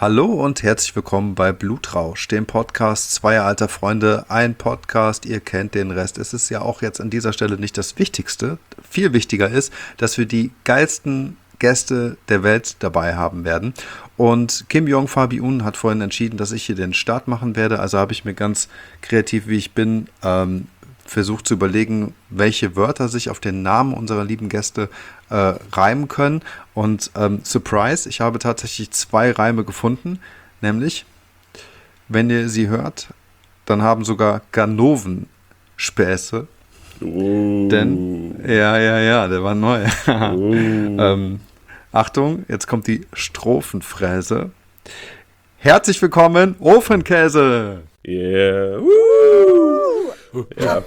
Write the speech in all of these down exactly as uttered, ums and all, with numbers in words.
Hallo und herzlich willkommen bei Blutrausch, dem Podcast zweier alter Freunde. Ein Podcast, ihr kennt den Rest. Es ist ja auch jetzt an dieser Stelle nicht das Wichtigste. Viel wichtiger ist, dass wir die geilsten Gäste der Welt dabei haben werden. Und Kim Jong-Fabi-Un hat vorhin entschieden, dass ich hier den Start machen werde. Also habe ich mir ganz kreativ, wie ich bin, ähm, versucht zu überlegen, welche Wörter sich auf den Namen unserer lieben Gäste äh, reimen können. Und ähm, Surprise, ich habe tatsächlich zwei Reime gefunden, nämlich, wenn ihr sie hört, dann haben sogar Ganoven Späße. Oh. Denn, ja, ja, ja, der war neu. Oh. ähm, Achtung, jetzt kommt die Strophenfräse. Herzlich willkommen, Ofenkäse! Yeah. Woo. Ja.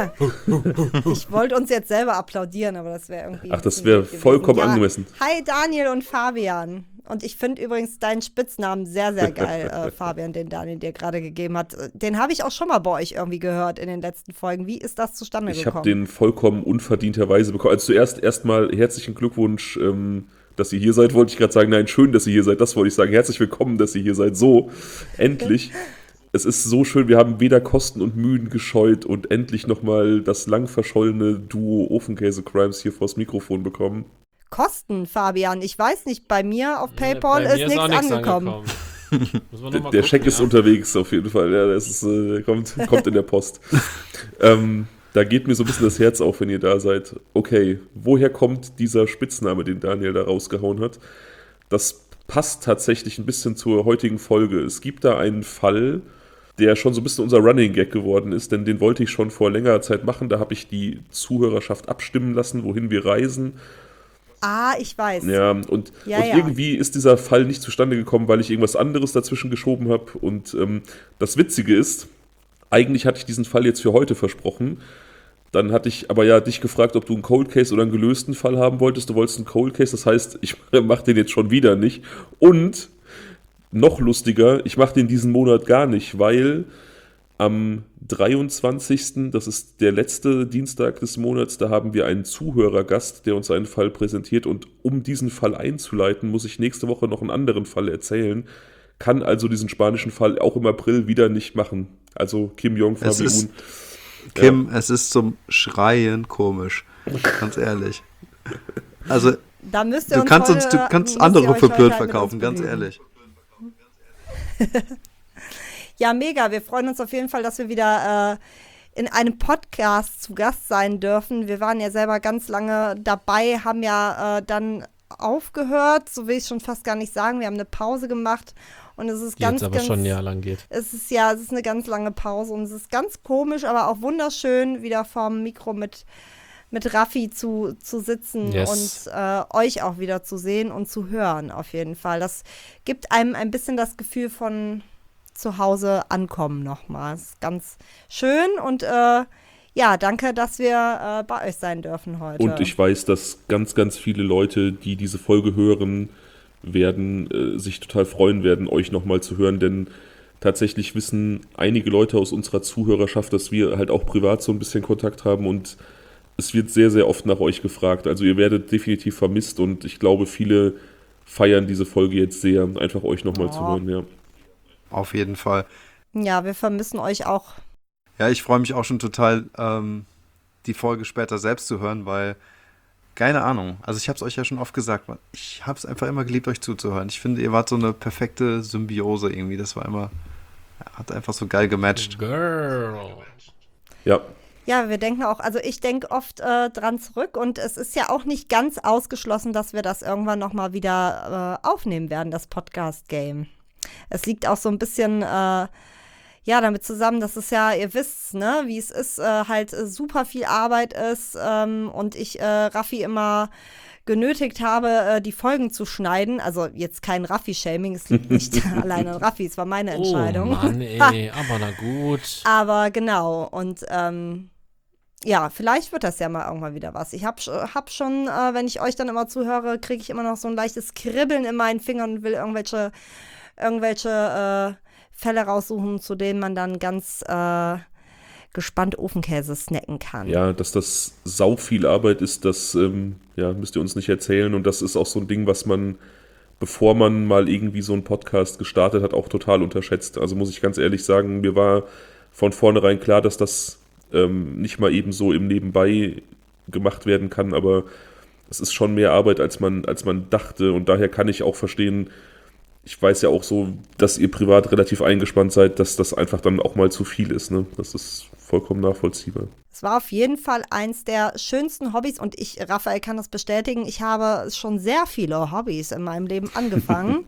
Ich wollte uns jetzt selber applaudieren, aber das wäre irgendwie... Ach, das wäre vollkommen ja. angemessen. Hi Daniel und Fabian. Und ich finde übrigens deinen Spitznamen sehr, sehr geil, äh, Fabian, den Daniel dir gerade gegeben hat. Den habe ich auch schon mal bei euch irgendwie gehört in den letzten Folgen. Wie ist das zustande Ich gekommen? habe den vollkommen unverdienterweise bekommen. Also zuerst erstmal herzlichen Glückwunsch, ähm, dass ihr hier seid, wollte ich gerade sagen. Nein, schön, dass ihr hier seid. Das wollte ich sagen. Herzlich willkommen, dass ihr hier seid. So, endlich. Es ist so schön, wir haben weder Kosten und Mühen gescheut und endlich nochmal das lang verschollene Duo Ofenkäse-Crimes hier vors Mikrofon bekommen. Kosten, Fabian. Ich weiß nicht, bei mir auf Nee, PayPal bei ist mir nichts auch nichts angekommen. angekommen. Müssen wir noch Der, mal der gucken, Scheck ist ja. unterwegs auf jeden Fall. Ja, das ist, äh, kommt, kommt in der Post. ähm, da geht mir so ein bisschen das Herz auf, wenn ihr da seid. Okay, woher kommt dieser Spitzname, den Daniel da rausgehauen hat? Das passt tatsächlich ein bisschen zur heutigen Folge. Es gibt da einen Fall, der schon so ein bisschen unser Running Gag geworden ist, denn den wollte ich schon vor längerer Zeit machen. Da habe ich die Zuhörerschaft abstimmen lassen, wohin wir reisen. Ah, ich weiß. Ja, und, Ja, und ja. irgendwie ist dieser Fall nicht zustande gekommen, weil ich irgendwas anderes dazwischen geschoben habe. Und ähm, das Witzige ist, eigentlich hatte ich diesen Fall jetzt für heute versprochen. Dann hatte ich aber ja dich gefragt, ob du einen Cold Case oder einen gelösten Fall haben wolltest. Du wolltest einen Cold Case, das heißt, ich mache den jetzt schon wieder nicht. Und noch lustiger, ich mache den diesen Monat gar nicht, weil am dreiundzwanzigsten, das ist der letzte Dienstag des Monats, da haben wir einen Zuhörergast, der uns einen Fall präsentiert. Und um diesen Fall einzuleiten, muss ich nächste Woche noch einen anderen Fall erzählen. Kann also diesen spanischen Fall auch im April wieder nicht machen. Also Kim Jong-Fabi-Un. Kim, ja. Es ist zum Schreien komisch, ganz ehrlich. Also, Da müsst ihr du uns kannst heute, uns, du kannst müsst andere ihr euch für heute blöd halt mit verkaufen, uns ganz begnügen. ehrlich. Ja, mega. Wir freuen uns auf jeden Fall, dass wir wieder äh, in einem Podcast zu Gast sein dürfen. Wir waren ja selber ganz lange dabei, haben ja äh, dann aufgehört, so will ich schon fast gar nicht sagen. Wir haben eine Pause gemacht und es ist Die ganz, jetzt aber ganz, schon ein Jahr lang geht. es ist ja, es ist eine ganz lange Pause und es ist ganz komisch, aber auch wunderschön, wieder vorm Mikro mit mit Raffi zu, zu sitzen Yes. und äh, euch auch wieder zu sehen und zu hören, auf jeden Fall. Das gibt einem ein bisschen das Gefühl von zu Hause ankommen nochmal. Das ist ganz schön und äh, ja, danke, dass wir äh, bei euch sein dürfen heute. Und ich weiß, dass ganz, ganz viele Leute, die diese Folge hören, werden äh, sich total freuen werden, euch nochmal zu hören, denn tatsächlich wissen einige Leute aus unserer Zuhörerschaft, dass wir halt auch privat so ein bisschen Kontakt haben und es wird sehr, sehr oft nach euch gefragt. Also ihr werdet definitiv vermisst und ich glaube, viele feiern diese Folge jetzt sehr, einfach euch nochmal Oh. zu hören, ja. Auf jeden Fall. Ja, wir vermissen euch auch. Ja, ich freue mich auch schon total, ähm, die Folge später selbst zu hören, weil, keine Ahnung, also ich habe es euch ja schon oft gesagt, ich habe es einfach immer geliebt, euch zuzuhören. Ich finde, ihr wart so eine perfekte Symbiose irgendwie, das war immer, hat einfach so geil gematcht. Girl. Ja, Ja, wir denken auch, also ich denke oft äh, dran zurück und es ist ja auch nicht ganz ausgeschlossen, dass wir das irgendwann nochmal wieder äh, aufnehmen werden, das Podcast-Game. Es liegt auch so ein bisschen, äh, ja, damit zusammen, dass es ja, ihr wisst, ne, wie es ist, äh, halt äh, super viel Arbeit ist ähm, und ich äh, Raffi immer genötigt habe, äh, die Folgen zu schneiden. Also jetzt kein Raffi-Shaming, es liegt nicht allein an Raffi, es war meine Entscheidung. Oh Mann, ey, aber na gut. Aber genau, und ähm, ja, vielleicht wird das ja mal irgendwann wieder was. Ich habe hab schon, äh, wenn ich euch dann immer zuhöre, kriege ich immer noch so ein leichtes Kribbeln in meinen Fingern und will irgendwelche, irgendwelche äh, Fälle raussuchen, zu denen man dann ganz äh, gespannt Ofenkäse snacken kann. ja, dass das sau viel Arbeit ist, das ähm, ja, müsst ihr uns nicht erzählen und das ist auch so ein Ding, was man bevor man mal irgendwie so einen Podcast gestartet hat, auch total unterschätzt. Also muss ich ganz ehrlich sagen, mir war von vornherein klar, dass das ähm, nicht mal eben so im Nebenbei gemacht werden kann, aber es ist schon mehr Arbeit, als man, als man dachte, und daher kann ich auch verstehen, ich weiß ja auch so, dass ihr privat relativ eingespannt seid, dass das einfach dann auch mal zu viel ist. Ne? Das ist vollkommen nachvollziehbar. Es war auf jeden Fall eins der schönsten Hobbys und ich, Raphael, kann das bestätigen. Ich habe schon sehr viele Hobbys in meinem Leben angefangen.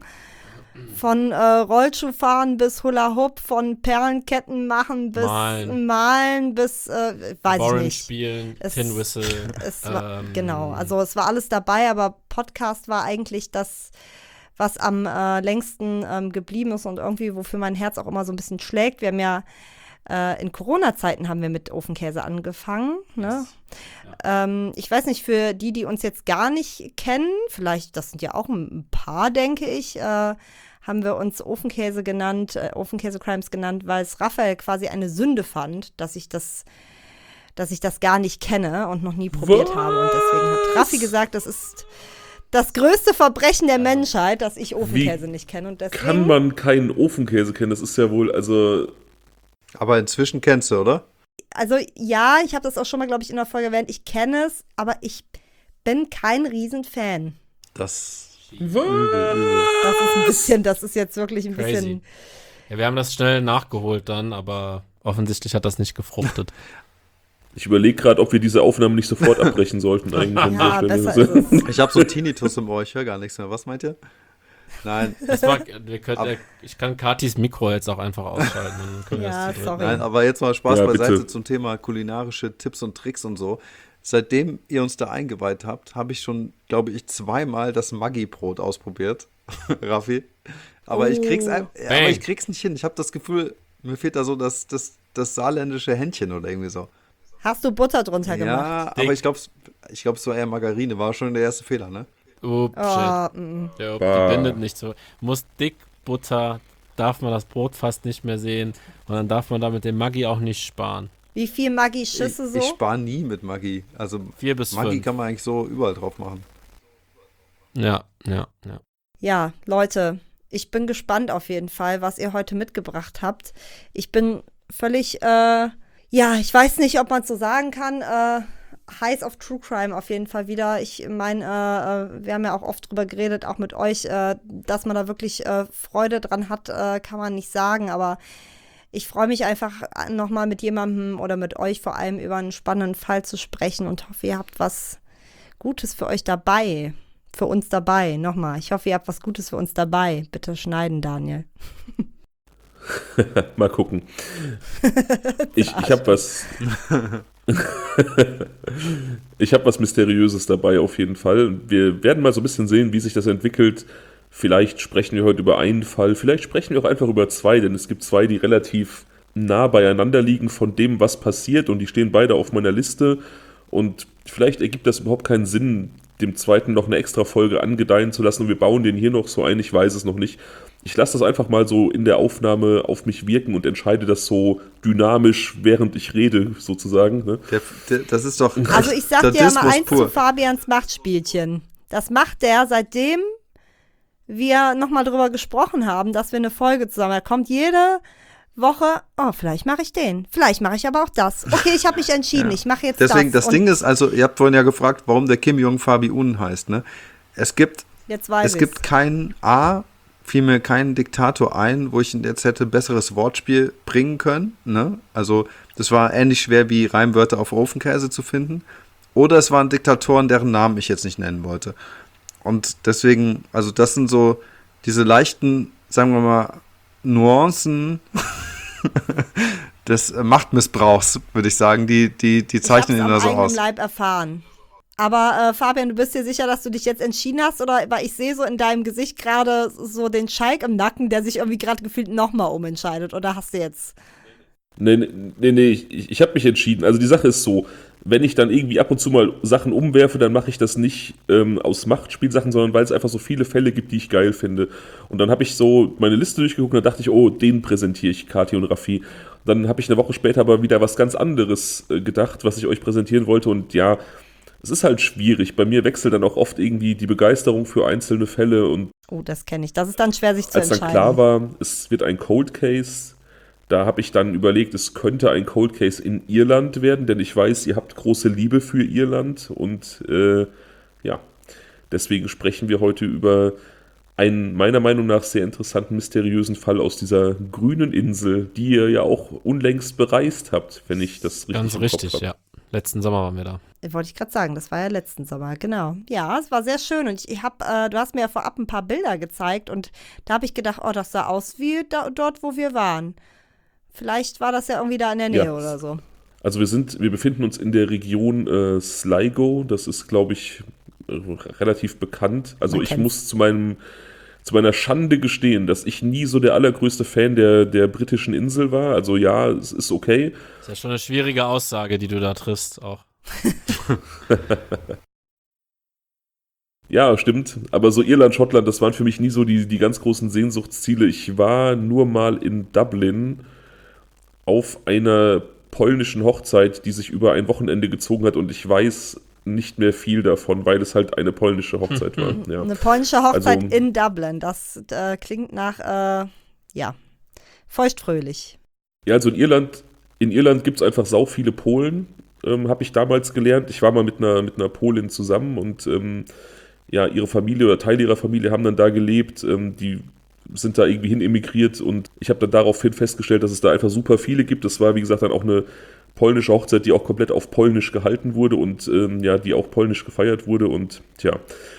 Von äh, Rollschuhfahren bis Hula Hoop, von Perlenketten machen bis Malen, Malen bis, äh, weiß ich Orange nicht. spielen, Es- Tin Whistle. Es war, ähm, genau, also es war alles dabei, aber Podcast war eigentlich das, was am äh, längsten ähm, geblieben ist und irgendwie, wofür mein Herz auch immer so ein bisschen schlägt. Wir haben ja äh, in Corona-Zeiten haben wir mit Ofenkäse angefangen. Ne? Ähm, ich weiß nicht, für die, die uns jetzt gar nicht kennen, vielleicht, das sind ja auch ein paar, denke ich, äh, haben wir uns Ofenkäse genannt, äh, Ofenkäse-Crimes genannt, weil es Raphael quasi eine Sünde fand, dass ich das dass ich das gar nicht kenne und noch nie probiert Was? habe. Und deswegen hat Raffi gesagt, das ist das größte Verbrechen der Menschheit, dass ich Ofenkäse Wie nicht kenne. Und deswegen, Kann man keinen Ofenkäse kennen? Das ist ja wohl, also Aber inzwischen kennst du, oder? also ja, ich habe das auch schon mal, glaube ich, in der Folge erwähnt, ich kenne es, aber ich bin kein Riesenfan. Das was? Das ist ein bisschen, das ist jetzt wirklich ein Crazy. bisschen, Ja, wir haben das schnell nachgeholt dann, aber offensichtlich hat das nicht gefruchtet. Ich überlege gerade, ob wir diese Aufnahme nicht sofort abbrechen sollten eigentlich. an ja, der besser Stelle. ist es. Ich habe so einen Tinnitus im Ohr, ich höre gar nichts mehr. Was meint ihr? Nein, Das war, wir können, Aber- äh, ich kann Katis Mikro jetzt auch einfach ausschalten. Dann können wir Ja, das zu dritt sorry. nein, aber jetzt mal Spaß Ja, beiseite bitte. zum Thema kulinarische Tipps und Tricks und so. Seitdem ihr uns da eingeweiht habt, habe ich schon, glaube ich, zweimal das Maggi-Brot ausprobiert, Raffi. Aber ich krieg's, ein, ja, aber Bang. ich krieg's nicht hin. Ich habe das Gefühl, mir fehlt da so das, das, das saarländische Händchen oder irgendwie so. Hast du Butter drunter gemacht? Ja, Dick. aber ich glaube, ich glaube, es war eher Margarine. War schon der erste Fehler, ne? Oh, shit. Oh, mm. Ja, Bah. die bindet nicht so. Muss dick Butter, darf man das Brot fast nicht mehr sehen und dann darf man da mit dem Maggi auch nicht sparen. Wie viel Maggi-Schüsse Ich, so? ich spare nie mit Maggi. Also Vier bis Maggi fünf. kann man eigentlich so überall drauf machen. Ja, ja, ja. Ja, Leute, ich bin gespannt auf jeden Fall, was ihr heute mitgebracht habt. Ich bin völlig, äh, ja, ich weiß nicht, ob man es so sagen kann, äh, heiß auf True Crime auf jeden Fall wieder. Ich meine, äh, wir haben ja auch oft drüber geredet, auch mit euch, äh, dass man da wirklich äh, Freude dran hat, äh, kann man nicht sagen, aber ich freue mich einfach nochmal mit jemandem oder mit euch vor allem über einen spannenden Fall zu sprechen und hoffe, ihr habt was Gutes für euch dabei. Für uns dabei. Nochmal. Ich hoffe, ihr habt was Gutes für uns dabei. Bitte schneiden, Daniel. Mal gucken. Ich, ich habe was. Ich habe was Mysteriöses dabei auf jeden Fall. Wir werden mal so ein bisschen sehen, wie sich das entwickelt. Vielleicht sprechen wir heute über einen Fall, vielleicht sprechen wir auch einfach über zwei, denn es gibt zwei, die relativ nah beieinander liegen von dem, was passiert, und die stehen beide auf meiner Liste, und vielleicht ergibt das überhaupt keinen Sinn, dem zweiten noch eine extra Folge angedeihen zu lassen, und wir bauen den hier noch so ein, ich weiß es noch nicht. Ich lasse das einfach mal so in der Aufnahme auf mich wirken und entscheide das so dynamisch, während ich rede, sozusagen. Ne? Der, der, das ist doch Also ich sag dir mal Sadismus eins pur. zu Fabians Machtspielchen. Das macht der, seitdem wir nochmal drüber gesprochen haben, dass wir eine Folge zusammen. Er kommt jede Woche, oh, vielleicht mache ich den. Vielleicht mache ich aber auch das. Okay, ich habe mich entschieden, ich mache jetzt Deswegen, das. das Ding ist, also, ihr habt vorhin ja gefragt, warum der Kim Jong Fabi Un heißt, ne? Es gibt, jetzt weiß es gibt keinen A, fiel mir keinen Diktator ein, wo ich jetzt hätte besseres Wortspiel bringen können, ne? Also, das war ähnlich schwer wie Reimwörter auf Ofenkäse zu finden. Oder es waren Diktatoren, deren Namen ich jetzt nicht nennen wollte. Und deswegen, also das sind so diese leichten, sagen wir mal, Nuancen des äh, Machtmissbrauchs, würde ich sagen, die, die, die zeichnen ihn da ich so hab's am aus. eigenen Leib erfahren. Aber äh, Fabian, du bist dir sicher, dass du dich jetzt entschieden hast? Oder weil ich sehe so in deinem Gesicht gerade so den Schalk im Nacken, der sich irgendwie gerade gefühlt nochmal umentscheidet. Oder hast du jetzt... Nee, nee, nee, ich, ich habe mich entschieden. Also die Sache ist so, wenn ich dann irgendwie ab und zu mal Sachen umwerfe, dann mache ich das nicht ähm, aus Machtspielsachen, sondern weil es einfach so viele Fälle gibt, die ich geil finde. Und dann habe ich so meine Liste durchgeguckt und dann dachte ich, oh, den präsentiere ich, Kathi und Raffi. Dann habe ich eine Woche später aber wieder was ganz anderes äh, gedacht, was ich euch präsentieren wollte. Und ja, es ist halt schwierig. Bei mir wechselt dann auch oft irgendwie die Begeisterung für einzelne Fälle und Oh, das kenne ich. Das ist dann schwer, sich zu als dann entscheiden. klar war, es wird ein Cold Case, da habe ich dann überlegt, es könnte ein Cold Case in Irland werden, denn ich weiß, ihr habt große Liebe für Irland und äh, ja, deswegen sprechen wir heute über einen meiner Meinung nach sehr interessanten, mysteriösen Fall aus dieser grünen Insel, die ihr ja auch unlängst bereist habt, wenn ich das richtig Ganz im richtig, Kopf habe. ja. Letzten Sommer waren wir da. Wollte ich gerade sagen, das war ja letzten Sommer, genau. Ja, es war sehr schön und ich, ich habe, äh, du hast mir ja vorab ein paar Bilder gezeigt und da habe ich gedacht, oh, das sah aus wie da, dort, wo wir waren. Vielleicht war das ja irgendwie da in der Nähe Ja. oder so. Also wir sind, wir befinden uns in der Region äh, Sligo, das ist, glaube ich, äh, relativ bekannt. Also Man ich kennt's. muss zu meinem zu meiner Schande gestehen, dass ich nie so der allergrößte Fan der, der britischen Insel war. Also ja, es ist okay. Ist ja schon eine schwierige Aussage, die du da triffst auch. Ja, stimmt. Aber so Irland, Schottland, das waren für mich nie so die, die ganz großen Sehnsuchtsziele. Ich war nur mal in Dublin auf einer polnischen Hochzeit, die sich über ein Wochenende gezogen hat und ich weiß nicht mehr viel davon, weil es halt eine polnische Hochzeit war. Ja. Eine polnische Hochzeit Also- in Dublin, das äh, klingt nach, äh, ja, feuchtfröhlich. Ja, also in Irland, in Irland gibt es einfach sau viele Polen, ähm, habe ich damals gelernt. Ich war mal mit einer, mit einer Polin zusammen und ähm, ja, ihre Familie oder Teile ihrer Familie haben dann da gelebt. Ähm, die sind da irgendwie hin emigriert und ich habe dann daraufhin festgestellt, dass es da einfach super viele gibt. Das war, wie gesagt, dann auch eine polnische Hochzeit, die auch komplett auf Polnisch gehalten wurde und ähm, ja, die auch polnisch gefeiert wurde und tja.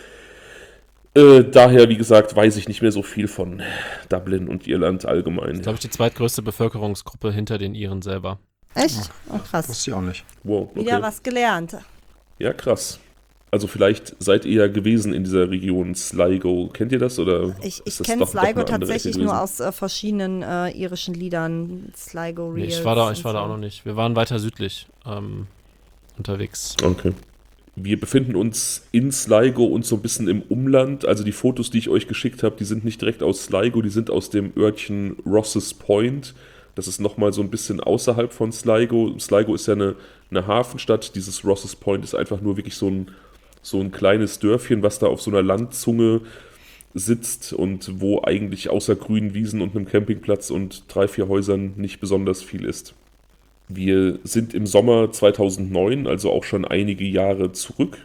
Äh, daher, wie gesagt, weiß ich nicht mehr so viel von Dublin und Irland allgemein. Glaube ich, die zweitgrößte Bevölkerungsgruppe hinter den Iren selber. Echt? Oh, krass. Wusste ich auch nicht. Wow, Wieder okay. was gelernt. Ja, krass. Also vielleicht seid ihr ja gewesen in dieser Region Sligo. Kennt ihr das? Oder Ich, ich ist das kenne doch- doch Sligo eine andere tatsächlich Ecke nur gewesen? aus äh, verschiedenen äh, irischen Liedern. Sligo Nee, Reels. ich war da, ich und war da so. auch noch nicht. Wir waren weiter südlich ähm, unterwegs. Okay. Wir befinden uns in Sligo und so ein bisschen im Umland. Also die Fotos, die ich euch geschickt habe, die sind nicht direkt aus Sligo, die sind aus dem Örtchen Rosses Point. Das ist nochmal so ein bisschen außerhalb von Sligo. Sligo ist ja eine, eine Hafenstadt. Dieses Rosses Point ist einfach nur wirklich so ein, so ein kleines Dörfchen, was da auf so einer Landzunge sitzt und wo eigentlich außer grünen Wiesen und einem Campingplatz und drei, vier Häusern nicht besonders viel ist. Wir sind im Sommer zweitausendneun, also auch schon einige Jahre zurück.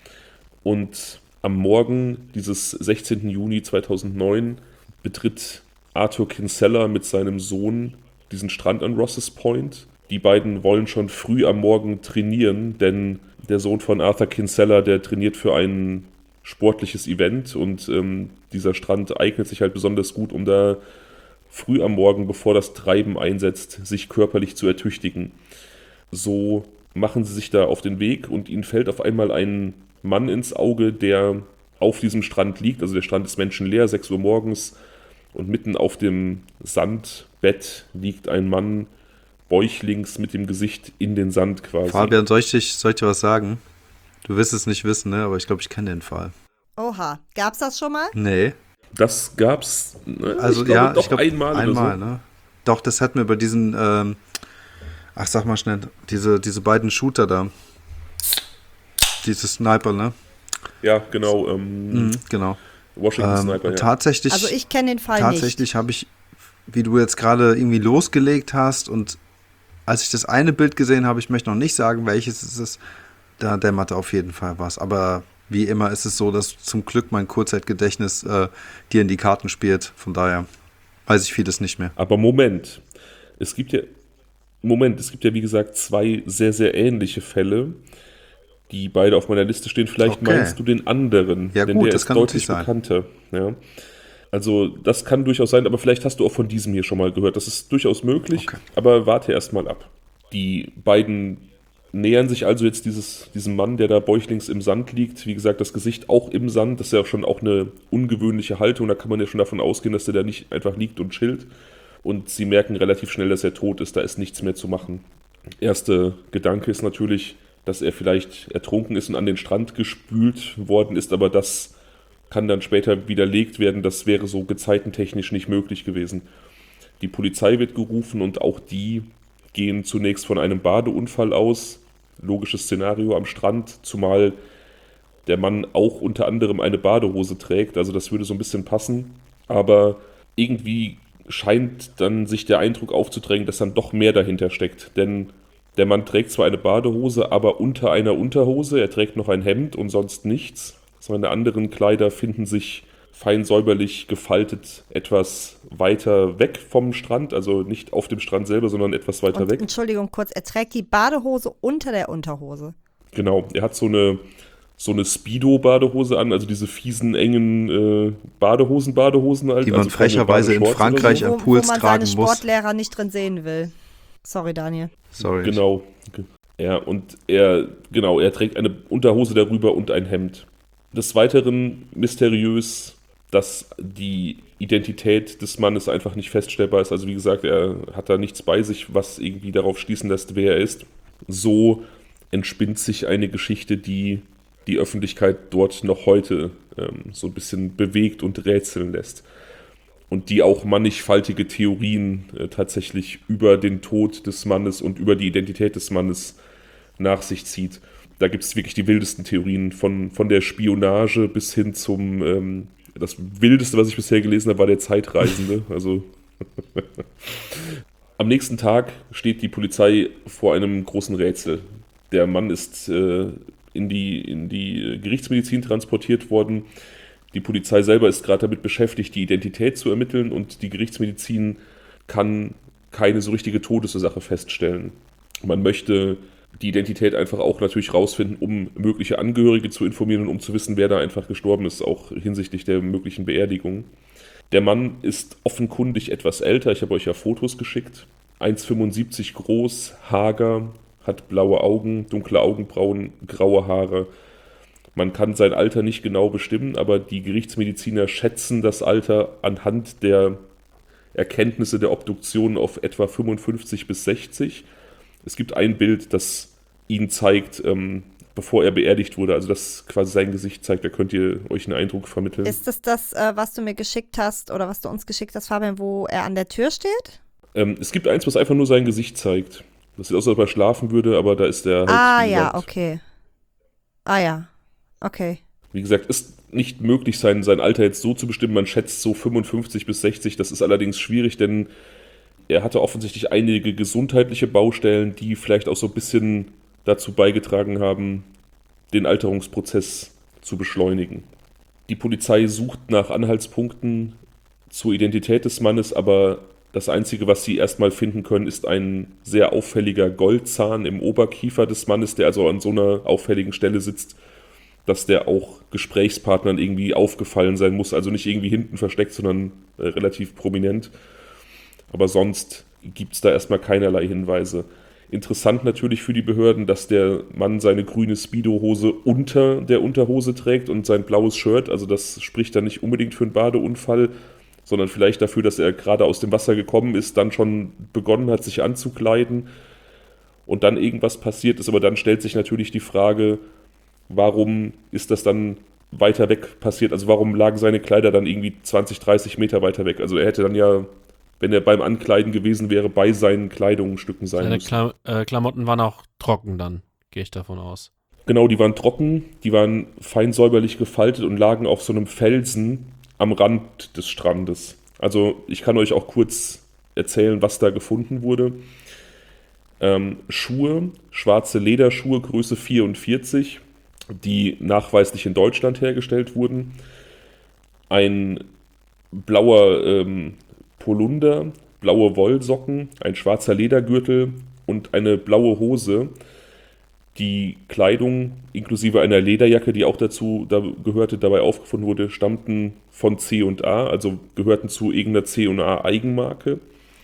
Und am Morgen dieses sechzehnten Juni zweitausendneun betritt Arthur Kinsella mit seinem Sohn diesen Strand an Rosses Point. Die beiden wollen schon früh am Morgen trainieren, denn der Sohn von Arthur Kinsella, der trainiert für ein sportliches Event und ähm, dieser Strand eignet sich halt besonders gut, um da früh am Morgen, bevor das Treiben einsetzt, sich körperlich zu ertüchtigen. So machen sie sich da auf den Weg und ihnen fällt auf einmal ein Mann ins Auge, der auf diesem Strand liegt. Also der Strand ist menschenleer, sechs Uhr morgens und mitten auf dem Sandbett liegt ein Mann bäuchlings mit dem Gesicht in den Sand quasi. Fabian, soll ich, dich, soll ich dir was sagen? Du wirst es nicht wissen, ne? Aber ich glaube, ich kenne den Fall. Oha, gab's das schon mal? Nee. Das gab's, ne, Also ich glaube, ja, doch ich glaub, einmal, einmal, oder so. ne? Doch, das hatten wir bei diesen, ähm, ach sag mal schnell, diese, diese beiden Shooter da. Diese Sniper, ne? Ja, genau. Ähm, Mhm, genau. Washington Ähm, Sniper, ja. tatsächlich, Also ich kenne den Fall tatsächlich habe ich, wie du jetzt gerade irgendwie losgelegt hast und als ich das eine Bild gesehen habe, ich möchte noch nicht sagen, welches es ist, da dämmerte auf jeden Fall was. Aber wie immer ist es so, dass zum Glück mein Kurzzeitgedächtnis äh, dir in die Karten spielt. Von daher weiß ich vieles nicht mehr. Aber Moment, es gibt ja, Moment, es gibt ja wie gesagt zwei sehr, sehr ähnliche Fälle, die beide auf meiner Liste stehen. Vielleicht Okay. meinst du den anderen, Ja, denn gut, der das ist kann deutlich natürlich sein. bekannter. Ja. Also das kann durchaus sein, aber vielleicht hast du auch von diesem hier schon mal gehört. Das ist durchaus möglich, Okay. aber warte erst mal ab. Die beiden nähern sich also jetzt dieses, diesem Mann, der da bäuchlings im Sand liegt. Wie gesagt, das Gesicht auch im Sand. Das ist ja schon auch eine ungewöhnliche Haltung. Da kann man ja schon davon ausgehen, dass der da nicht einfach liegt und chillt. Und sie merken relativ schnell, dass er tot ist. Da ist nichts mehr zu machen. Erster Gedanke ist natürlich, dass er vielleicht ertrunken ist und an den Strand gespült worden ist. Aber das kann dann später widerlegt werden. Das wäre so gezeitentechnisch nicht möglich gewesen. Die Polizei wird gerufen und auch die gehen zunächst von einem Badeunfall aus. logisches Szenario am Strand, zumal der Mann auch unter anderem eine Badehose trägt, also das würde so ein bisschen passen, aber irgendwie scheint dann sich der Eindruck aufzudrängen, dass dann doch mehr dahinter steckt, denn der Mann trägt zwar eine Badehose, aber unter einer Unterhose, er trägt noch ein Hemd und sonst nichts. Seine anderen Kleider finden sich fein säuberlich gefaltet etwas weiter weg vom Strand, also nicht auf dem Strand selber, sondern etwas weiter Und, weg. Entschuldigung, kurz, er trägt die Badehose unter der Unterhose. Genau, er hat so eine, so eine Speedo-Badehose an, also diese fiesen, engen äh, Badehosen, Badehosen halt. Die man also keine frecherweise in Badeshorts oder Frankreich so. an Wo, wo Pools man tragen seine muss. Sportlehrer nicht drin sehen will. Sorry, Daniel. Sorry. Genau. Ja, und er, genau, er trägt eine Unterhose darüber und ein Hemd. Des Weiteren mysteriös, dass die Identität des Mannes einfach nicht feststellbar ist. Also wie gesagt, er hat da nichts bei sich, was irgendwie darauf schließen lässt, wer er ist. So entspinnt sich eine Geschichte, die die Öffentlichkeit dort noch heute ähm, so ein bisschen bewegt und rätseln lässt. Und die auch mannigfaltige Theorien äh, tatsächlich über den Tod des Mannes und über die Identität des Mannes nach sich zieht. Da gibt es wirklich die wildesten Theorien, von, von der Spionage bis hin zum, ähm, das Wildeste, was ich bisher gelesen habe, war der Zeitreisende. Also am nächsten Tag steht die Polizei vor einem großen Rätsel. Der Mann ist äh, in die, in die Gerichtsmedizin transportiert worden. Die Polizei selber ist gerade damit beschäftigt, die Identität zu ermitteln, und die Gerichtsmedizin kann keine so richtige Todesursache feststellen. Man möchte die Identität einfach auch natürlich rausfinden, um mögliche Angehörige zu informieren und um zu wissen, wer da einfach gestorben ist, auch hinsichtlich der möglichen Beerdigung. Der Mann ist offenkundig etwas älter, ich habe euch ja Fotos geschickt, eins Komma fünfundsiebzig groß, hager, hat blaue Augen, dunkle Augenbrauen, graue Haare. Man kann sein Alter nicht genau bestimmen, aber die Gerichtsmediziner schätzen das Alter anhand der Erkenntnisse der Obduktion auf etwa fünfundfünfzig bis sechzig. Es gibt ein Bild, das ihn zeigt, ähm, bevor er beerdigt wurde, also das quasi sein Gesicht zeigt, da könnt ihr euch einen Eindruck vermitteln. Ist das das, äh, was du mir geschickt hast oder was du uns geschickt hast, Fabian, wo er an der Tür steht? Ähm, es gibt eins, was einfach nur sein Gesicht zeigt. Das sieht aus, als ob er schlafen würde, aber da ist er halt, Ah wie ja, gesagt, okay. Ah ja, okay. Wie gesagt, ist nicht möglich, sein, sein Alter jetzt so zu bestimmen. Man schätzt so fünfundfünfzig bis sechzig. Das ist allerdings schwierig, denn er hatte offensichtlich einige gesundheitliche Baustellen, die vielleicht auch so ein bisschen dazu beigetragen haben, den Alterungsprozess zu beschleunigen. Die Polizei sucht nach Anhaltspunkten zur Identität des Mannes, aber das Einzige, was sie erstmal finden können, ist ein sehr auffälliger Goldzahn im Oberkiefer des Mannes, der also an so einer auffälligen Stelle sitzt, dass der auch Gesprächspartnern irgendwie aufgefallen sein muss. Also nicht irgendwie hinten versteckt, sondern äh, relativ prominent. Aber sonst gibt es da erstmal keinerlei Hinweise. Interessant natürlich für die Behörden, dass der Mann seine grüne Speedo-Hose unter der Unterhose trägt und sein blaues Shirt. Also das spricht dann nicht unbedingt für einen Badeunfall, sondern vielleicht dafür, dass er gerade aus dem Wasser gekommen ist, dann schon begonnen hat, sich anzukleiden und dann irgendwas passiert ist. Aber dann stellt sich natürlich die Frage, warum ist das dann weiter weg passiert? Also warum lagen seine Kleider dann irgendwie zwanzig, dreißig Meter weiter weg? Also er hätte dann ja, wenn er beim Ankleiden gewesen wäre, bei seinen Kleidungsstücken sein Seine müssen. Kla äh, Klamotten waren auch trocken dann, gehe ich davon aus. Genau, die waren trocken, die waren fein säuberlich gefaltet und lagen auf so einem Felsen am Rand des Strandes. Also ich kann euch auch kurz erzählen, was da gefunden wurde. Ähm, Schuhe, schwarze Lederschuhe, Größe vierundvierzig, die nachweislich in Deutschland hergestellt wurden. Ein blauer ähm, Polunder, blaue Wollsocken, ein schwarzer Ledergürtel und eine blaue Hose. Die Kleidung inklusive einer Lederjacke, die auch dazu da gehörte, dabei aufgefunden wurde, stammten von C und A, also gehörten zu irgendeiner C und A Eigenmarke.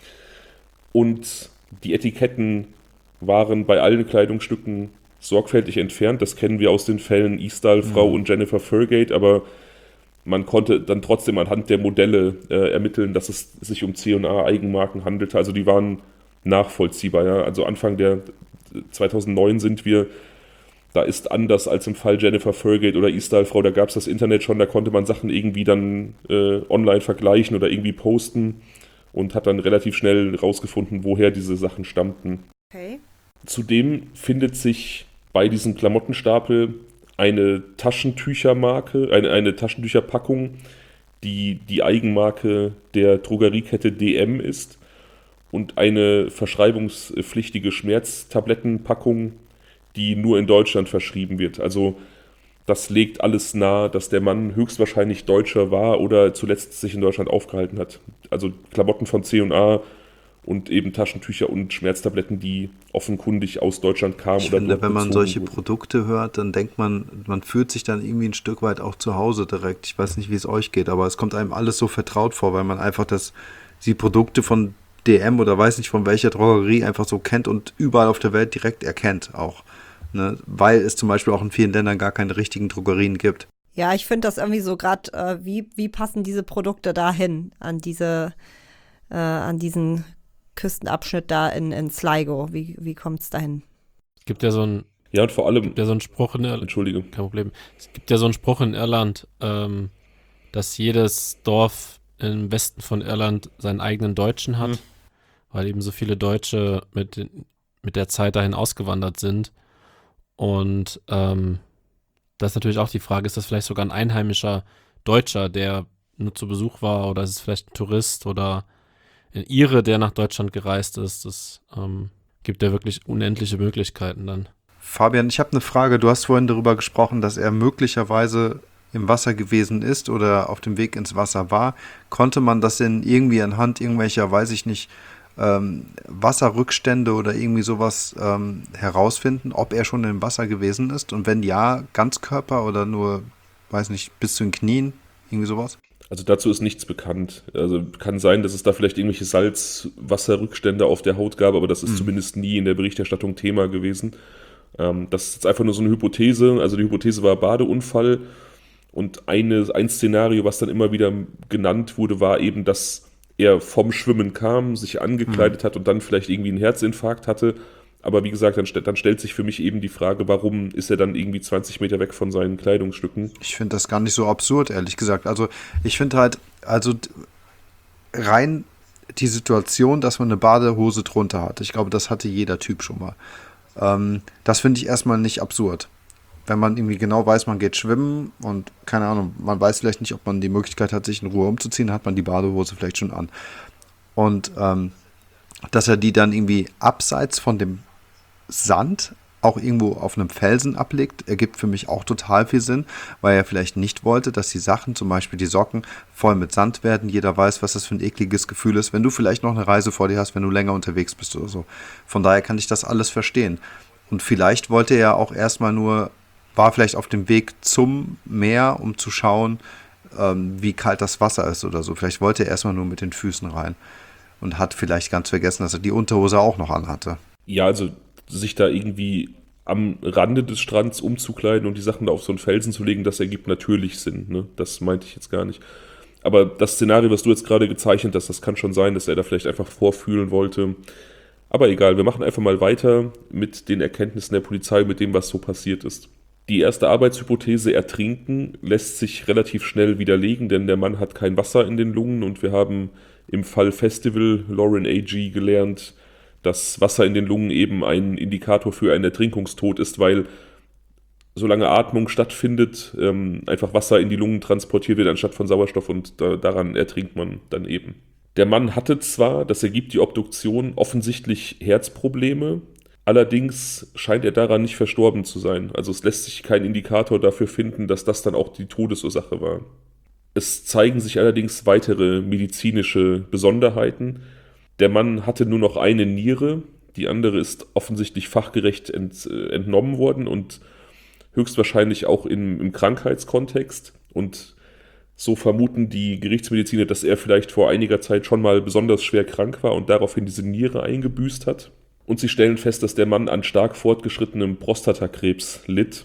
Und die Etiketten waren bei allen Kleidungsstücken sorgfältig entfernt. Das kennen wir aus den Fällen Isdal-Frau mhm. und Jennifer Fergate, aber man konnte dann trotzdem anhand der Modelle äh, ermitteln, dass es sich um C und A Eigenmarken handelte. Also die waren nachvollziehbar. Ja? Also Anfang der zweitausendneun sind wir, da ist anders als im Fall Jennifer Fergate oder Isdal-Frau, da gab es das Internet schon, da konnte man Sachen irgendwie dann äh, online vergleichen oder irgendwie posten und hat dann relativ schnell rausgefunden, woher diese Sachen stammten. Okay. Zudem findet sich bei diesem Klamottenstapel eine Taschentüchermarke, eine, eine Taschentücherpackung, die die Eigenmarke der Drogeriekette D M ist, und eine verschreibungspflichtige Schmerztablettenpackung, die nur in Deutschland verschrieben wird. Also das legt alles nahe, dass der Mann höchstwahrscheinlich Deutscher war oder zuletzt sich in Deutschland aufgehalten hat. Also Klamotten von C und A und eben Taschentücher und Schmerztabletten, die offenkundig aus Deutschland kamen. Ich oder finde, wenn man bezogen solche wurden. Produkte hört, dann denkt man, man fühlt sich dann irgendwie ein Stück weit auch zu Hause direkt. Ich weiß nicht, wie es euch geht, aber es kommt einem alles so vertraut vor, weil man einfach das, die Produkte von D M oder weiß nicht von welcher Drogerie einfach so kennt und überall auf der Welt direkt erkennt auch. Ne? Weil es zum Beispiel auch in vielen Ländern gar keine richtigen Drogerien gibt. Ja, ich finde das irgendwie so gerade, äh, wie, wie passen diese Produkte dahin, an diese, äh, an diesen Küstenabschnitt da in, in Sligo? Wie, wie kommt es dahin? Es gibt ja so ein, Ja, und vor allem, gibt ja so einen Spruch in Irland, Entschuldige, kein Problem. Es gibt ja so einen Spruch in Irland, ähm, dass jedes Dorf im Westen von Irland seinen eigenen Deutschen hat, Mhm. weil eben so viele Deutsche mit, den- mit der Zeit dahin ausgewandert sind. Und ähm, das ist natürlich auch die Frage, ist das vielleicht sogar ein einheimischer Deutscher, der nur zu Besuch war, oder ist es vielleicht ein Tourist oder ein Ire, der nach Deutschland gereist ist? Das ähm, gibt ja wirklich unendliche Möglichkeiten dann. Fabian, ich habe eine Frage. Du hast vorhin darüber gesprochen, dass er möglicherweise im Wasser gewesen ist oder auf dem Weg ins Wasser war. Konnte man das denn irgendwie anhand irgendwelcher, weiß ich nicht, ähm, Wasserrückstände oder irgendwie sowas ähm, herausfinden, ob er schon im Wasser gewesen ist? Und wenn ja, Ganzkörper oder nur, weiß nicht, bis zu den Knien? Irgendwie sowas? also dazu ist nichts bekannt. Also kann sein, dass es da vielleicht irgendwelche Salzwasserrückstände auf der Haut gab, aber das ist Mhm. zumindest nie in der Berichterstattung Thema gewesen. Ähm, das ist jetzt einfach nur so eine Hypothese. Also die Hypothese war Badeunfall, und eine, ein Szenario, was dann immer wieder genannt wurde, war eben, dass er vom Schwimmen kam, sich angekleidet hat und dann vielleicht irgendwie einen Herzinfarkt hatte. Aber wie gesagt, dann, st- dann stellt sich für mich eben die Frage, warum ist er dann irgendwie zwanzig Meter weg von seinen Kleidungsstücken? Ich finde das gar nicht so absurd, ehrlich gesagt. Also ich finde halt, also d- rein die Situation, dass man eine Badehose drunter hat. Ich glaube, das hatte jeder Typ schon mal. Ähm, das finde ich erstmal nicht absurd. Wenn man irgendwie genau weiß, man geht schwimmen und keine Ahnung, man weiß vielleicht nicht, ob man die Möglichkeit hat, sich in Ruhe umzuziehen, hat man die Badehose vielleicht schon an. Und ähm, dass er die dann irgendwie abseits von dem Sand auch irgendwo auf einem Felsen ablegt, ergibt für mich auch total viel Sinn, weil er vielleicht nicht wollte, dass die Sachen, zum Beispiel die Socken, voll mit Sand werden. Jeder weiß, was das für ein ekliges Gefühl ist, wenn du vielleicht noch eine Reise vor dir hast, wenn du länger unterwegs bist oder so. Von daher kann ich das alles verstehen. Und vielleicht wollte er auch erstmal nur, war vielleicht auf dem Weg zum Meer, um zu schauen, ähm, wie kalt das Wasser ist oder so. Vielleicht wollte er erstmal nur mit den Füßen rein und hat vielleicht ganz vergessen, dass er die Unterhose auch noch anhatte. Ja, also sich da irgendwie am Rande des Strands umzukleiden und die Sachen da auf so einen Felsen zu legen, das ergibt natürlich Sinn. Ne? Das meinte ich jetzt gar nicht. Aber das Szenario, was du jetzt gerade gezeichnet hast, das kann schon sein, dass er da vielleicht einfach vorfühlen wollte. Aber egal, wir machen einfach mal weiter mit den Erkenntnissen der Polizei, mit dem, was so passiert ist. Die erste Arbeitshypothese, Ertrinken, lässt sich relativ schnell widerlegen, denn der Mann hat kein Wasser in den Lungen und wir haben im Fall Festival Lauren A G gelernt, dass Wasser in den Lungen eben ein Indikator für einen Ertrinkungstod ist, weil solange Atmung stattfindet, ähm, einfach Wasser in die Lungen transportiert wird anstatt von Sauerstoff und da, daran ertrinkt man dann eben. Der Mann hatte zwar, das ergibt die Obduktion, offensichtlich Herzprobleme, allerdings scheint er daran nicht verstorben zu sein. Also es lässt sich kein Indikator dafür finden, dass das dann auch die Todesursache war. Es zeigen sich allerdings weitere medizinische Besonderheiten. Der Mann hatte nur noch eine Niere, die andere ist offensichtlich fachgerecht ent, äh, entnommen worden und höchstwahrscheinlich auch im, im Krankheitskontext. Und so vermuten die Gerichtsmediziner, dass er vielleicht vor einiger Zeit schon mal besonders schwer krank war und daraufhin diese Niere eingebüßt hat. Und sie stellen fest, dass der Mann an stark fortgeschrittenem Prostatakrebs litt,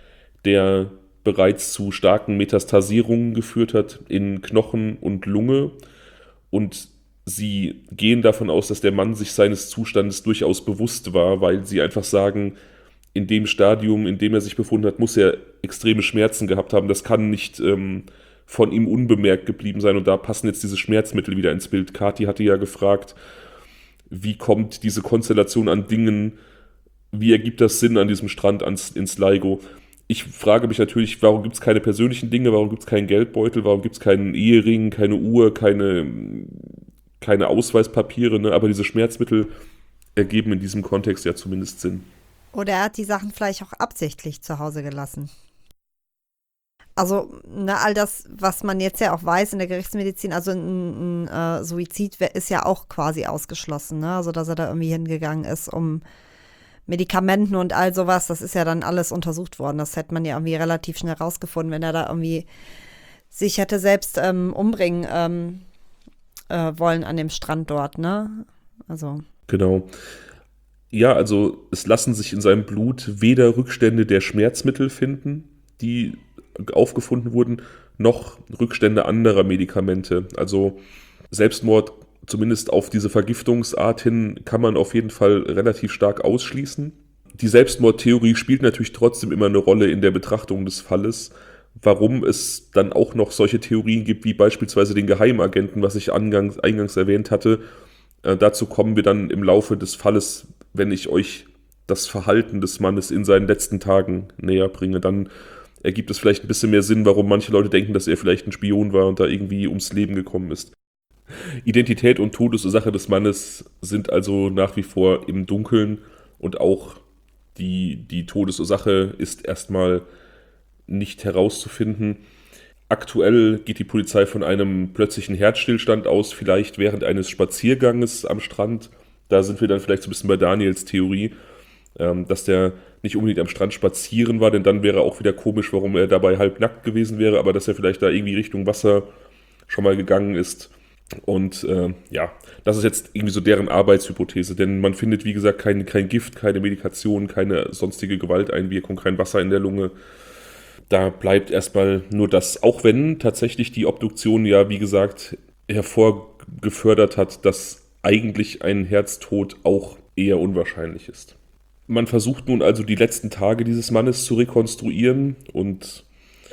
der bereits zu starken Metastasierungen geführt hat in Knochen und Lunge. Und sie gehen davon aus, dass der Mann sich seines Zustandes durchaus bewusst war, weil sie einfach sagen, in dem Stadium, in dem er sich befunden hat, muss er extreme Schmerzen gehabt haben. Das kann nicht ähm, von ihm unbemerkt geblieben sein. Und da passen jetzt diese Schmerzmittel wieder ins Bild. Kathi hatte ja gefragt, wie kommt diese Konstellation an Dingen wie ergibt das Sinn an diesem Strand ans, in Sligo? Ich frage mich natürlich, warum gibt es keine persönlichen Dinge, warum gibt es keinen Geldbeutel, warum gibt es keinen Ehering, keine Uhr, keine, keine Ausweispapiere, ne? Aber diese Schmerzmittel ergeben in diesem Kontext ja zumindest Sinn. Oder er hat die Sachen vielleicht auch absichtlich zu Hause gelassen. Also, ne, all das, was man jetzt ja auch weiß in der Gerichtsmedizin, also ein, ein äh, Suizid wär- ist ja auch quasi ausgeschlossen, ne? Also, dass er da irgendwie hingegangen ist, um Medikamenten und all sowas, das ist ja dann alles untersucht worden. Das hätte man ja irgendwie relativ schnell rausgefunden, wenn er da irgendwie sich hätte selbst ähm, umbringen ähm, äh, wollen an dem Strand dort, ne? Also. Genau. Ja, also es lassen sich in seinem Blut weder Rückstände der Schmerzmittel finden, die aufgefunden wurden, noch Rückstände anderer Medikamente. Also Selbstmord, zumindest auf diese Vergiftungsart hin, kann man auf jeden Fall relativ stark ausschließen. Die Selbstmordtheorie spielt natürlich trotzdem immer eine Rolle in der Betrachtung des Falles. Warum es dann auch noch solche Theorien gibt, wie beispielsweise den Geheimagenten, was ich angangs, eingangs erwähnt hatte, äh, dazu kommen wir dann im Laufe des Falles, wenn ich euch das Verhalten des Mannes in seinen letzten Tagen näher bringe. Dann ergibt es vielleicht ein bisschen mehr Sinn, warum manche Leute denken, dass er vielleicht ein Spion war und da irgendwie ums Leben gekommen ist. Identität und Todesursache des Mannes sind also nach wie vor im Dunkeln und auch die, die Todesursache ist erstmal nicht herauszufinden. Aktuell geht die Polizei von einem plötzlichen Herzstillstand aus, vielleicht während eines Spazierganges am Strand. Da sind wir dann vielleicht so ein bisschen bei Daniels Theorie, ähm, dass der nicht unbedingt am Strand spazieren war, denn dann wäre auch wieder komisch, warum er dabei halbnackt gewesen wäre, aber dass er vielleicht da irgendwie Richtung Wasser schon mal gegangen ist. Und äh, ja, das ist jetzt irgendwie so deren Arbeitshypothese, denn man findet, wie gesagt, kein, kein Gift, keine Medikation, keine sonstige Gewalteinwirkung, kein Wasser in der Lunge. Da bleibt erstmal nur das, auch wenn tatsächlich die Obduktion ja, wie gesagt, hervorgefördert hat, dass eigentlich ein Herztod auch eher unwahrscheinlich ist. Man versucht nun also die letzten Tage dieses Mannes zu rekonstruieren und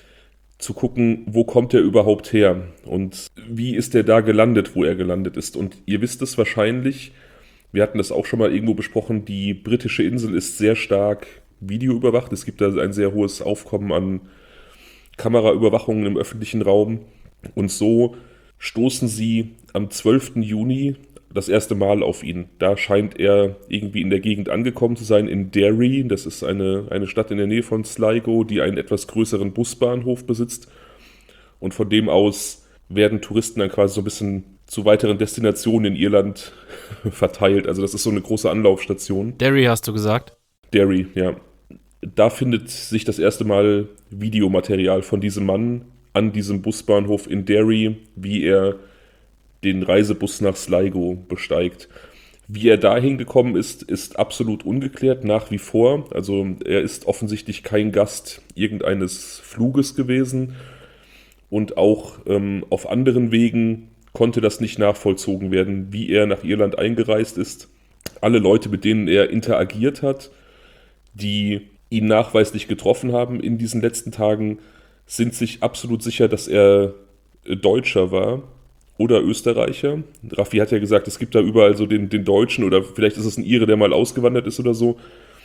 zu gucken, wo kommt er überhaupt her und wie ist er da gelandet, wo er gelandet ist. Und ihr wisst es wahrscheinlich, wir hatten das auch schon mal irgendwo besprochen, die britische Insel ist sehr stark videoüberwacht. Es gibt da ein sehr hohes Aufkommen an Kameraüberwachungen im öffentlichen Raum. Und so stoßen sie am zwölften Juni das erste Mal auf ihn. Da scheint er irgendwie in der Gegend angekommen zu sein, in Derry. Das ist eine, eine Stadt in der Nähe von Sligo, die einen etwas größeren Busbahnhof besitzt. Und von dem aus werden Touristen dann quasi so ein bisschen zu weiteren Destinationen in Irland verteilt. Also das ist so eine große Anlaufstation. Derry hast du gesagt? Derry, ja. Da findet sich das erste Mal Videomaterial von diesem Mann an diesem Busbahnhof in Derry, wie er den Reisebus nach Sligo besteigt. Wie er dahin gekommen ist, ist absolut ungeklärt, nach wie vor. Also er ist offensichtlich kein Gast irgendeines Fluges gewesen und auch ähm, auf anderen Wegen konnte das nicht nachvollzogen werden, wie er nach Irland eingereist ist. Alle Leute, mit denen er interagiert hat, die ihn nachweislich getroffen haben in diesen letzten Tagen, sind sich absolut sicher, dass er Deutscher war oder Österreicher. Raffi hat ja gesagt, es gibt da überall so den, den Deutschen oder vielleicht ist es ein Ire, der mal ausgewandert ist oder so.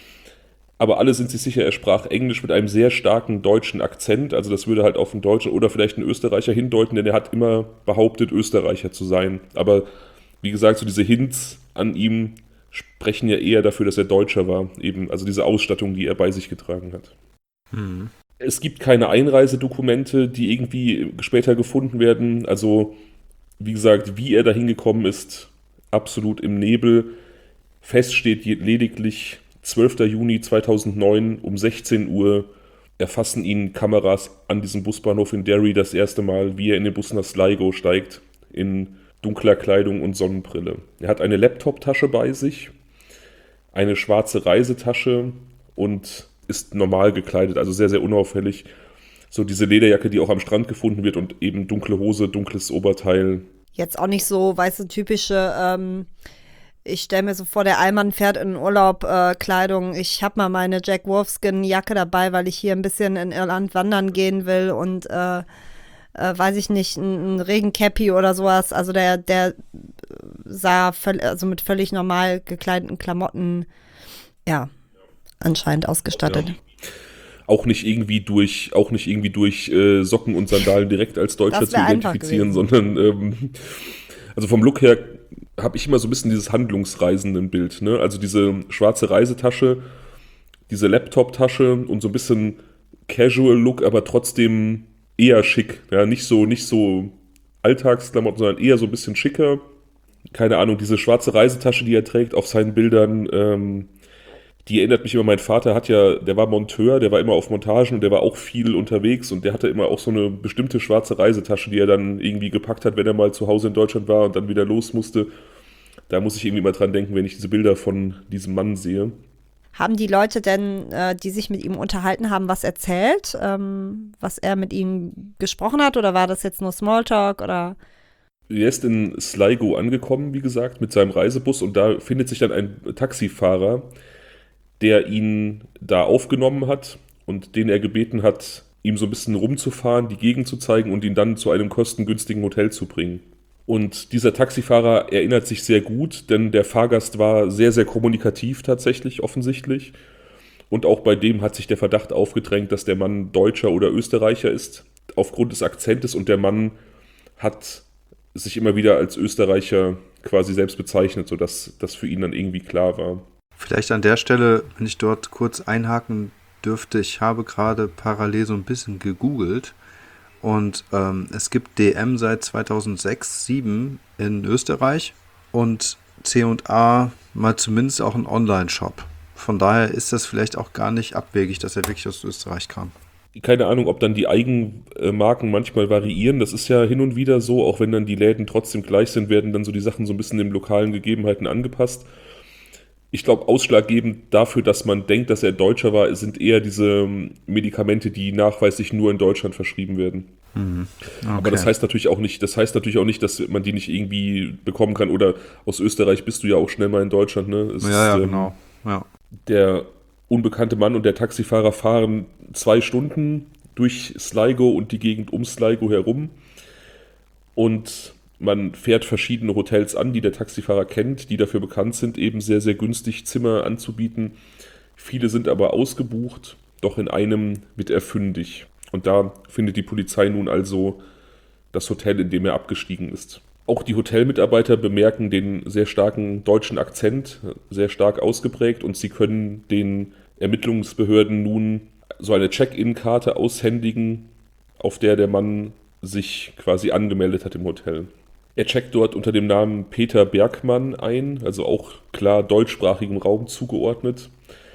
Aber alle sind sich sicher, er sprach Englisch mit einem sehr starken deutschen Akzent. Also das würde halt auf einen Deutschen oder vielleicht einen Österreicher hindeuten, denn er hat immer behauptet, Österreicher zu sein. Aber wie gesagt, so diese Hints an ihm sprechen ja eher dafür, dass er Deutscher war. Eben, also diese Ausstattung, die er bei sich getragen hat. Hm. Es gibt keine Einreisedokumente, die irgendwie später gefunden werden. Also wie gesagt, wie er da hingekommen ist, absolut im Nebel. Fest steht lediglich, zwölften Juni zweitausendneun um sechzehn Uhr erfassen ihn Kameras an diesem Busbahnhof in Derry das erste Mal, wie er in den Bus nach Sligo steigt, in dunkler Kleidung und Sonnenbrille. Er hat eine Laptoptasche bei sich, eine schwarze Reisetasche und ist normal gekleidet, also sehr, sehr unauffällig. So diese Lederjacke, die auch am Strand gefunden wird und eben dunkle Hose, dunkles Oberteil. Jetzt auch nicht so, weißt du, typische, ähm, ich stelle mir so vor, der Allmann fährt in Urlaub, äh, Kleidung. Ich habe mal meine Jack Wolfskin-Jacke dabei, weil ich hier ein bisschen in Irland wandern gehen will und, äh, äh, weiß ich nicht, ein, ein Regencappy oder sowas. Also der, der sah völ- also mit völlig normal gekleideten Klamotten, ja, anscheinend ausgestattet. Ja. Auch nicht irgendwie durch, auch nicht irgendwie durch äh, Socken und Sandalen direkt als Deutscher zu identifizieren, sondern ähm, also vom Look her habe ich immer so ein bisschen dieses Handlungsreisenden-Bild, ne? Also diese schwarze Reisetasche, diese Laptop-Tasche und so ein bisschen Casual-Look, aber trotzdem eher schick. Ja, nicht so, nicht so Alltagsklamotten, sondern eher so ein bisschen schicker. Keine Ahnung, diese schwarze Reisetasche, die er trägt auf seinen Bildern, ähm, die erinnert mich immer, mein Vater hat ja, der war Monteur, der war immer auf Montagen und der war auch viel unterwegs und der hatte immer auch so eine bestimmte schwarze Reisetasche, die er dann irgendwie gepackt hat, wenn er mal zu Hause in Deutschland war und dann wieder los musste. Da muss ich irgendwie mal dran denken, wenn ich diese Bilder von diesem Mann sehe. Haben die Leute denn, äh, die sich mit ihm unterhalten haben, was erzählt, ähm, was er mit ihnen gesprochen hat, oder war das jetzt nur Smalltalk oder? Er ist in Sligo angekommen, wie gesagt, mit seinem Reisebus und da findet sich dann ein Taxifahrer, der ihn da aufgenommen hat und den er gebeten hat, ihm so ein bisschen rumzufahren, die Gegend zu zeigen und ihn dann zu einem kostengünstigen Hotel zu bringen. Und dieser Taxifahrer erinnert sich sehr gut, denn der Fahrgast war sehr, sehr kommunikativ tatsächlich, offensichtlich. Und auch bei dem hat sich der Verdacht aufgedrängt, dass der Mann Deutscher oder Österreicher ist, aufgrund des Akzentes. Und der Mann hat sich immer wieder als Österreicher quasi selbst bezeichnet, sodass das für ihn dann irgendwie klar war. Vielleicht an der Stelle, wenn ich dort kurz einhaken dürfte, ich habe gerade parallel so ein bisschen gegoogelt. Und ähm, es gibt D M seit zweitausendsechs, zweitausendsieben in Österreich und C und A mal zumindest auch ein Online-Shop. Von daher ist das vielleicht auch gar nicht abwegig, dass er wirklich aus Österreich kam. Keine Ahnung, ob dann die Eigenmarken manchmal variieren. Das ist ja hin und wieder so, auch wenn dann die Läden trotzdem gleich sind, werden dann so die Sachen so ein bisschen den lokalen Gegebenheiten angepasst. Ich glaube, ausschlaggebend dafür, dass man denkt, dass er Deutscher war, sind eher diese Medikamente, die nachweislich nur in Deutschland verschrieben werden. Mhm. Okay. Aber das heißt natürlich auch nicht, das heißt natürlich auch nicht, dass man die nicht irgendwie bekommen kann. Oder aus Österreich bist du ja auch schnell mal in Deutschland, ne? Es ja, ja, ist, ähm, genau. Ja. Der unbekannte Mann und der Taxifahrer fahren zwei Stunden durch Sligo und die Gegend um Sligo herum. Und man fährt verschiedene Hotels an, die der Taxifahrer kennt, die dafür bekannt sind, eben sehr, sehr günstig Zimmer anzubieten. Viele sind aber ausgebucht, doch in einem wird er fündig. Und da findet die Polizei nun also das Hotel, in dem er abgestiegen ist. Auch die Hotelmitarbeiter bemerken den sehr starken deutschen Akzent, sehr stark ausgeprägt, und sie können den Ermittlungsbehörden nun so eine Check-in-Karte aushändigen, auf der der Mann sich quasi angemeldet hat im Hotel. Er checkt dort unter dem Namen Peter Bergmann ein, also auch klar deutschsprachigem Raum zugeordnet,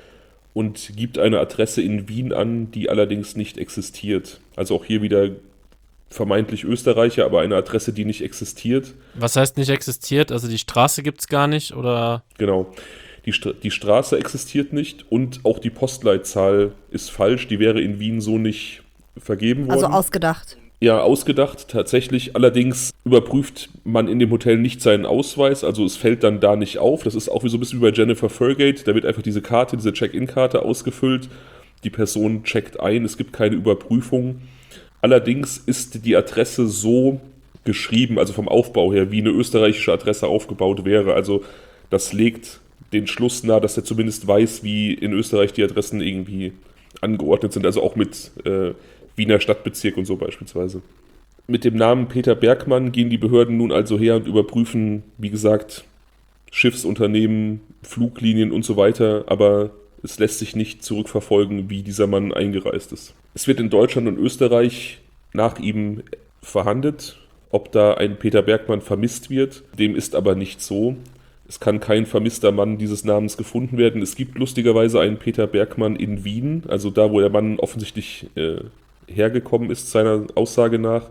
und gibt eine Adresse in Wien an, die allerdings nicht existiert. Also auch hier wieder vermeintlich Österreicher, aber eine Adresse, die nicht existiert. Was heißt nicht existiert? Also die Straße gibt es gar nicht, oder? Genau. Die, St- die Straße existiert nicht und auch die Postleitzahl ist falsch. Die wäre in Wien so nicht vergeben worden. Also ausgedacht. Ja, ausgedacht tatsächlich. Allerdings überprüft man in dem Hotel nicht seinen Ausweis, also es fällt dann da nicht auf. Das ist auch wie so ein bisschen wie bei Jennifer Fergate. Da wird einfach diese Karte, diese Check-in-Karte ausgefüllt. Die Person checkt ein, es gibt keine Überprüfung. Allerdings ist die Adresse so geschrieben, also vom Aufbau her, wie eine österreichische Adresse aufgebaut wäre. Also das legt den Schluss nahe, dass er zumindest weiß, wie in Österreich die Adressen irgendwie angeordnet sind, also auch mit äh, Wiener Stadtbezirk und so beispielsweise. Mit dem Namen Peter Bergmann gehen die Behörden nun also her und überprüfen, wie gesagt, Schiffsunternehmen, Fluglinien und so weiter, aber es lässt sich nicht zurückverfolgen, wie dieser Mann eingereist ist. Es wird in Deutschland und Österreich nach ihm verhandelt, ob da ein Peter Bergmann vermisst wird. Dem ist aber nicht so. Es kann kein vermisster Mann dieses Namens gefunden werden. Es gibt lustigerweise einen Peter Bergmann in Wien, also da, wo der Mann offensichtlich äh, hergekommen ist, seiner Aussage nach.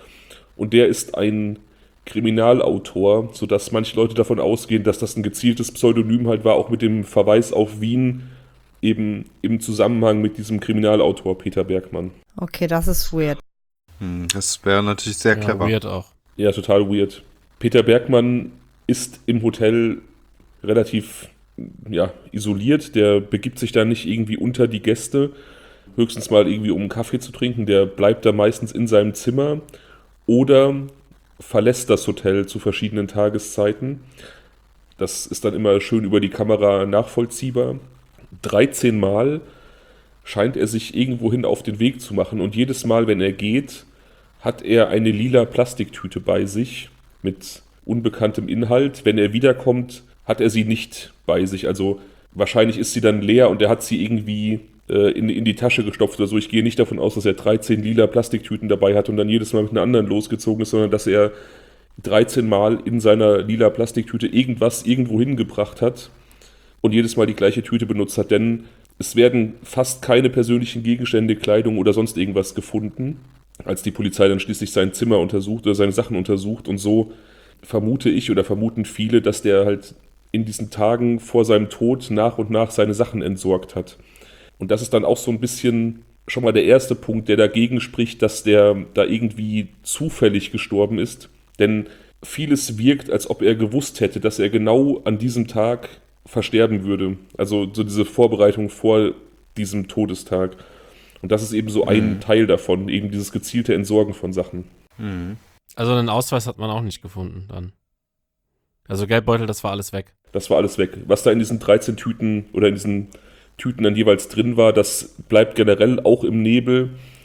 Und der ist ein Kriminalautor, sodass manche Leute davon ausgehen, dass das ein gezieltes Pseudonym halt war, auch mit dem Verweis auf Wien, eben im Zusammenhang mit diesem Kriminalautor Peter Bergmann. Okay, das ist weird. Hm, das wäre natürlich sehr Ja, clever. weird auch. Ja, total weird. Peter Bergmann ist im Hotel relativ ja, isoliert. Der begibt sich da nicht irgendwie unter die Gäste, höchstens mal irgendwie um einen Kaffee zu trinken. Der bleibt da meistens in seinem Zimmer oder verlässt das Hotel zu verschiedenen Tageszeiten. Das ist dann immer schön über die Kamera nachvollziehbar. dreizehn Mal scheint er sich irgendwohin auf den Weg zu machen und jedes Mal, wenn er geht, hat er eine lila Plastiktüte bei sich mit unbekanntem Inhalt. Wenn er wiederkommt, hat er sie nicht bei sich. Also wahrscheinlich ist sie dann leer und er hat sie irgendwie äh, in, in die Tasche gestopft oder so. Ich gehe nicht davon aus, dass er dreizehn lila Plastiktüten dabei hat und dann jedes Mal mit einer anderen losgezogen ist, sondern dass er dreizehn Mal in seiner lila Plastiktüte irgendwas irgendwo hingebracht hat und jedes Mal die gleiche Tüte benutzt hat. Denn es werden fast keine persönlichen Gegenstände, Kleidung oder sonst irgendwas gefunden, als die Polizei dann schließlich sein Zimmer untersucht oder seine Sachen untersucht. Und so vermute ich oder vermuten viele, dass der halt in diesen Tagen vor seinem Tod nach und nach seine Sachen entsorgt hat. Und das ist dann auch so ein bisschen schon mal der erste Punkt, der dagegen spricht, dass der da irgendwie zufällig gestorben ist. Denn vieles wirkt, als ob er gewusst hätte, dass er genau an diesem Tag versterben würde. Also so diese Vorbereitung vor diesem Todestag. Und das ist eben so ein mhm. Teil davon, eben dieses gezielte Entsorgen von Sachen. Mhm. Also einen Ausweis hat man auch nicht gefunden dann. Also Geldbeutel, das war alles weg. Das war alles weg. Was da in diesen dreizehn Tüten oder in diesen Tüten dann jeweils drin war, das bleibt generell auch im Nebel.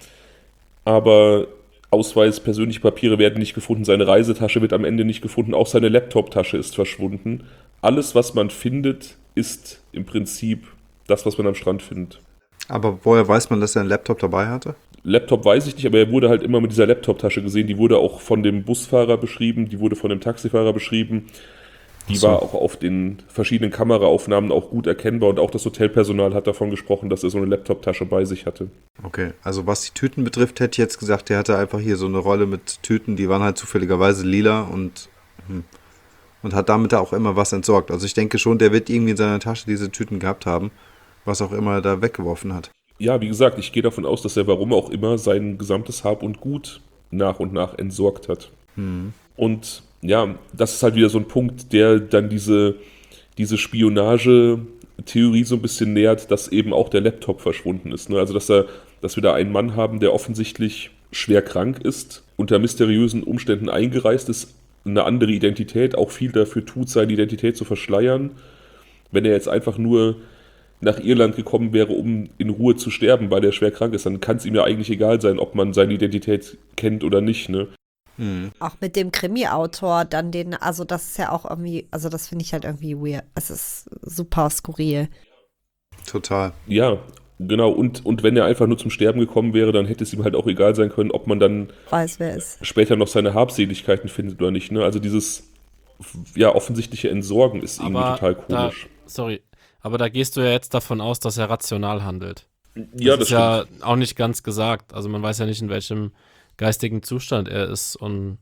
Aber Ausweis, persönliche Papiere werden nicht gefunden, seine Reisetasche wird am Ende nicht gefunden, auch seine Laptoptasche ist verschwunden. Alles, was man findet, ist im Prinzip das, was man am Strand findet. Aber woher weiß man, dass er einen Laptop dabei hatte? Laptop weiß ich nicht, aber er wurde halt immer mit dieser Laptoptasche gesehen. Die wurde auch von dem Busfahrer beschrieben, die wurde von dem Taxifahrer beschrieben. Die so. War auch auf den verschiedenen Kameraaufnahmen auch gut erkennbar und auch das Hotelpersonal hat davon gesprochen, dass er so eine Laptoptasche bei sich hatte. Okay, also was die Tüten betrifft, hätte ich jetzt gesagt, der hatte einfach hier so eine Rolle mit Tüten, die waren halt zufälligerweise lila und, und hat damit auch immer was entsorgt. Also ich denke schon, der wird irgendwie in seiner Tasche diese Tüten gehabt haben, was auch immer er da weggeworfen hat. Ja, wie gesagt, ich gehe davon aus, dass er warum auch immer sein gesamtes Hab und Gut nach und nach entsorgt hat. Hm. Und ja, das ist halt wieder so ein Punkt, der dann diese, diese Spionage-Theorie so ein bisschen nähert, dass eben auch der Laptop verschwunden ist. Ne? Also dass, er, dass wir da einen Mann haben, der offensichtlich schwer krank ist, unter mysteriösen Umständen eingereist ist, eine andere Identität, auch viel dafür tut, seine Identität zu verschleiern. Wenn er jetzt einfach nur nach Irland gekommen wäre, um in Ruhe zu sterben, weil er schwer krank ist, dann kann es ihm ja eigentlich egal sein, ob man seine Identität kennt oder nicht, ne? Hm. Auch mit dem Krimi-Autor, dann den, also das ist ja auch irgendwie, also das finde ich halt irgendwie weird. Es ist super skurril. Total. Ja, genau. Und, und wenn er einfach nur zum Sterben gekommen wäre, dann hätte es ihm halt auch egal sein können, ob man dann weiß, wer ist. Später noch seine Habseligkeiten findet oder nicht, ne? Also dieses, ja, offensichtliche Entsorgen ist irgendwie Aber total komisch. Da, sorry, aber da gehst du ja jetzt davon aus, dass er rational handelt. Ja, das, das ist ja stimmt. auch nicht ganz gesagt. Also man weiß ja nicht, in welchem geistigen Zustand er ist. Und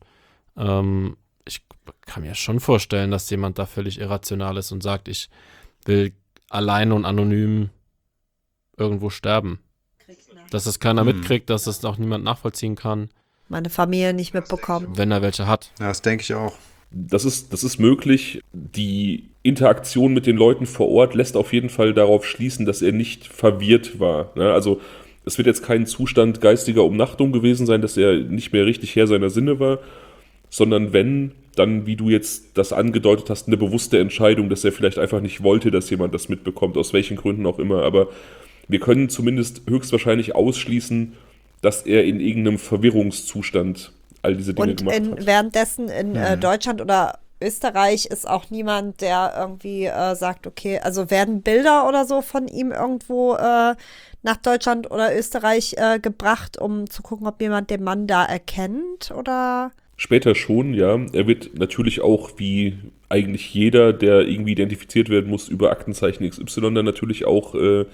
ähm, ich kann mir schon vorstellen, dass jemand da völlig irrational ist und sagt, ich will allein und anonym irgendwo sterben. Dass es keiner Hm. mitkriegt, dass es auch niemand nachvollziehen kann, Meine Familie nicht mitbekommen. wenn er welche hat. Ja, das denke ich auch. Das ist, das ist möglich. Die Interaktion mit den Leuten vor Ort lässt auf jeden Fall darauf schließen, dass er nicht verwirrt war. Ne? Also es wird jetzt kein Zustand geistiger Umnachtung gewesen sein, dass er nicht mehr richtig Herr seiner Sinne war, sondern wenn, dann, wie du jetzt das angedeutet hast, eine bewusste Entscheidung, dass er vielleicht einfach nicht wollte, dass jemand das mitbekommt, aus welchen Gründen auch immer. Aber wir können zumindest höchstwahrscheinlich ausschließen, dass er in irgendeinem Verwirrungszustand all diese Dinge Und gemacht in, hat. währenddessen in Mhm. äh, Deutschland oder Österreich ist auch niemand, der irgendwie äh, sagt, okay, also werden Bilder oder so von ihm irgendwo äh, nach Deutschland oder Österreich äh, gebracht, um zu gucken, ob jemand den Mann da erkennt oder? Später schon, ja. Er wird natürlich auch, wie eigentlich jeder, der irgendwie identifiziert werden muss, über Aktenzeichen X Y dann natürlich auch, äh,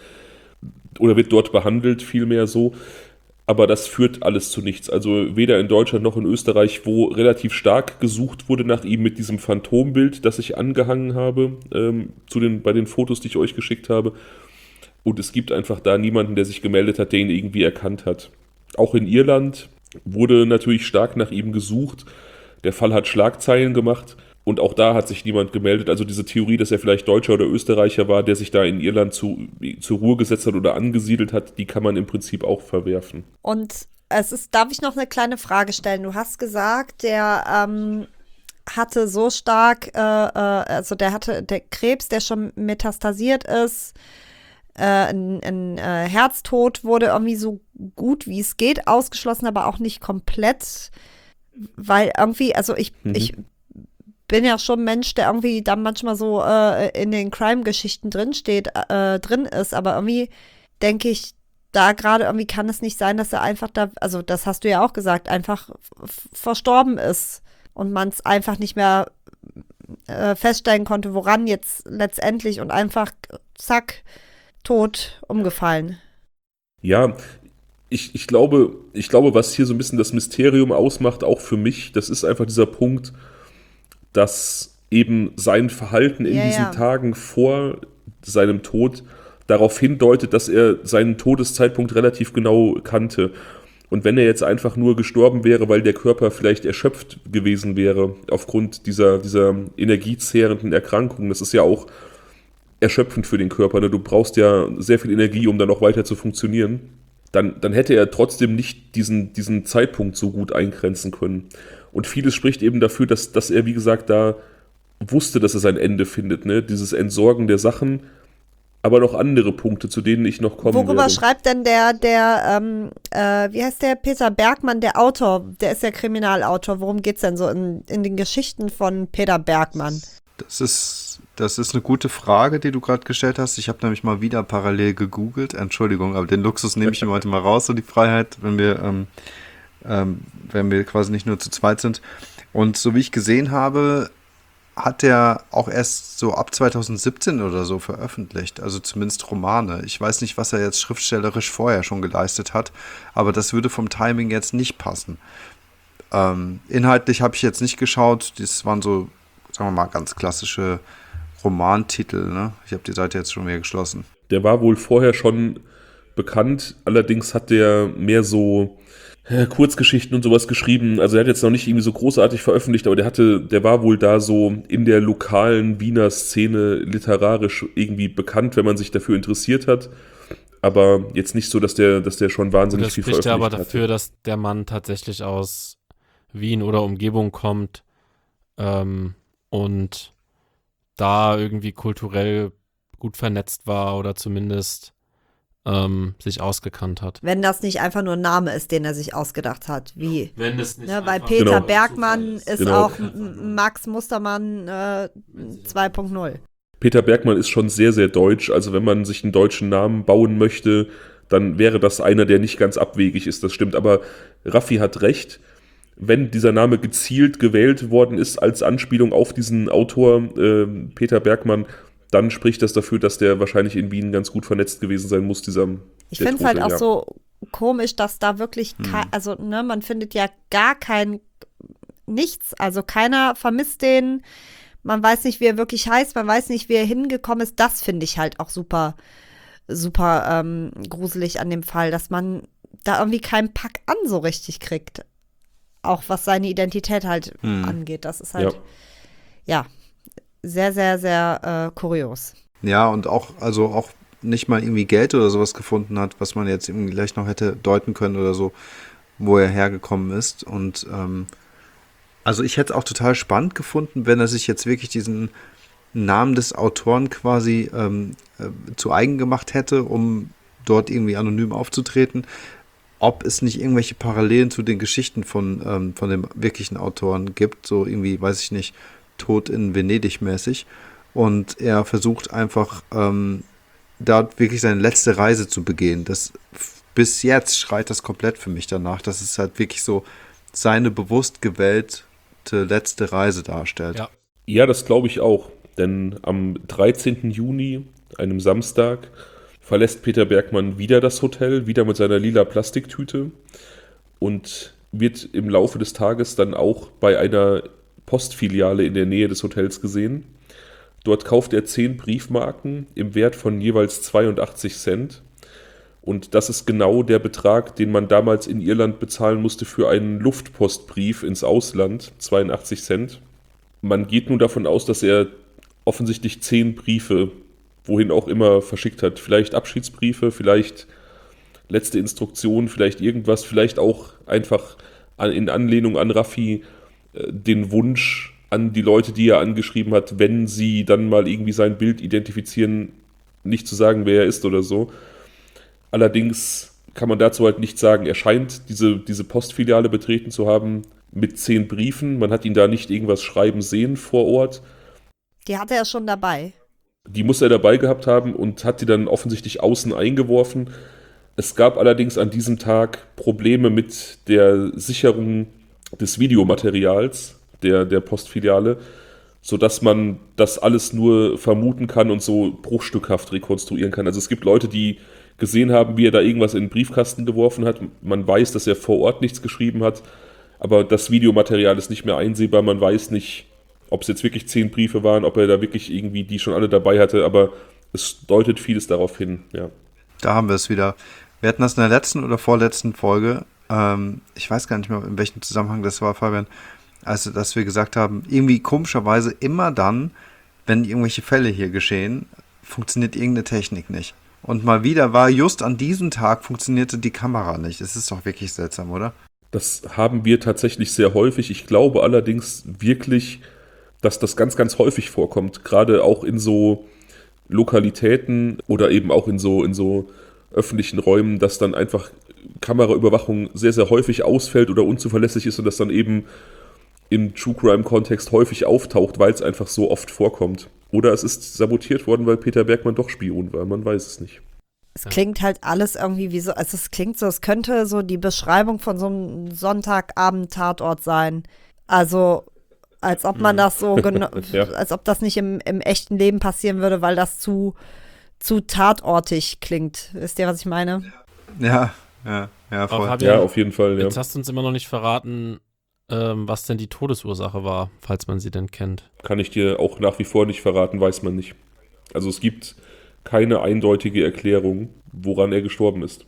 oder wird dort behandelt, vielmehr so. Aber das führt alles zu nichts. Also weder in Deutschland noch in Österreich, wo relativ stark gesucht wurde nach ihm mit diesem Phantombild, das ich angehangen habe, ähm, zu den, bei den Fotos, die ich euch geschickt habe. Und es gibt einfach da niemanden, der sich gemeldet hat, der ihn irgendwie erkannt hat. Auch in Irland wurde natürlich stark nach ihm gesucht. Der Fall hat Schlagzeilen gemacht. Und auch da hat sich niemand gemeldet. Also diese Theorie, dass er vielleicht Deutscher oder Österreicher war, der sich da in Irland zu, zur Ruhe gesetzt hat oder angesiedelt hat, die kann man im Prinzip auch verwerfen. Und es ist, darf ich noch eine kleine Frage stellen? Du hast gesagt, der ähm, hatte so stark, äh, äh, also der hatte der Krebs, der schon metastasiert ist, äh, ein, ein äh, Herztod wurde irgendwie so gut wie es geht ausgeschlossen, aber auch nicht komplett, weil irgendwie, also ich, Mhm. ich bin ja schon ein Mensch, der irgendwie dann manchmal so äh, in den Crime-Geschichten drinsteht, äh, drin ist, aber irgendwie denke ich, da gerade irgendwie kann es nicht sein, dass er einfach da, also das hast du ja auch gesagt, einfach f- verstorben ist und man es einfach nicht mehr äh, feststellen konnte, woran jetzt letztendlich und einfach zack, tot umgefallen. Ja, ich, ich glaube, ich glaube, was hier so ein bisschen das Mysterium ausmacht, auch für mich, das ist einfach dieser Punkt, dass eben sein Verhalten in Ja, diesen ja. Tagen vor seinem Tod darauf hindeutet, dass er seinen Todeszeitpunkt relativ genau kannte. Und wenn er jetzt einfach nur gestorben wäre, weil der Körper vielleicht erschöpft gewesen wäre, aufgrund dieser, dieser energiezehrenden Erkrankung, das ist ja auch erschöpfend für den Körper, ne? Du brauchst ja sehr viel Energie, um dann noch weiter zu funktionieren, dann, dann hätte er trotzdem nicht diesen, diesen Zeitpunkt so gut eingrenzen können. Und vieles spricht eben dafür, dass, dass er, wie gesagt, da wusste, dass er sein Ende findet, ne? Dieses Entsorgen der Sachen, aber noch andere Punkte, zu denen ich noch kommen Worüber werde. schreibt denn der, der, ähm, äh, wie heißt der, Peter Bergmann, der Autor, der ist ja Kriminalautor. Worum geht's denn so in, in den Geschichten von Peter Bergmann? Das ist, das ist eine gute Frage, die du gerade gestellt hast. Ich habe nämlich mal wieder parallel gegoogelt. Entschuldigung, aber den Luxus nehme ich mir heute mal raus, so die Freiheit, wenn wir, ähm, ähm, wenn wir quasi nicht nur zu zweit sind. Und so wie ich gesehen habe, hat er auch erst so ab zwanzig siebzehn oder so veröffentlicht, also zumindest Romane. Ich weiß nicht, was er jetzt schriftstellerisch vorher schon geleistet hat, aber das würde vom Timing jetzt nicht passen. Ähm, inhaltlich habe ich jetzt nicht geschaut, das waren so, sagen wir mal, ganz klassische Romantitel, ne? Ich habe die Seite jetzt schon wieder geschlossen. Der war wohl vorher schon bekannt, allerdings hat der mehr so äh, Kurzgeschichten und sowas geschrieben. Also er hat jetzt noch nicht irgendwie so großartig veröffentlicht, aber der hatte, der war wohl da so in der lokalen Wiener Szene literarisch irgendwie bekannt, wenn man sich dafür interessiert hat. Aber jetzt nicht so, dass der, dass der schon Und wahnsinnig das viel spricht ja veröffentlicht aber hatte. dafür, dass der Mann tatsächlich aus Wien oder Umgebung kommt ähm, und da irgendwie kulturell gut vernetzt war oder zumindest ähm, sich ausgekannt hat. Wenn das nicht einfach nur ein Name ist, den er sich ausgedacht hat, wie, Wenn es nicht ne, weil einfach Peter Genau. Bergmann ist Genau. auch M- M- Max Mustermann äh, zwei Punkt null. Peter Bergmann ist schon sehr, sehr deutsch. Also wenn man sich einen deutschen Namen bauen möchte, dann wäre das einer, der nicht ganz abwegig ist. Das stimmt. Aber Raffi hat recht. Wenn dieser Name gezielt gewählt worden ist als Anspielung auf diesen Autor äh, Peter Bergmann, dann spricht das dafür, dass der wahrscheinlich in Wien ganz gut vernetzt gewesen sein muss, dieser Ich der finde es halt Tote, auch ja. so komisch, dass da wirklich, kei- also ne, man findet ja gar kein, nichts, also keiner vermisst den, man weiß nicht, wie er wirklich heißt, man weiß nicht, wie er hingekommen ist, das finde ich halt auch super, super ähm, gruselig an dem Fall, dass man da irgendwie keinen Pack an so richtig kriegt, auch was seine Identität halt Hm. angeht, das ist halt, Ja. ja, sehr, sehr, sehr äh, kurios. Ja, und auch, also auch nicht mal irgendwie Geld oder sowas gefunden hat, was man jetzt irgendwie gleich noch hätte deuten können oder so, wo er hergekommen ist. Und ähm, also ich hätte es auch total spannend gefunden, wenn er sich jetzt wirklich diesen Namen des Autoren quasi ähm, äh, zu eigen gemacht hätte, um dort irgendwie anonym aufzutreten. Ob es nicht irgendwelche Parallelen zu den Geschichten von, ähm, von den wirklichen Autoren gibt, so irgendwie, weiß ich nicht, Tod in Venedig mäßig. Und er versucht einfach, ähm, da wirklich seine letzte Reise zu begehen. Das, bis jetzt schreit das komplett für mich danach, dass es halt wirklich so seine bewusst gewählte letzte Reise darstellt. Ja. Ja, das glaube ich auch. Denn am dreizehnten Juni, einem Samstag, verlässt Peter Bergmann wieder das Hotel, wieder mit seiner lila Plastiktüte und wird im Laufe des Tages dann auch bei einer Postfiliale in der Nähe des Hotels gesehen. Dort kauft er zehn Briefmarken im Wert von jeweils zweiundachtzig Cent. Und das ist genau der Betrag, den man damals in Irland bezahlen musste für einen Luftpostbrief ins Ausland, zweiundachtzig Cent. Man geht nun davon aus, dass er offensichtlich zehn Briefe, wohin auch immer, verschickt hat. Vielleicht Abschiedsbriefe, vielleicht letzte Instruktionen, vielleicht irgendwas, vielleicht auch einfach an, in Anlehnung an Raffi äh, den Wunsch an die Leute, die er angeschrieben hat, wenn sie dann mal irgendwie sein Bild identifizieren, nicht zu sagen, wer er ist oder so. Allerdings kann man dazu halt nicht sagen, er scheint diese, diese Postfiliale betreten zu haben mit zehn Briefen. Man hat ihn da nicht irgendwas schreiben sehen vor Ort. Die hatte er schon dabei. Die muss er dabei gehabt haben und hat die dann offensichtlich außen eingeworfen. Es gab allerdings an diesem Tag Probleme mit der Sicherung des Videomaterials der, der Postfiliale, sodass man das alles nur vermuten kann und so bruchstückhaft rekonstruieren kann. Also es gibt Leute, die gesehen haben, wie er da irgendwas in den Briefkasten geworfen hat. Man weiß, dass er vor Ort nichts geschrieben hat, aber das Videomaterial ist nicht mehr einsehbar. Man weiß nicht, ob es jetzt wirklich zehn Briefe waren, ob er da wirklich irgendwie die schon alle dabei hatte, aber es deutet vieles darauf hin, ja. Da haben wir es wieder. Wir hatten das in der letzten oder vorletzten Folge, ähm, ich weiß gar nicht mehr, in welchem Zusammenhang das war, Fabian, also dass wir gesagt haben, irgendwie komischerweise immer dann, wenn irgendwelche Fälle hier geschehen, funktioniert irgendeine Technik nicht. Und mal wieder war just an diesem Tag funktionierte die Kamera nicht. Es ist doch wirklich seltsam, oder? Das haben wir tatsächlich sehr häufig. Ich glaube allerdings wirklich, dass das ganz, ganz häufig vorkommt. Gerade auch in so Lokalitäten oder eben auch in so, in so öffentlichen Räumen, dass dann einfach Kameraüberwachung sehr, sehr häufig ausfällt oder unzuverlässig ist und das dann eben im True-Crime-Kontext häufig auftaucht, weil es einfach so oft vorkommt. Oder es ist sabotiert worden, weil Peter Bergmann doch Spion war, man weiß es nicht. Es klingt halt alles irgendwie wie so, also es klingt so, es könnte so die Beschreibung von so einem Sonntagabend-Tatort sein. Also als ob man das so, geno- Ja. als ob das nicht im, im echten Leben passieren würde, weil das zu, zu tatortig klingt. Wisst ihr, was ich meine? Ja, ja, ja, voll. Aber Ja, auf jeden Fall, ja. Jetzt hast du uns immer noch nicht verraten, ähm, was denn die Todesursache war, falls man sie denn kennt. Kann ich dir auch nach wie vor nicht verraten, weiß man nicht. Also es gibt keine eindeutige Erklärung, woran er gestorben ist.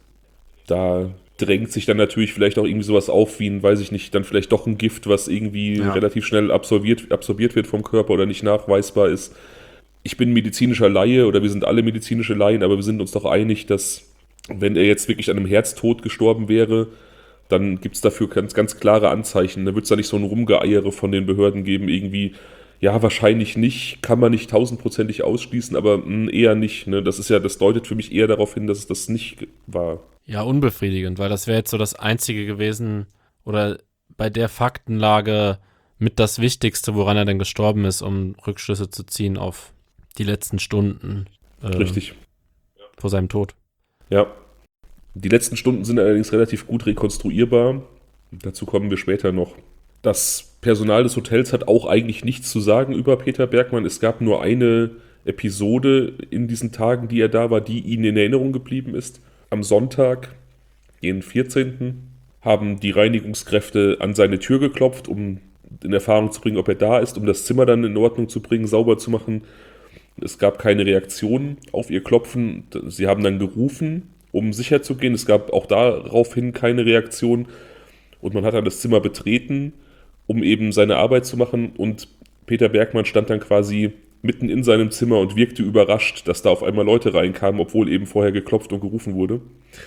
Da drängt sich dann natürlich vielleicht auch irgendwie sowas auf, wie ein, weiß ich nicht, dann vielleicht doch ein Gift, was irgendwie Ja. relativ schnell absorbiert, absorbiert wird vom Körper oder nicht nachweisbar ist. Ich bin medizinischer Laie oder wir sind alle medizinische Laien, aber wir sind uns doch einig, dass wenn er jetzt wirklich an einem Herztod gestorben wäre, dann gibt es dafür ganz, ganz klare Anzeichen. Da wird es da nicht so ein Rumgeeiere von den Behörden geben, irgendwie, ja, wahrscheinlich nicht, kann man nicht tausendprozentig ausschließen, aber mh, eher nicht. Ne? Das ist ja, das deutet für mich eher darauf hin, dass es das nicht war. Ja, unbefriedigend, weil das wäre jetzt so das Einzige gewesen oder bei der Faktenlage mit das Wichtigste, woran er denn gestorben ist, um Rückschlüsse zu ziehen auf die letzten Stunden äh, Richtig. vor seinem Tod. Ja. Die letzten Stunden sind allerdings relativ gut rekonstruierbar. Dazu kommen wir später noch. Das Personal des Hotels hat auch eigentlich nichts zu sagen über Peter Bergmann. Es gab nur eine Episode in diesen Tagen, die er da war, die ihnen in Erinnerung geblieben ist. Am Sonntag, den vierzehnten, haben die Reinigungskräfte an seine Tür geklopft, um in Erfahrung zu bringen, ob er da ist, um das Zimmer dann in Ordnung zu bringen, sauber zu machen. Es gab keine Reaktion auf ihr Klopfen. Sie haben dann gerufen, um sicher zu gehen. Es gab auch daraufhin keine Reaktion. Und man hat dann das Zimmer betreten, um eben seine Arbeit zu machen. Und Peter Bergmann stand dann quasi mitten in seinem Zimmer und wirkte überrascht, dass da auf einmal Leute reinkamen, obwohl eben vorher geklopft und gerufen wurde.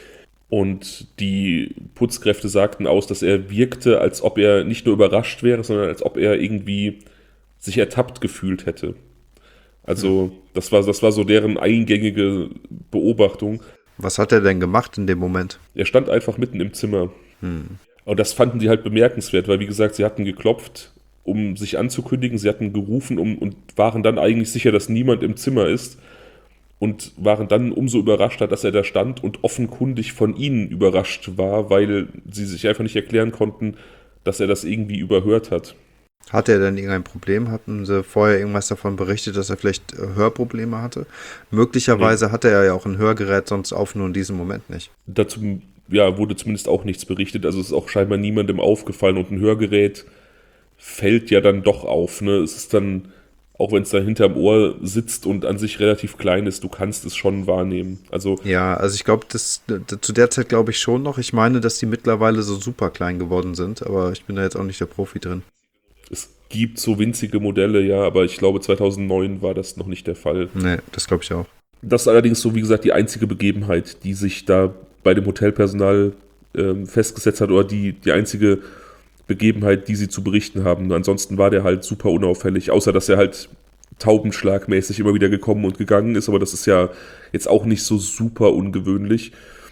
Und die Putzkräfte sagten aus, dass er wirkte, als ob er nicht nur überrascht wäre, sondern als ob er irgendwie sich ertappt gefühlt hätte. Also das war, das war so deren eingängige Beobachtung. Was hat er denn gemacht in dem Moment? Er stand einfach mitten im Zimmer. Hm. Und das fanden die halt bemerkenswert, weil wie gesagt, sie hatten geklopft, um sich anzukündigen, sie hatten gerufen um, und waren dann eigentlich sicher, dass niemand im Zimmer ist und waren dann umso überraschter, dass er da stand und offenkundig von ihnen überrascht war, weil sie sich einfach nicht erklären konnten, dass er das irgendwie überhört hat. Hatte er denn irgendein Problem? Hatten sie vorher irgendwas davon berichtet, dass er vielleicht äh, Hörprobleme hatte? Möglicherweise Nee. hatte er ja auch ein Hörgerät sonst auf, nur in diesem Moment nicht. Dazu ja, wurde zumindest auch nichts berichtet, also es ist auch scheinbar niemandem aufgefallen und ein Hörgerät fällt ja dann doch auf. Ne? Es ist dann, auch wenn es da hinterm Ohr sitzt und an sich relativ klein ist, du kannst es schon wahrnehmen. Also Ja, also ich glaube, das d- zu der Zeit glaube ich schon noch. Ich meine, dass die mittlerweile so super klein geworden sind, aber ich bin da jetzt auch nicht der Profi drin. es gibt so winzige Modelle, ja, aber ich glaube zweitausendneun war das noch nicht der Fall. Nee, das glaube ich auch. Das ist allerdings so, wie gesagt, die einzige Begebenheit, die sich da bei dem Hotelpersonal ähm, festgesetzt hat oder die, die einzige Begebenheit, die sie zu berichten haben. Ansonsten war der halt super unauffällig, außer dass er halt taubenschlagmäßig immer wieder gekommen und gegangen ist, aber das ist ja jetzt auch nicht so super ungewöhnlich.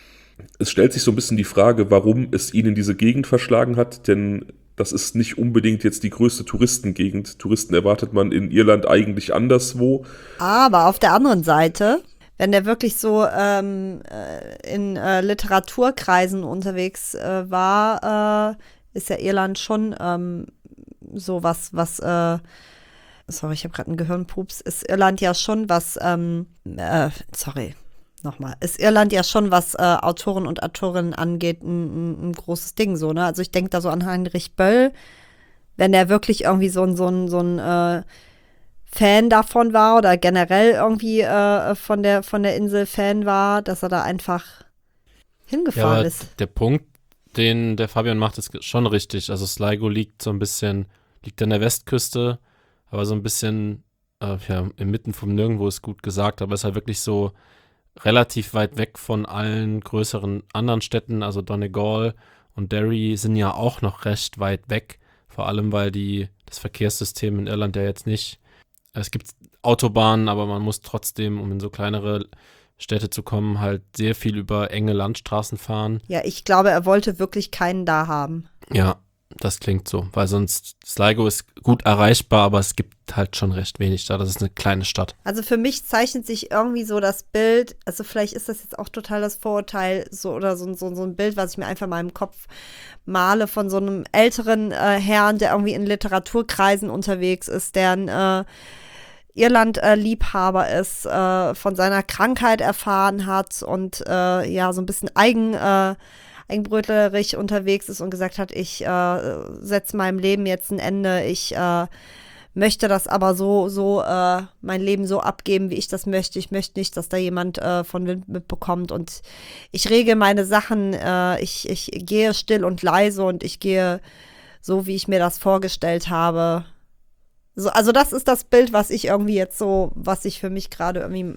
Es stellt sich so ein bisschen die Frage, warum es ihn in diese Gegend verschlagen hat, denn das ist nicht unbedingt jetzt die größte Touristengegend. Touristen erwartet man in Irland eigentlich anderswo. Aber auf der anderen Seite, wenn der wirklich so ähm, äh, in äh, Literaturkreisen unterwegs äh, war, äh, ist ja Irland schon ähm, so was, was, äh, sorry, ich habe gerade einen Gehirnpups, ist Irland ja schon was, ähm, äh, sorry, nochmal, ist Irland ja schon, was äh, Autoren und Autorinnen angeht, ein, ein, ein großes Ding so, ne? Also ich denke da so an Heinrich Böll, wenn der wirklich irgendwie so ein, so ein, so ein äh, Fan davon war oder generell irgendwie äh, von der, von der Insel Fan war, dass er da einfach hingefahren Ja, aber ist. der Punkt, den der Fabian macht, ist schon richtig. Also Sligo liegt so ein bisschen, liegt an der Westküste, aber so ein bisschen, äh, ja, inmitten vom Nirgendwo ist gut gesagt, aber ist halt wirklich so relativ weit weg von allen größeren anderen Städten. Also Donegal und Derry sind ja auch noch recht weit weg, vor allem weil die das Verkehrssystem in Irland ja jetzt nicht, es gibt Autobahnen, aber man muss trotzdem, um in so kleinere Städte zu kommen, halt sehr viel über enge Landstraßen fahren. Ja, ich glaube, er wollte wirklich keinen da haben. Ja, das klingt so, weil sonst Sligo ist gut erreichbar, aber es gibt halt schon recht wenig da. Das ist eine kleine Stadt. Also für mich zeichnet sich irgendwie so das Bild, also vielleicht ist das jetzt auch total das Vorurteil, so oder so, so, so ein Bild, was ich mir einfach mal im Kopf male von so einem älteren äh, Herrn, der irgendwie in Literaturkreisen unterwegs ist, der ein äh, Irland-Liebhaber äh, ist, äh, von seiner Krankheit erfahren hat und äh, ja, so ein bisschen eigen, äh, eigenbrötlerig unterwegs ist und gesagt hat, ich äh, setze meinem Leben jetzt ein Ende, ich äh, möchte das aber so, so, äh, mein Leben so abgeben, wie ich das möchte. Ich möchte nicht, dass da jemand äh, von Wind mitbekommt und ich rege meine Sachen, äh, ich, ich gehe still und leise und ich gehe so, wie ich mir das vorgestellt habe. So, also das ist das Bild, was ich irgendwie jetzt so, was sich für mich gerade irgendwie,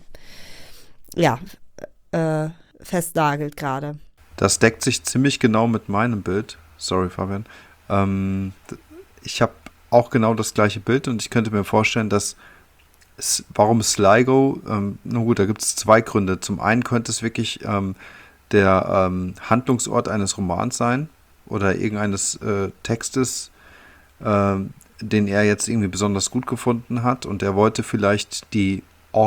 ja, äh, festnagelt gerade. Das deckt sich ziemlich genau mit meinem Bild. Sorry, Fabian. Ähm, ich habe auch genau das gleiche Bild und ich könnte mir vorstellen, dass es, warum Sligo, ähm, na gut, da gibt es zwei Gründe. Zum einen könnte es wirklich ähm, der ähm, Handlungsort eines Romans sein oder irgendeines äh, Textes, äh, den er jetzt irgendwie besonders gut gefunden hat und er wollte vielleicht die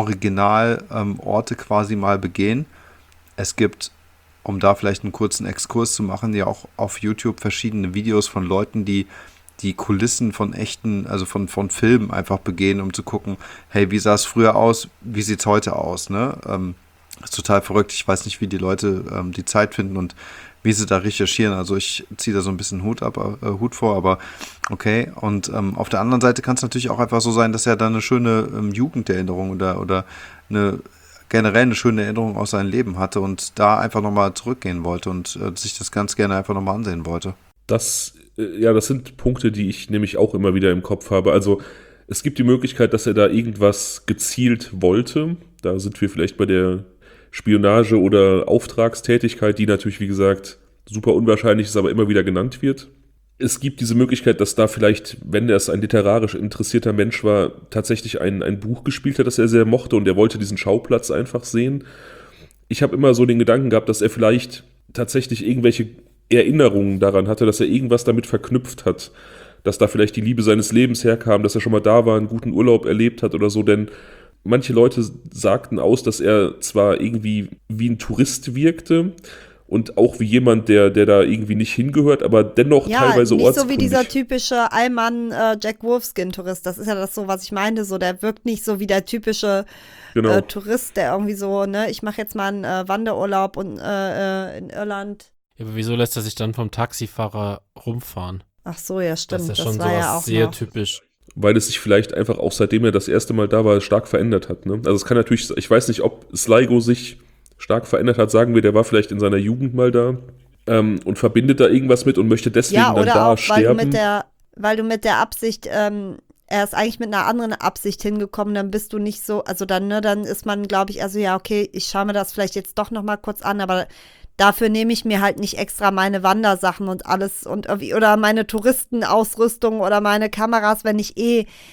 Originalorte ähm, quasi mal begehen. Es gibt, um da vielleicht einen kurzen Exkurs zu machen, ja auch auf YouTube verschiedene Videos von Leuten, die die Kulissen von echten, also von, von Filmen einfach begehen, um zu gucken, hey, wie sah es früher aus, wie sieht es heute aus, ne? Ähm, das ist total verrückt. Ich weiß nicht, wie die Leute ähm, die Zeit finden und wie sie da recherchieren. Also ich ziehe da so ein bisschen Hut ab, äh, Hut vor, aber okay. Und ähm, auf der anderen Seite kann es natürlich auch einfach so sein, dass er da eine schöne ähm, Jugenderinnerung oder, oder eine generell eine schöne Erinnerung aus seinem Leben hatte und da einfach nochmal zurückgehen wollte und äh, sich das ganz gerne einfach nochmal ansehen wollte. Das, äh, ja, das sind Punkte, die ich nämlich auch immer wieder im Kopf habe. Also es gibt die Möglichkeit, dass er da irgendwas gezielt wollte. Da sind wir vielleicht bei der Spionage oder Auftragstätigkeit, die natürlich, wie gesagt, super unwahrscheinlich ist, aber immer wieder genannt wird. Es gibt diese Möglichkeit, dass da vielleicht, wenn er es ein literarisch interessierter Mensch war, tatsächlich ein, ein Buch gespielt hat, das er sehr mochte und er wollte diesen Schauplatz einfach sehen. Ich habe immer so den Gedanken gehabt, dass er vielleicht tatsächlich irgendwelche Erinnerungen daran hatte, dass er irgendwas damit verknüpft hat, dass da vielleicht die Liebe seines Lebens herkam, dass er schon mal da war, einen guten Urlaub erlebt hat oder so, denn manche Leute sagten aus, dass er zwar irgendwie wie ein Tourist wirkte und auch wie jemand, der, der da irgendwie nicht hingehört, aber dennoch ja, teilweise ortskundig. Ja, nicht so wie dieser typische Allmann äh, Jack Wolfskin-Tourist. Das ist ja das so, was ich meinte. So, der wirkt nicht so wie der typische genau. äh, Tourist, der irgendwie so, ne, ich mache jetzt mal einen äh, Wanderurlaub und, äh, in Irland. Ja, aber wieso lässt er sich dann vom Taxifahrer rumfahren? Ach so, ja, stimmt. Das ist ja das schon war sowas ja auch sehr noch. typisch. Weil es sich vielleicht einfach auch seitdem er das erste Mal da war, stark verändert hat. Ne? Also es kann natürlich, ich weiß nicht, ob Sligo sich stark verändert hat, sagen wir, der war vielleicht in seiner Jugend mal da ähm, und verbindet da irgendwas mit und möchte deswegen Ja, dann oder da auch, sterben. weil du mit der, weil du mit der Absicht, ähm, er ist eigentlich mit einer anderen Absicht hingekommen, dann bist du nicht so, also dann, ne, dann ist man, glaube ich, also ja, okay, ich schaue mir das vielleicht jetzt doch noch mal kurz an, aber dafür nehme ich mir halt nicht extra meine Wandersachen und alles und irgendwie oder meine Touristenausrüstung oder meine Kameras, wenn ich eh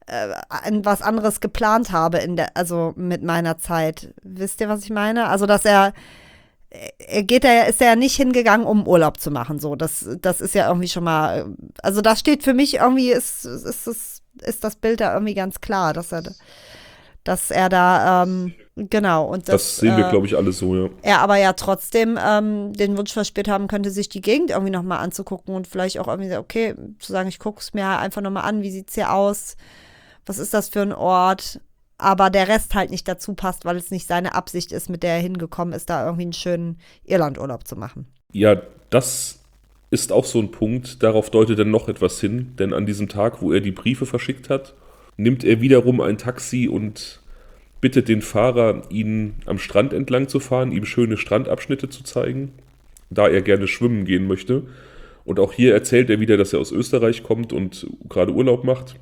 äh, an was anderes geplant habe in der, also mit meiner Zeit. Wisst ihr, was ich meine? Also, dass er er geht ja, ist ja nicht hingegangen, um Urlaub zu machen. So, das, das ist ja irgendwie schon mal, also das steht für mich irgendwie, ist, ist, ist, ist das Bild da irgendwie ganz klar, dass er, dass er da, ähm, genau. Und das, das sehen wir, äh, glaube ich, alle so, ja. Er aber ja trotzdem ähm, den Wunsch verspürt haben könnte, sich die Gegend irgendwie nochmal anzugucken und vielleicht auch irgendwie, okay, zu sagen, ich gucke es mir einfach nochmal an, wie sieht es hier aus, was ist das für ein Ort, aber der Rest halt nicht dazu passt, weil es nicht seine Absicht ist, mit der er hingekommen ist, da irgendwie einen schönen Irlandurlaub zu machen. Ja, das ist auch so ein Punkt, darauf deutet dann noch etwas hin, denn an diesem Tag, wo er die Briefe verschickt hat, nimmt er wiederum ein Taxi und bittet den Fahrer, ihn am Strand entlang zu fahren, ihm schöne Strandabschnitte zu zeigen, da er gerne schwimmen gehen möchte. Und auch hier erzählt er wieder, dass er aus Österreich kommt und gerade Urlaub macht.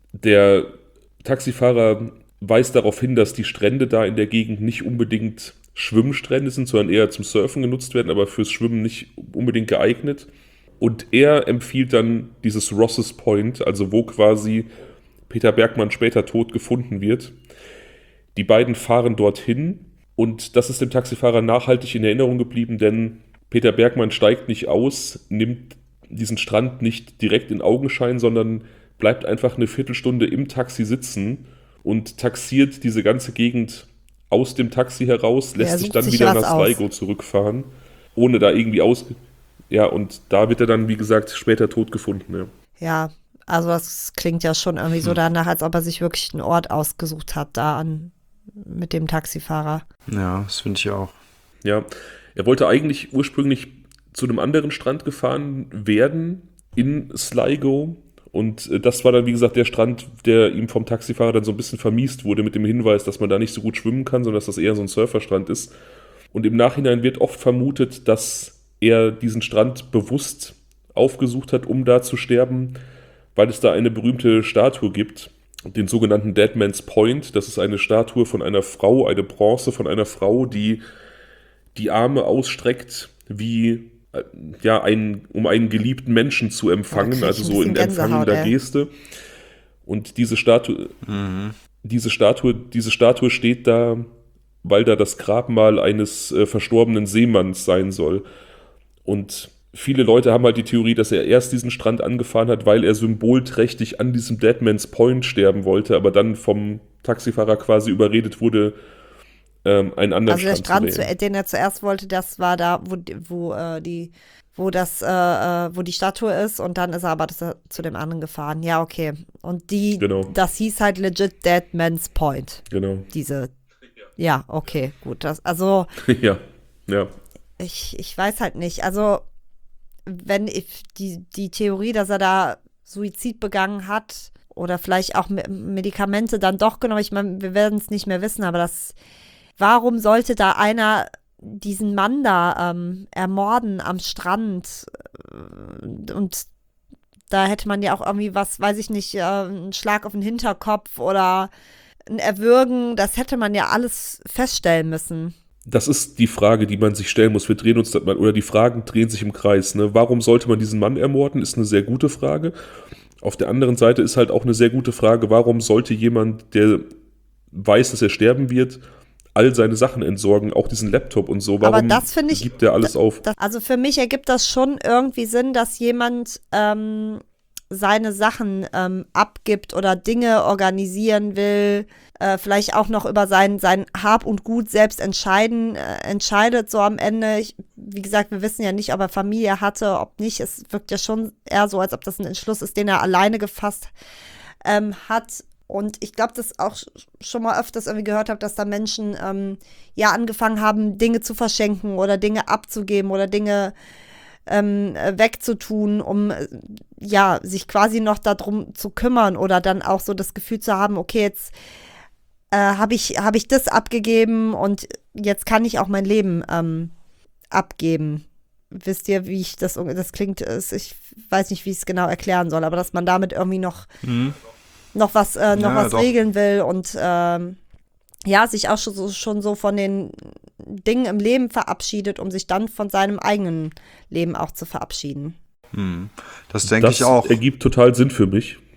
Der Taxifahrer weist darauf hin, dass die Strände da in der Gegend nicht unbedingt Schwimmstrände sind, sondern eher zum Surfen genutzt werden, aber fürs Schwimmen nicht unbedingt geeignet. Und er empfiehlt dann dieses Rosses Point, also wo quasi Peter Bergmann später tot gefunden wird. Die beiden fahren dorthin und das ist dem Taxifahrer nachhaltig in Erinnerung geblieben, denn Peter Bergmann steigt nicht aus, nimmt diesen Strand nicht direkt in Augenschein, sondern bleibt einfach eine Viertelstunde im Taxi sitzen und taxiert diese ganze Gegend aus dem Taxi heraus, lässt Ja, sich sucht dann sich wieder was nach aus. Sligo zurückfahren, ohne da irgendwie aus... Ja, und da wird er dann, wie gesagt, später tot gefunden. Ja, Ja, also das klingt ja schon irgendwie so danach, als ob er sich wirklich einen Ort ausgesucht hat, da an, mit dem Taxifahrer. Ja, das finde ich auch. ja. Er wollte eigentlich ursprünglich zu einem anderen Strand gefahren werden, in Sligo. Und äh, das war dann, wie gesagt, der Strand, der ihm vom Taxifahrer dann so ein bisschen vermiest wurde, mit dem Hinweis, dass man da nicht so gut schwimmen kann, sondern dass das eher so ein Surferstrand ist. Und im Nachhinein wird oft vermutet, dass er diesen Strand bewusst aufgesucht hat, um da zu sterben, weil es da eine berühmte Statue gibt, den sogenannten Dead Man's Point. Das ist eine Statue von einer Frau, eine Bronze von einer Frau, die die Arme ausstreckt, wie äh, ja, ein, um einen geliebten Menschen zu empfangen, krieg ich also ein so in bisschen Gänsehaut, empfangender ey. Geste. Und diese Statue, Mhm. diese Statue, diese Statue steht da, weil da das Grabmal eines äh, verstorbenen Seemanns sein soll. Und viele Leute haben halt die Theorie, dass er erst diesen Strand angefahren hat, weil er symbolträchtig an diesem Dead Man's Point sterben wollte, aber dann vom Taxifahrer quasi überredet wurde, ähm, einen anderen Also der Strand, Strand, zu wählen. zu, den er zuerst wollte, das war da, wo, wo äh, die, wo das, äh, äh, wo die Statue ist, und dann ist er aber das, zu dem anderen gefahren. Ja, okay. Und die, Genau. das hieß halt legit Dead Man's Point. Genau. Diese. Ja, okay, gut. Das, also ja, ja. ich, ich weiß halt nicht. Also wenn ich, die, die Theorie, dass er da Suizid begangen hat oder vielleicht auch Me- Medikamente dann doch genommen, ich meine, wir werden es nicht mehr wissen, aber das, warum sollte da einer diesen Mann da ähm, ermorden am Strand? Und da hätte man ja auch irgendwie was, weiß ich nicht, äh, einen Schlag auf den Hinterkopf oder ein Erwürgen, das hätte man ja alles feststellen müssen. Das ist die Frage, die man sich stellen muss. Wir drehen uns, da- oder die Fragen drehen sich im Kreis. Ne? Warum sollte man diesen Mann ermorden, ist eine sehr gute Frage. Auf der anderen Seite ist halt auch eine sehr gute Frage, warum sollte jemand, der weiß, dass er sterben wird, all seine Sachen entsorgen, auch diesen Laptop und so. Warum Aber das finde ich, gibt er alles auf? das, also für mich ergibt das schon irgendwie Sinn, dass jemand ähm, seine Sachen ähm, abgibt oder Dinge organisieren will, äh, vielleicht auch noch über sein, sein Hab und Gut selbst entscheiden, äh, entscheidet so am Ende. Ich, wie gesagt, wir wissen ja nicht, ob er Familie hatte, ob nicht. Es wirkt ja schon eher so, als ob das ein Entschluss ist, den er alleine gefasst ähm, hat. Und ich glaube, das auch schon mal öfters irgendwie gehört habe, dass da Menschen ähm, ja angefangen haben, Dinge zu verschenken oder Dinge abzugeben oder Dinge ähm, wegzutun, um äh, ja sich quasi noch darum zu kümmern oder dann auch so das Gefühl zu haben, okay, jetzt äh, habe ich, hab ich das abgegeben und jetzt kann ich auch mein Leben ähm, abgeben. Wisst ihr, wie ich das, das klingt, ist, ich weiß nicht, wie ich es genau erklären soll, aber dass man damit irgendwie noch Mhm. noch was, äh, noch Ja, was doch. regeln will und ähm, ja, sich auch schon so, schon so von den Dingen im Leben verabschiedet, um sich dann von seinem eigenen Leben auch zu verabschieden. Hm. Das denke Das ich auch. ergibt total Sinn für mich.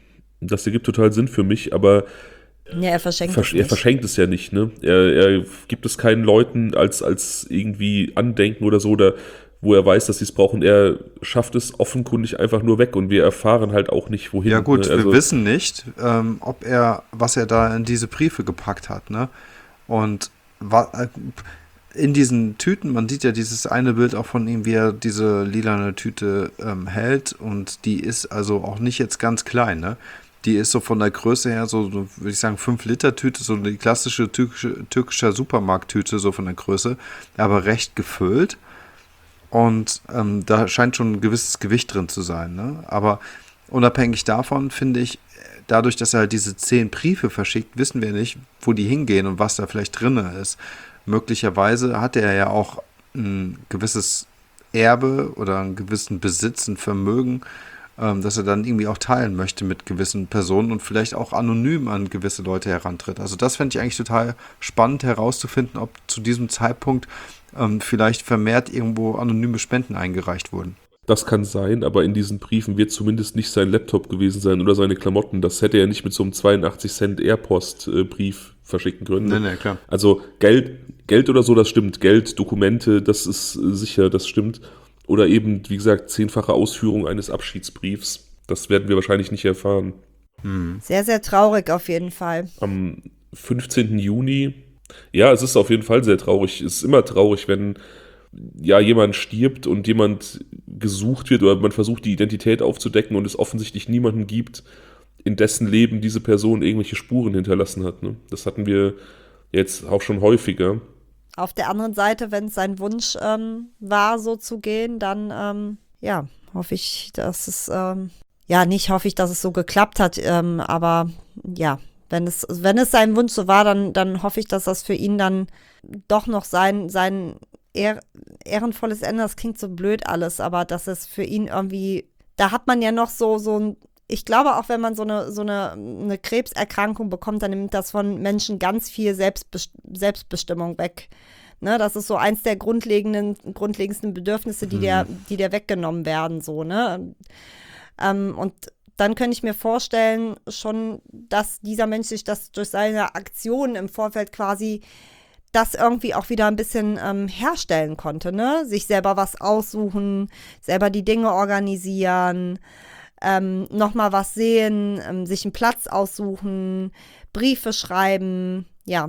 das ergibt total Sinn für mich, aber Ja, er verschenkt versch- es er nicht. verschenkt es ja nicht, ne? Er, er gibt es keinen Leuten als, als irgendwie Andenken oder so, oder wo er weiß, dass sie es brauchen. Er schafft es offenkundig einfach nur weg und wir erfahren halt auch nicht, wohin. Ja gut, ne? Also, wir wissen nicht, ähm, ob er, was er da in diese Briefe gepackt hat, ne? Und wa- äh, in diesen Tüten, man sieht ja dieses eine Bild auch von ihm, wie er diese lilane Tüte ähm, hält, und die ist also auch nicht jetzt ganz klein, ne? Die ist so von der Größe her so, so würde ich sagen, fünf Liter Tüte, so die klassische türkische, türkische Supermarkttüte, so von der Größe, aber recht gefüllt. Und ähm, da scheint schon ein gewisses Gewicht drin zu sein, ne? Aber unabhängig davon finde ich, dadurch, dass er halt diese zehn Briefe verschickt, wissen wir nicht, wo die hingehen und was da vielleicht drin ist. Möglicherweise hat er ja auch ein gewisses Erbe oder einen gewissen Besitz, ein Vermögen, ähm, das er dann irgendwie auch teilen möchte mit gewissen Personen und vielleicht auch anonym an gewisse Leute herantritt. Also das fände ich eigentlich total spannend herauszufinden, ob zu diesem Zeitpunkt ähm, vielleicht vermehrt irgendwo anonyme Spenden eingereicht wurden. das kann sein, aber in diesen Briefen wird zumindest nicht sein Laptop gewesen sein oder seine Klamotten. Das hätte er nicht mit so einem zweiundachtzig Cent Airpost-Brief verschicken können. Nee, nee, klar. Also Geld, Geld oder so, das stimmt. Geld, Dokumente, das ist äh, sicher, das stimmt. Oder eben, wie gesagt, zehnfache Ausführung eines Abschiedsbriefs. Das werden wir wahrscheinlich nicht erfahren. Sehr, sehr traurig auf jeden Fall. Am fünfzehnten Juni, ja, es ist auf jeden Fall sehr traurig. Es ist immer traurig, wenn ja jemand stirbt und jemand gesucht wird oder man versucht, die Identität aufzudecken und es offensichtlich niemanden gibt, in dessen Leben diese Person irgendwelche Spuren hinterlassen hat. Ne? Das hatten wir jetzt auch schon häufiger. Auf der anderen Seite, wenn es sein Wunsch ähm, war, so zu gehen, dann ähm, ja, hoffe ich, dass es ähm, ja nicht hoffe ich, dass es so geklappt hat, ähm, aber ja, wenn es wenn es sein Wunsch so war, dann dann hoffe ich, dass das für ihn dann doch noch sein sein ehr, ehrenvolles Ende. Das klingt so blöd alles, aber dass es für ihn irgendwie, da hat man ja noch so so ein, ich glaube auch, wenn man so eine so eine, eine Krebserkrankung bekommt, dann nimmt das von Menschen ganz viel Selbstbest- Selbstbestimmung weg. Ne, das ist so eins der grundlegenden, grundlegendsten Bedürfnisse, die, mhm. der, die der weggenommen werden. So, ne? Ähm, und dann könnte ich mir vorstellen, schon, dass dieser Mensch sich das durch seine Aktionen im Vorfeld quasi das irgendwie auch wieder ein bisschen ähm, herstellen konnte. Ne? Sich selber was aussuchen, selber die Dinge organisieren, ähm, nochmal was sehen, ähm, sich einen Platz aussuchen, Briefe schreiben, ja.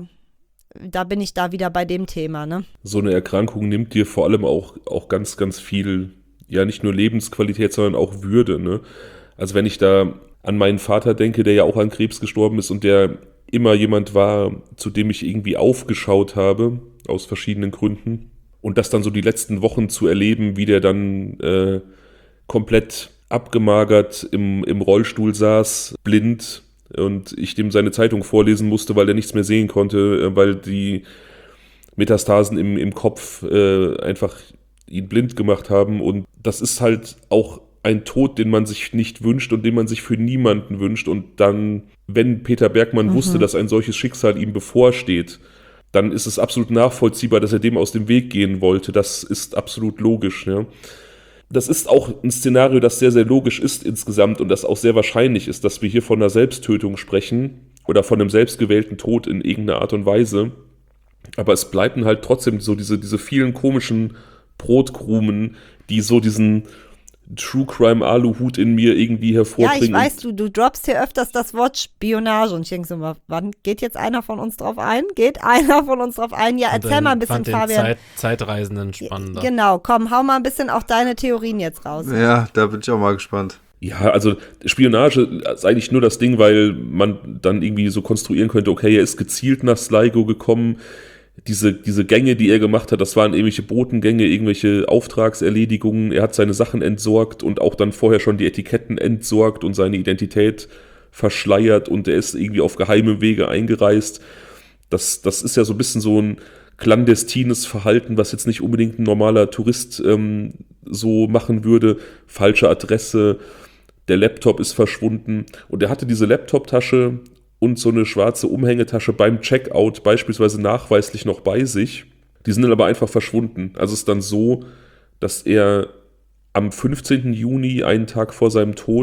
Da bin ich da wieder bei dem Thema, ne? So eine Erkrankung nimmt dir vor allem auch, auch ganz, ganz viel, ja nicht nur Lebensqualität, sondern auch Würde, ne? Also wenn ich da an meinen Vater denke, der ja auch an Krebs gestorben ist und der immer jemand war, zu dem ich irgendwie aufgeschaut habe, aus verschiedenen Gründen. Und das dann so die letzten Wochen zu erleben, wie der dann äh, komplett abgemagert im, im Rollstuhl saß, blind, und ich dem seine Zeitung vorlesen musste, weil er nichts mehr sehen konnte, weil die Metastasen im, im Kopf äh, einfach ihn blind gemacht haben. Und das ist halt auch ein Tod, den man sich nicht wünscht und den man sich für niemanden wünscht. Und dann, wenn Peter Bergmann mhm. wusste, dass ein solches Schicksal ihm bevorsteht, dann ist es absolut nachvollziehbar, dass er dem aus dem Weg gehen wollte. Das ist absolut logisch, ja. Das ist auch ein Szenario, das sehr, sehr logisch ist insgesamt und das auch sehr wahrscheinlich ist, dass wir hier von einer Selbsttötung sprechen oder von einem selbstgewählten Tod in irgendeiner Art und Weise. Aber es bleiben halt trotzdem so diese, diese vielen komischen Brotkrumen, die so diesen True Crime Aluhut in mir irgendwie hervorbringen. Ja, ich weiß, du, du droppst hier öfters das Wort Spionage und ich denke so mal, wann geht jetzt einer von uns drauf ein? Geht einer von uns drauf ein? Ja, erzähl den, mal ein bisschen, fand den Fabian. Zeit, Zeitreisenden spannender. Genau, komm, hau mal ein bisschen auch deine Theorien jetzt raus. Ja, da bin ich auch mal gespannt. Ja, also Spionage ist eigentlich nur das Ding, weil man dann irgendwie so konstruieren könnte, okay, er ist gezielt nach Sligo gekommen. Diese, diese Gänge, die er gemacht hat, das waren irgendwelche Botengänge, irgendwelche Auftragserledigungen. Er hat seine Sachen entsorgt und auch dann vorher schon die Etiketten entsorgt und seine Identität verschleiert und er ist irgendwie auf geheime Wege eingereist. Das, das ist ja so ein bisschen so ein clandestines Verhalten, was jetzt nicht unbedingt ein normaler Tourist ähm, so machen würde. Falsche Adresse, der Laptop ist verschwunden und er hatte diese Laptoptasche und so eine schwarze Umhängetasche beim Checkout beispielsweise nachweislich noch bei sich. Die sind dann aber einfach verschwunden. Also es ist dann so, dass er am fünfzehnten Juni, einen Tag vor seinem Tod,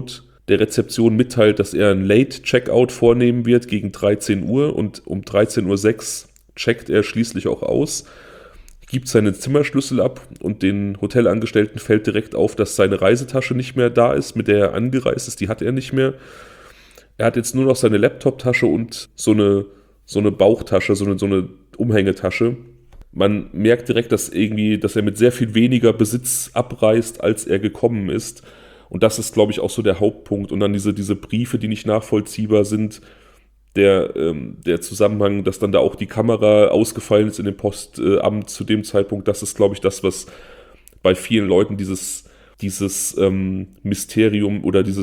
der Rezeption mitteilt, dass er ein Late-Checkout vornehmen wird gegen dreizehn Uhr und um dreizehn Uhr sechs checkt er schließlich auch aus, gibt seine Zimmerschlüssel ab und den Hotelangestellten fällt direkt auf, dass seine Reisetasche nicht mehr da ist, mit der er angereist ist, die hat er nicht mehr. Er hat jetzt nur noch seine Laptoptasche und so eine, so eine Bauchtasche, so eine, so eine Umhängetasche. Man merkt direkt, dass irgendwie, dass er mit sehr viel weniger Besitz abreist, als er gekommen ist. Und das ist, glaube ich, auch so der Hauptpunkt. Und dann diese, diese Briefe, die nicht nachvollziehbar sind. Der, ähm, der Zusammenhang, dass dann da auch die Kamera ausgefallen ist in dem Postamt äh, zu dem Zeitpunkt, das ist, glaube ich, das, was bei vielen Leuten dieses, dieses ähm, Mysterium oder dieses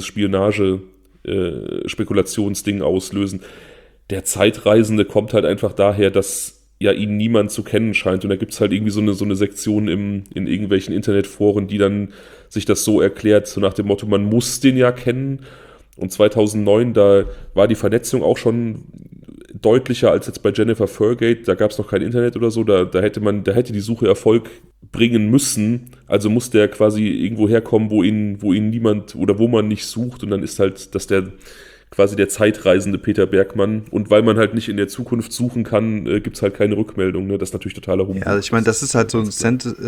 Spionage-Spekulationsding äh, auslösen. Der Zeitreisende kommt halt einfach daher, dass ja ihn niemand zu kennen scheint. Und da gibt es halt irgendwie so eine, so eine Sektion im, in irgendwelchen Internetforen, die dann sich das so erklärt, so nach dem Motto, man muss den ja kennen. Und zweitausendneun, da war die Vernetzung auch schon deutlicher als jetzt bei Jennifer Fergate. Da gab es noch kein Internet oder so. Da, da hätte man, da hätte die Suche Erfolg bringen müssen. Also muss der quasi irgendwo herkommen, wo ihn, wo ihn niemand oder wo man nicht sucht. Und dann ist halt, dass der quasi der zeitreisende Peter Bergmann. Und weil man halt nicht in der Zukunft suchen kann, äh, gibt es halt keine Rückmeldung. Ne? Das ist natürlich totaler Humbug. Ja, also ich meine, das ist halt so ein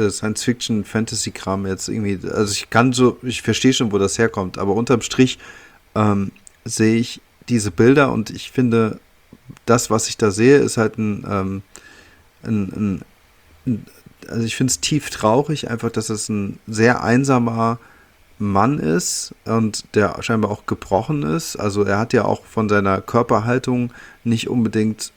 Science-Fiction-Fantasy-Kram jetzt irgendwie. Also ich kann so, ich verstehe schon, wo das herkommt. Aber unterm Strich Ähm, sehe ich diese Bilder und ich finde, das, was ich da sehe, ist halt ein, ähm, ein, ein, ein also ich finde es tief traurig, einfach, dass es ein sehr einsamer Mann ist und der scheinbar auch gebrochen ist. Also er hat ja auch von seiner Körperhaltung nicht unbedingt,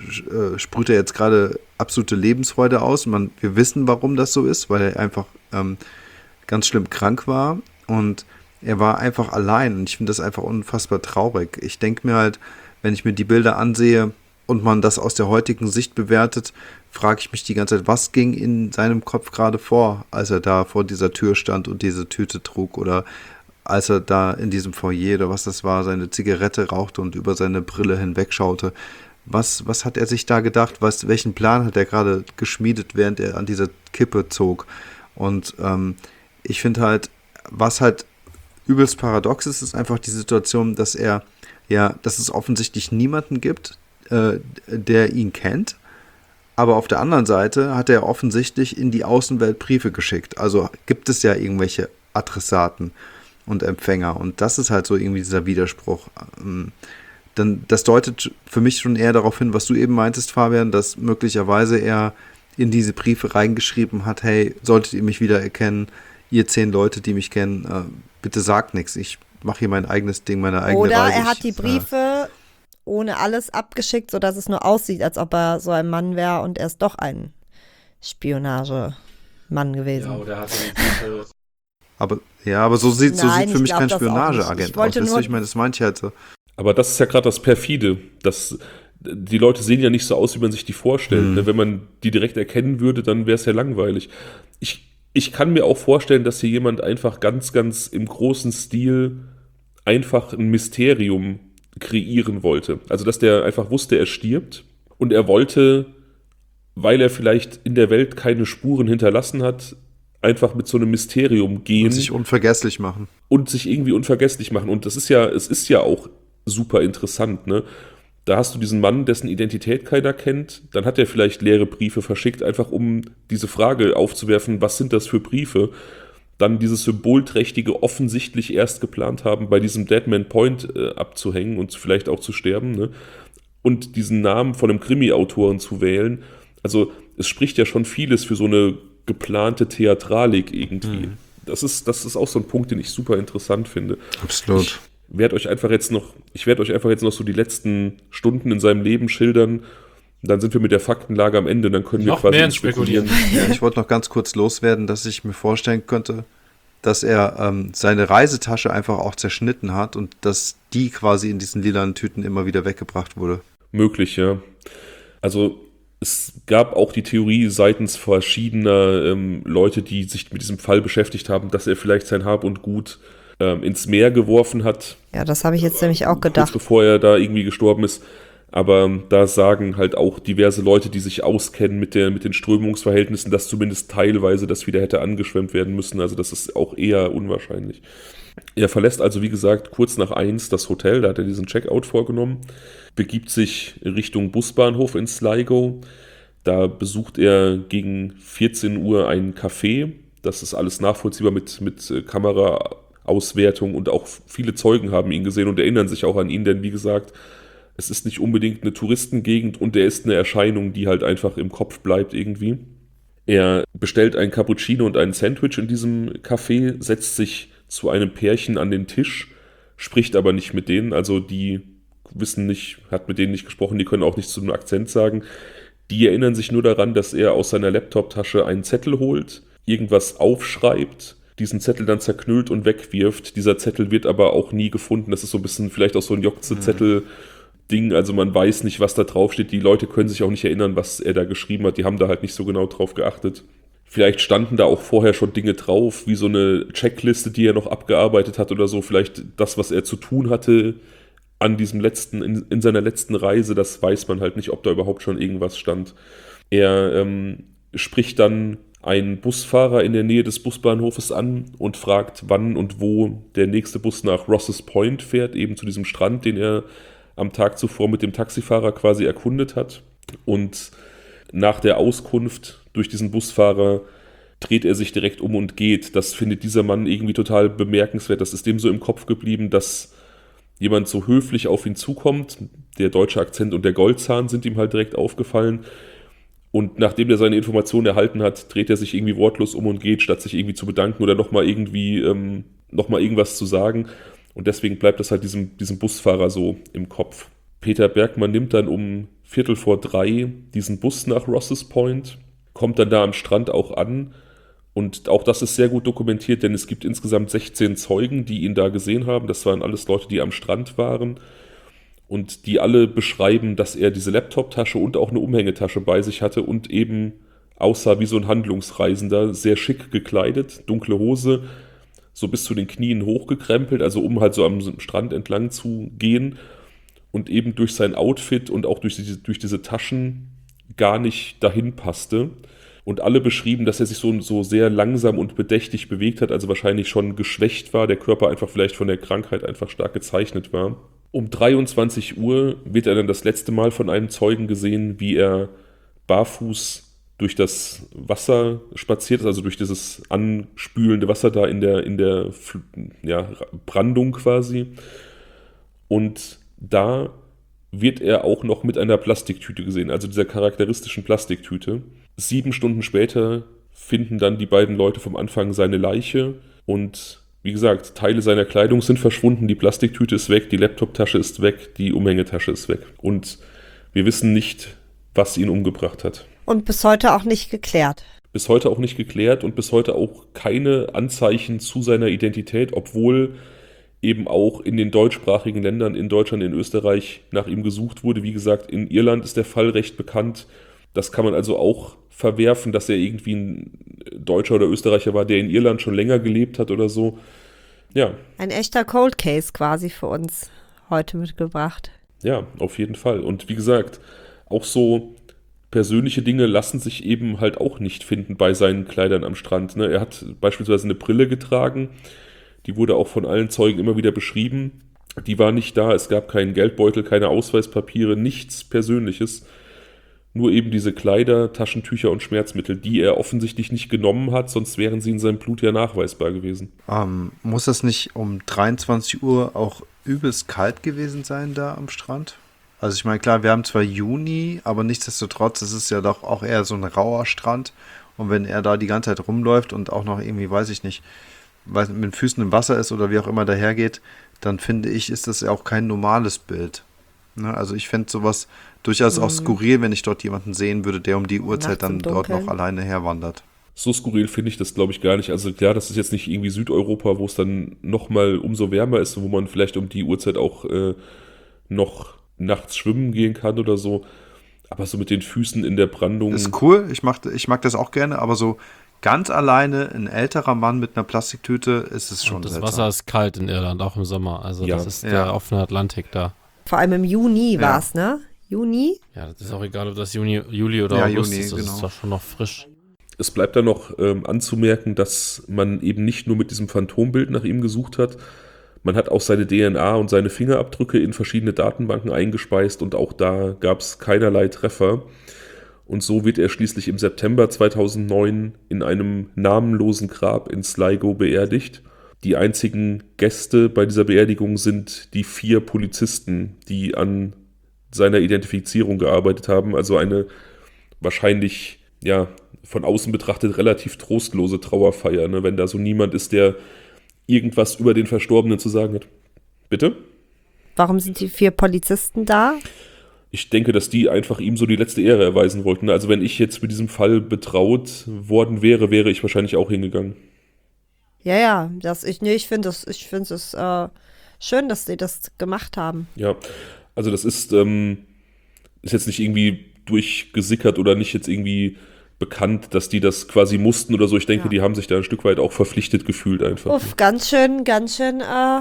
äh, sprüht er jetzt gerade absolute Lebensfreude aus. Man, wir wissen, warum das so ist, weil er einfach ähm, ganz schlimm krank war und er war einfach allein und ich finde das einfach unfassbar traurig. Ich denke mir halt, wenn ich mir die Bilder ansehe und man das aus der heutigen Sicht bewertet, frage ich mich die ganze Zeit, was ging in seinem Kopf gerade vor, als er da vor dieser Tür stand und diese Tüte trug oder als er da in diesem Foyer oder was das war, seine Zigarette rauchte und über seine Brille hinwegschaute. Was, was hat er sich da gedacht? Was, welchen Plan hat er gerade geschmiedet, während er an dieser Kippe zog? Und ähm, ich finde halt, was halt übelst paradox ist, ist einfach die Situation, dass er, ja, dass es offensichtlich niemanden gibt, äh, der ihn kennt, aber auf der anderen Seite hat er offensichtlich in die Außenwelt Briefe geschickt. Also gibt es ja irgendwelche Adressaten und Empfänger und das ist halt so irgendwie dieser Widerspruch. Ähm, dann, das deutet für mich schon eher darauf hin, was du eben meintest, Fabian, dass möglicherweise er in diese Briefe reingeschrieben hat, hey, solltet ihr mich wieder erkennen, ihr zehn Leute, die mich kennen, äh, bitte sagt nichts. Ich mache hier mein eigenes Ding, meine eigene Oder Reise. er hat die Ich, Briefe äh, ohne alles abgeschickt, sodass es nur aussieht, als ob er so ein Mann wäre und er ist doch ein Spionagemann gewesen. Ja, oder er hat die Briefe. aber, ja, aber so sieht, so Nein, sieht für ich mich glaub kein das auch nicht. Spionageagent Ich wollte aus. Weißt du, nur- ich meine, das meinte ich halt so. Aber das ist ja gerade das Perfide. Das, die Leute sehen ja nicht so aus, wie man sich die vorstellt. Mhm. Ne? Wenn man die direkt erkennen würde, dann wäre es ja langweilig. Ich, ich kann mir auch vorstellen, dass hier jemand einfach ganz, ganz im großen Stil einfach ein Mysterium kreieren wollte. Also, dass der einfach wusste, er stirbt und er wollte, weil er vielleicht in der Welt keine Spuren hinterlassen hat, einfach mit so einem Mysterium gehen Und sich unvergesslich machen. und sich irgendwie unvergesslich machen. Und das ist ja, es ist ja auch super interessant, ne? Da hast du diesen Mann, dessen Identität keiner kennt, dann hat er vielleicht leere Briefe verschickt, einfach um diese Frage aufzuwerfen, was sind das für Briefe? Dann dieses symbolträchtige offensichtlich erst geplant haben, bei diesem Deadman Point äh, abzuhängen und vielleicht auch zu sterben, ne? Und diesen Namen von einem Krimi-Autoren zu wählen. Also es spricht ja schon vieles für so eine geplante Theatralik irgendwie. Mhm. Das ist, das ist auch so ein Punkt, den ich super interessant finde. Absolut. Ich werde euch einfach jetzt noch, ich werde euch einfach jetzt noch so die letzten Stunden in seinem Leben schildern. Dann sind wir mit der Faktenlage am Ende, dann können wir Noch quasi mehr ins Spekulieren. Ja, ich wollte noch ganz kurz loswerden, dass ich mir vorstellen könnte, dass er ähm, seine Reisetasche einfach auch zerschnitten hat und dass die quasi in diesen lilanen Tüten immer wieder weggebracht wurde. Möglich, ja. Also es gab auch die Theorie seitens verschiedener ähm, Leute, die sich mit diesem Fall beschäftigt haben, dass er vielleicht sein Hab und Gut ähm, ins Meer geworfen hat. Ja, das habe ich jetzt nämlich auch Kurz gedacht. bevor er da irgendwie gestorben ist. Aber da sagen halt auch diverse Leute, die sich auskennen mit, der, mit den Strömungsverhältnissen, dass zumindest teilweise das wieder hätte angeschwemmt werden müssen. Also das ist auch eher unwahrscheinlich. Er verlässt also, wie gesagt, kurz nach eins das Hotel, da hat er diesen Checkout vorgenommen, begibt sich Richtung Busbahnhof in Sligo. Da besucht er gegen vierzehn Uhr ein Café. Das ist alles nachvollziehbar mit, mit Kameraauswertung und auch viele Zeugen haben ihn gesehen und erinnern sich auch an ihn, denn wie gesagt, es ist nicht unbedingt eine Touristengegend und er ist eine Erscheinung, die halt einfach im Kopf bleibt irgendwie. Er bestellt ein Cappuccino und ein Sandwich in diesem Café, setzt sich zu einem Pärchen an den Tisch, spricht aber nicht mit denen, also die wissen nicht, hat mit denen nicht gesprochen, die können auch nichts zu einem Akzent sagen. Die erinnern sich nur daran, dass er aus seiner Laptoptasche einen Zettel holt, irgendwas aufschreibt, diesen Zettel dann zerknüllt und wegwirft. Dieser Zettel wird aber auch nie gefunden. Das ist so ein bisschen vielleicht auch so ein Jokze-Zettel-Ding. Also man weiß nicht, was da drauf steht. Die Leute können sich auch nicht erinnern, was er da geschrieben hat. Die haben da halt nicht so genau drauf geachtet. Vielleicht standen da auch vorher schon Dinge drauf, wie so eine Checkliste, die er noch abgearbeitet hat oder so. Vielleicht das, was er zu tun hatte an diesem letzten, in, in seiner letzten Reise, das weiß man halt nicht, ob da überhaupt schon irgendwas stand. Er ähm, spricht dann einen Busfahrer in der Nähe des Busbahnhofes an und fragt, wann und wo der nächste Bus nach Rosses Point fährt, eben zu diesem Strand, den er am Tag zuvor mit dem Taxifahrer quasi erkundet hat. Und nach der Auskunft durch diesen Busfahrer dreht er sich direkt um und geht. Das findet dieser Mann irgendwie total bemerkenswert. Das ist dem so im Kopf geblieben, dass jemand so höflich auf ihn zukommt. Der deutsche Akzent und der Goldzahn sind ihm halt direkt aufgefallen. Und nachdem er seine Informationen erhalten hat, dreht er sich irgendwie wortlos um und geht, statt sich irgendwie zu bedanken oder nochmal irgendwie ähm, nochmal irgendwas zu sagen. Und deswegen bleibt das halt diesem, diesem Busfahrer so im Kopf. Peter Bergmann nimmt dann um Viertel vor drei diesen Bus nach Rosses Point, kommt dann da am Strand auch an. Und auch das ist sehr gut dokumentiert, denn es gibt insgesamt sechzehn Zeugen, die ihn da gesehen haben. Das waren alles Leute, die am Strand waren. Und die alle beschreiben, dass er diese Laptoptasche und auch eine Umhängetasche bei sich hatte und eben aussah wie so ein Handlungsreisender, sehr schick gekleidet, dunkle Hose, so bis zu den Knien hochgekrempelt, also um halt so am Strand entlang zu gehen und eben durch sein Outfit und auch durch diese, durch diese Taschen gar nicht dahin passte. Und alle beschrieben, dass er sich so, so sehr langsam und bedächtig bewegt hat, also wahrscheinlich schon geschwächt war, der Körper einfach vielleicht von der Krankheit einfach stark gezeichnet war. Um dreiundzwanzig Uhr wird er dann das letzte Mal von einem Zeugen gesehen, wie er barfuß durch das Wasser spaziert ist, also durch dieses anspülende Wasser da in der, in der ja, Brandung quasi. Und da wird er auch noch mit einer Plastiktüte gesehen, also dieser charakteristischen Plastiktüte. Sieben Stunden später finden dann die beiden Leute vom Anfang seine Leiche und wie gesagt, Teile seiner Kleidung sind verschwunden, die Plastiktüte ist weg, die Laptoptasche ist weg, die Umhängetasche ist weg. Und wir wissen nicht, was ihn umgebracht hat. Und bis heute auch nicht geklärt. Bis heute auch nicht geklärt und bis heute auch keine Anzeichen zu seiner Identität, obwohl eben auch in den deutschsprachigen Ländern, in Deutschland, in Österreich nach ihm gesucht wurde. Wie gesagt, in Irland ist der Fall recht bekannt. Das kann man also auch verwerfen, dass er irgendwie ein Deutscher oder Österreicher war, der in Irland schon länger gelebt hat oder so. Ja. Ein echter Cold Case quasi für uns heute mitgebracht. Ja, auf jeden Fall. Und wie gesagt, auch so persönliche Dinge lassen sich eben halt auch nicht finden bei seinen Kleidern am Strand. Ne? Er hat beispielsweise eine Brille getragen, die wurde auch von allen Zeugen immer wieder beschrieben. Die war nicht da, es gab keinen Geldbeutel, keine Ausweispapiere, nichts Persönliches. Nur eben diese Kleider, Taschentücher und Schmerzmittel, die er offensichtlich nicht genommen hat, sonst wären sie in seinem Blut ja nachweisbar gewesen. Ähm, muss das nicht um dreiundzwanzig Uhr auch übelst kalt gewesen sein da am Strand? Also ich meine, klar, wir haben zwar Juni, aber nichtsdestotrotz, es ist ja doch auch eher so ein rauer Strand. Und wenn er da die ganze Zeit rumläuft und auch noch irgendwie, weiß ich nicht, mit den Füßen im Wasser ist oder wie auch immer dahergeht, dann finde ich, ist das ja auch kein normales Bild. Ne? Also ich fände sowas durchaus mhm. auch skurril, wenn ich dort jemanden sehen würde, der um die Uhrzeit dann dort noch alleine herwandert. So skurril finde ich das, glaube ich, gar nicht. Also klar, das ist jetzt nicht irgendwie Südeuropa, wo es dann nochmal umso wärmer ist, wo man vielleicht um die Uhrzeit auch äh, noch nachts schwimmen gehen kann oder so. Aber so mit den Füßen in der Brandung. Ist cool, ich mag, ich mag das auch gerne, aber so ganz alleine ein älterer Mann mit einer Plastiktüte ist es schon Und das seltsam. Wasser ist kalt in Irland, auch im Sommer. Also ja. das ist ja. der offene Atlantik da. Vor allem im Juni Ja. war es, ne? Juni? Ja, das ist auch egal, ob das Juni, Juli oder Ja, August Juni, ist, das genau. ist doch schon noch frisch. Es bleibt dann noch ähm, anzumerken, dass man eben nicht nur mit diesem Phantombild nach ihm gesucht hat, man hat auch seine D N A und seine Fingerabdrücke in verschiedene Datenbanken eingespeist und auch da gab es keinerlei Treffer. Und so wird er schließlich im September zweitausendneun in einem namenlosen Grab in Sligo beerdigt. Die einzigen Gäste bei dieser Beerdigung sind die vier Polizisten, die an seiner Identifizierung gearbeitet haben. Also eine wahrscheinlich, ja, von außen betrachtet relativ trostlose Trauerfeier, ne? Wenn da so niemand ist, der irgendwas über den Verstorbenen zu sagen hat. Bitte? Warum sind die vier Polizisten da? Ich denke, dass die einfach ihm so die letzte Ehre erweisen wollten. Also wenn ich jetzt mit diesem Fall betraut worden wäre, wäre ich wahrscheinlich auch hingegangen. Ja, ja, das, ich, nee, ich finde es ich find es, äh, schön, dass die das gemacht haben. Ja, also das ist, ähm, ist jetzt nicht irgendwie durchgesickert oder nicht jetzt irgendwie bekannt, dass die das quasi mussten oder so. Ich denke, Ja. die haben sich da ein Stück weit auch verpflichtet gefühlt einfach. Uff, ganz schön, ganz schön äh,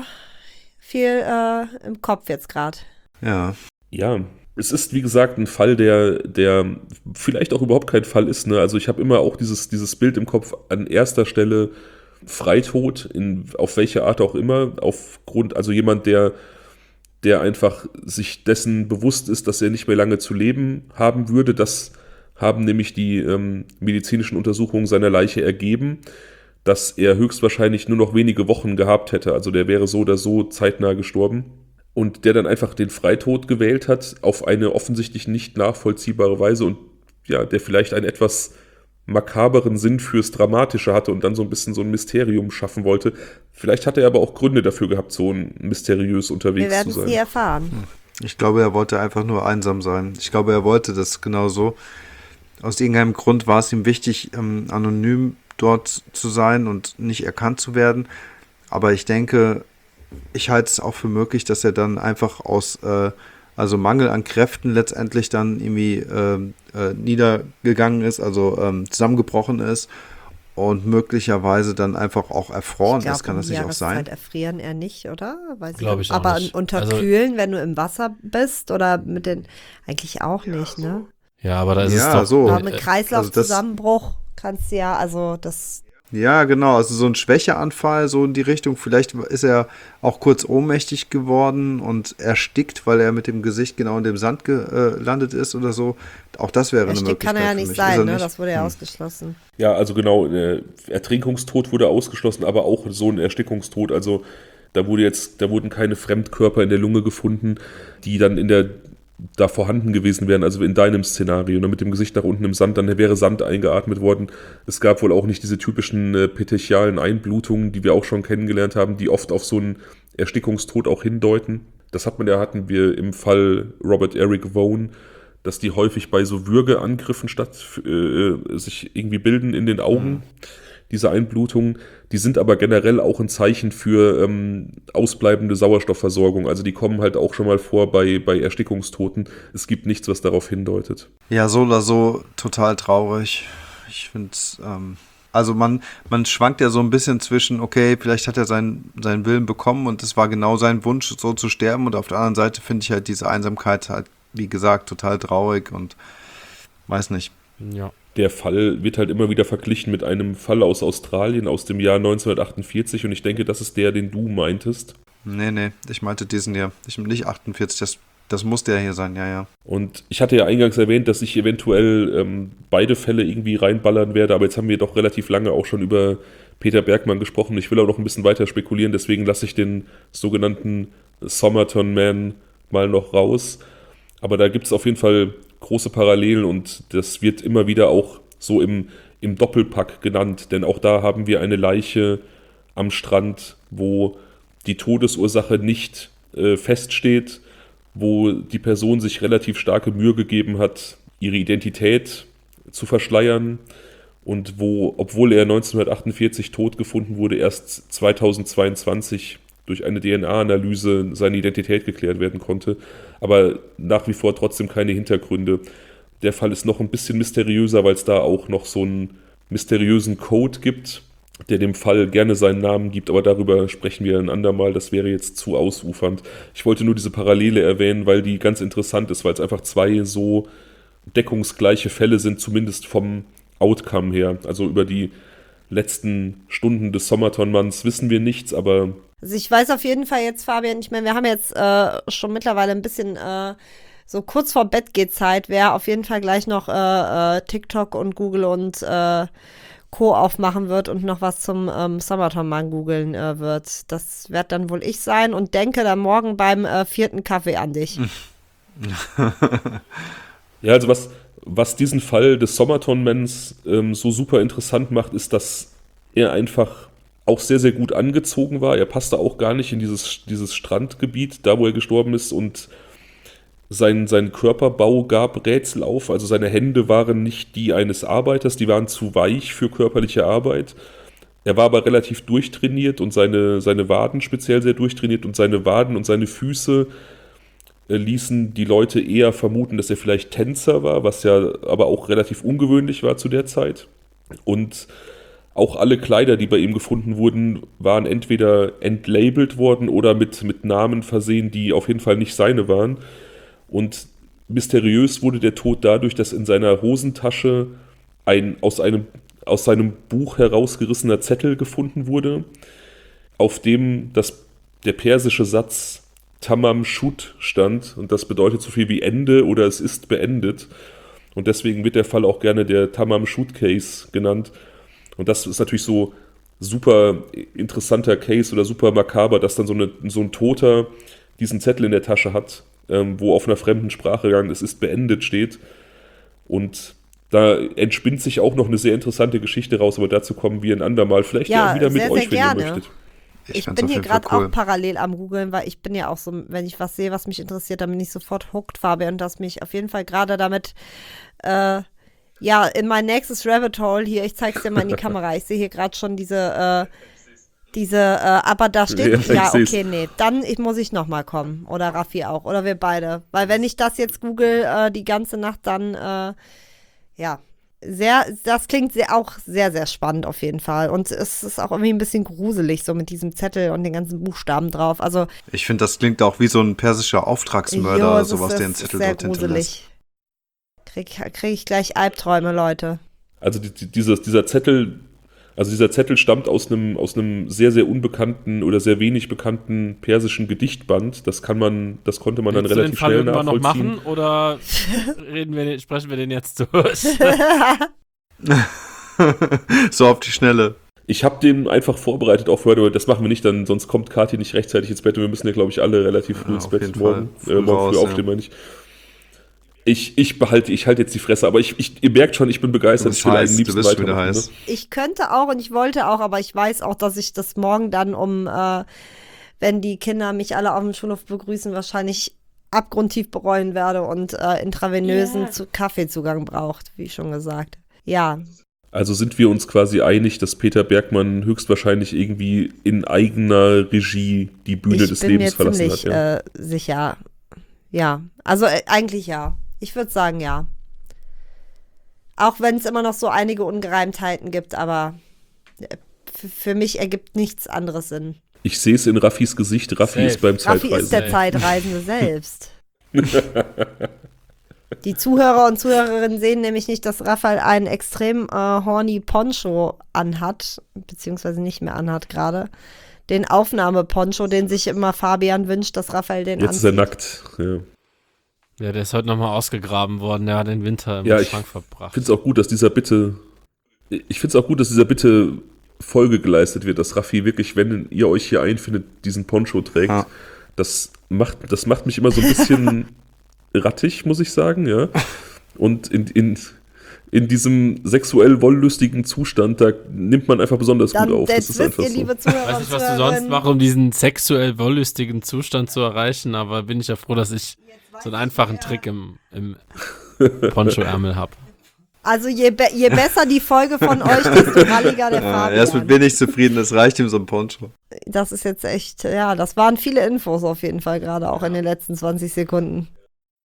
viel äh, im Kopf jetzt gerade. Ja. Ja, es ist wie gesagt ein Fall, der, der vielleicht auch überhaupt kein Fall ist. Ne? Also ich habe immer auch dieses, dieses Bild im Kopf an erster Stelle Freitod, in, auf welche Art auch immer, aufgrund, also jemand, der, der einfach sich dessen bewusst ist, dass er nicht mehr lange zu leben haben würde. Das haben nämlich die ähm, medizinischen Untersuchungen seiner Leiche ergeben, dass er höchstwahrscheinlich nur noch wenige Wochen gehabt hätte. Also der wäre so oder so zeitnah gestorben. Und der dann einfach den Freitod gewählt hat, auf eine offensichtlich nicht nachvollziehbare Weise und ja, der vielleicht einen etwas makaberen Sinn fürs Dramatische hatte und dann so ein bisschen so ein Mysterium schaffen wollte. Vielleicht hat er aber auch Gründe dafür gehabt, so ein mysteriös Wir unterwegs werden zu es sein. nie erfahren. Ich glaube, er wollte einfach nur einsam sein. Ich glaube, er wollte das genauso. Aus irgendeinem Grund war es ihm wichtig, ähm, anonym dort zu sein und nicht erkannt zu werden. Aber ich denke, ich halte es auch für möglich, dass er dann einfach aus äh, also Mangel an Kräften letztendlich dann irgendwie ähm, äh, niedergegangen ist, also ähm, zusammengebrochen ist und möglicherweise dann einfach auch erfroren Ich glaub, ist. Kann das um nicht auch Jahreszeit sein? erfrieren eher nicht, oder? Weiß Glaub nicht. ich auch Aber nicht. unterkühlen, wenn du im Wasser bist oder mit den, eigentlich auch nicht, ne? Ja, aber da ist Ja, es doch. so. Aber mit also das- Kreislaufzusammenbruch kannst du ja, also das, Ja, genau, also so ein Schwächeanfall, so in die Richtung. Vielleicht ist er auch kurz ohnmächtig geworden und erstickt, weil er mit dem Gesicht genau in dem Sand gelandet ist oder so. Auch das wäre eine erstickt Möglichkeit kann er ja für nicht mich. sein, Ist er ne? nicht? Das wurde ja Hm. ausgeschlossen. Ja, also genau, äh, Ertrinkungstod wurde ausgeschlossen, aber auch so ein Erstickungstod. Also da wurde jetzt, da wurden keine Fremdkörper in der Lunge gefunden, die dann in der da vorhanden gewesen wären, also in deinem Szenario, ne, mit dem Gesicht nach unten im Sand, dann wäre Sand eingeatmet worden. Es gab wohl auch nicht diese typischen äh, petechialen Einblutungen, die wir auch schon kennengelernt haben, die oft auf so einen Erstickungstod auch hindeuten. Das hat man ja, hatten wir im Fall Robert Eric Vaughn, dass die häufig bei so Würgeangriffen statt äh, sich irgendwie bilden in den Augen, mhm. diese Einblutungen. Die sind aber generell auch ein Zeichen für ähm, ausbleibende Sauerstoffversorgung. Also die kommen halt auch schon mal vor bei, bei Erstickungstoten. Es gibt nichts, was darauf hindeutet. Ja, so oder so total traurig. Ich finde es, ähm, also man, man schwankt ja so ein bisschen zwischen, okay, vielleicht hat er seinen, seinen Willen bekommen und es war genau sein Wunsch, so zu sterben. Und auf der anderen Seite finde ich halt diese Einsamkeit halt, wie gesagt, total traurig und weiß nicht. Ja. Der Fall wird halt immer wieder verglichen mit einem Fall aus Australien aus dem Jahr neunzehnhundertachtundvierzig und ich denke, das ist der, den du meintest. Nee, nee, ich meinte diesen hier. Ich nicht achtundvierzig, das, das muss der hier sein, ja, ja. Und ich hatte ja eingangs erwähnt, dass ich eventuell ähm, beide Fälle irgendwie reinballern werde, aber jetzt haben wir doch relativ lange auch schon über Peter Bergmann gesprochen. Ich will auch noch ein bisschen weiter spekulieren, deswegen lasse ich den sogenannten Somerton Man mal noch raus. Aber da gibt es auf jeden Fall große Parallelen und das wird immer wieder auch so im, im Doppelpack genannt, denn auch da haben wir eine Leiche am Strand, wo die Todesursache nicht äh, feststeht, wo die Person sich relativ starke Mühe gegeben hat, ihre Identität zu verschleiern und wo, obwohl er neunzehnhundertachtundvierzig tot gefunden wurde, erst zweitausendzweiundzwanzig durch eine D N A-Analyse seine Identität geklärt werden konnte, aber nach wie vor trotzdem keine Hintergründe. Der Fall ist noch ein bisschen mysteriöser, weil es da auch noch so einen mysteriösen Code gibt, der dem Fall gerne seinen Namen gibt, aber darüber sprechen wir ein andermal, das wäre jetzt zu ausufernd. Ich wollte nur diese Parallele erwähnen, weil die ganz interessant ist, weil es einfach zwei so deckungsgleiche Fälle sind, zumindest vom Outcome her. Also über die letzten Stunden des Sommerton-Manns wissen wir nichts, aber... Also ich weiß auf jeden Fall jetzt, Fabian, ich meine, wir haben jetzt äh, schon mittlerweile ein bisschen äh, so kurz vor Bett geht Zeit, wer auf jeden Fall gleich noch äh, äh, TikTok und Google und äh, Co. aufmachen wird und noch was zum ähm, Sommerton-Mann googeln äh, wird. Das wird dann wohl ich sein und denke dann morgen beim äh, vierten Kaffee an dich. Ja, also was, was diesen Fall des Sommerton-Mans ähm, so super interessant macht, ist, dass er einfach auch sehr, sehr gut angezogen war. Er passte auch gar nicht in dieses, dieses Strandgebiet, da wo er gestorben ist, und sein, sein Körperbau gab Rätsel auf. Also seine Hände waren nicht die eines Arbeiters, die waren zu weich für körperliche Arbeit. Er war aber relativ durchtrainiert und seine, seine Waden speziell sehr durchtrainiert, und seine Waden und seine Füße äh, ließen die Leute eher vermuten, dass er vielleicht Tänzer war, was ja aber auch relativ ungewöhnlich war zu der Zeit. Und auch alle Kleider, die bei ihm gefunden wurden, waren entweder entlabelt worden oder mit, mit Namen versehen, die auf jeden Fall nicht seine waren. Und mysteriös wurde der Tod dadurch, dass in seiner Hosentasche ein aus, einem, aus seinem Buch herausgerissener Zettel gefunden wurde, auf dem das, der persische Satz Tamam Shud stand. Und das bedeutet so viel wie Ende oder es ist beendet. Und deswegen wird der Fall auch gerne der Tamam Shud Case genannt. Und das ist natürlich so super interessanter Case oder super makaber, dass dann so, eine, so ein Toter diesen Zettel in der Tasche hat, ähm, wo auf einer fremden Sprache gegangen es ist beendet steht. Und da entspinnt sich auch noch eine sehr interessante Geschichte raus, aber dazu kommen wir ein andermal. Vielleicht ja, Ja, wieder mit sehr, euch, sehr wenn gerne. ihr möchtet. Ich, fand's bin auf hier jeden Fall gerade cool. auch parallel am Googeln, weil ich bin ja auch so, wenn ich was sehe, was mich interessiert, dann bin ich sofort hooked, Fabian, und das mich auf jeden Fall gerade damit, äh, ja, in mein nächstes Rabbit Hole hier, ich zeig's dir mal in die Kamera, ich sehe hier gerade schon diese, äh, diese, äh, aber da steht, Ja, ja, ich seh's. okay, nee, dann ich, muss ich nochmal kommen, oder Raffi auch, oder wir beide, weil wenn ich das jetzt google äh, die ganze Nacht, dann, äh, ja, sehr, das klingt sehr, auch sehr, sehr spannend auf jeden Fall. Und es ist auch irgendwie ein bisschen gruselig, so mit diesem Zettel und den ganzen Buchstaben drauf. Also, Ich finde, das klingt auch wie so ein persischer Auftragsmörder, jo, es sowas, ist, der einen es Zettel ist sehr dort hinterlässt. gruselig. Krieg, krieg ich gleich Albträume, Leute. Also die, die, dieser, dieser Zettel, also dieser Zettel stammt aus einem, aus einem sehr, sehr unbekannten oder sehr wenig bekannten persischen Gedichtband. Das kann man, das konnte man Willst dann du relativ den Fall schnell irgendwann noch nachvollziehen. machen oder reden wir, den- sprechen wir den jetzt durch? So auf die Schnelle. Ich habe den einfach vorbereitet auf heute, aber das machen wir nicht, dann sonst kommt Kathi nicht rechtzeitig ins Bett und wir müssen ja, glaube ich, alle relativ früh Ja, ins auf Bett jeden morgen, Fall. äh, Früh morgen früh raus, aufstehen, ja. meine ich. Ich, ich behalte, ich halte jetzt die Fresse, aber ich, ich, ihr merkt schon, ich bin Du begeistert. bist Ich will heiß, am du liebsten bist schon wieder weitermachen, heiß. ne? Ich könnte auch und ich wollte auch, aber ich weiß auch, dass ich das morgen dann um, äh, wenn die Kinder mich alle auf dem Schulhof begrüßen, wahrscheinlich abgrundtief bereuen werde und äh, intravenösen Ja. zu Kaffeezugang braucht, wie schon gesagt. Ja, Also sind wir uns quasi einig, dass Peter Bergmann höchstwahrscheinlich irgendwie in eigener Regie die Bühne ich des bin Lebens mir verlassen ziemlich hat. Ja. äh, sicher. Ja, also äh, eigentlich ja. Ich würde sagen ja. Auch wenn es immer noch so einige Ungereimtheiten gibt, aber äh, f- für mich ergibt nichts anderes Sinn. Ich sehe es in Raffis Gesicht. Raffi Safe. ist beim Raffi ist Zeitreisen. der Zeitreisende selbst. Die Zuhörer und Zuhörerinnen sehen nämlich nicht, dass Raphael einen extrem äh, horny Poncho anhat, beziehungsweise nicht mehr anhat gerade. Den Aufnahmeponcho, den sich immer Fabian wünscht, dass Raphael den Jetzt ist er anzieht. nackt. Ja. Ja, der ist heute nochmal ausgegraben worden. Der hat den Winter im Ja, ich Schrank verbracht. Ich finde es auch gut, dass dieser Bitte, ich finde es auch gut, dass dieser Bitte Folge geleistet wird, dass Raffi wirklich, wenn ihr euch hier einfindet, diesen Poncho trägt. Ja. Das macht, das macht mich immer so ein bisschen rattig, muss ich sagen, ja. Und in, in, in diesem sexuell wollüstigen Zustand, da nimmt man einfach besonders Dann, gut auf. Das jetzt ist wisst einfach ihr, so. liebe Zuhörer Ich weiß und nicht, was du sonst Zuhörerinnen, machst, um diesen sexuell wollüstigen Zustand zu erreichen, aber bin ich ja froh, dass ich so einen einfachen Trick im, im Poncho-Ärmel habe. also je, be je besser die Folge von euch, desto ralliger der Ja, er ist mit Fabian. wenig zufrieden, es reicht ihm so ein Poncho. Das ist jetzt echt, ja, das waren viele Infos auf jeden Fall gerade, auch in den letzten zwanzig Sekunden.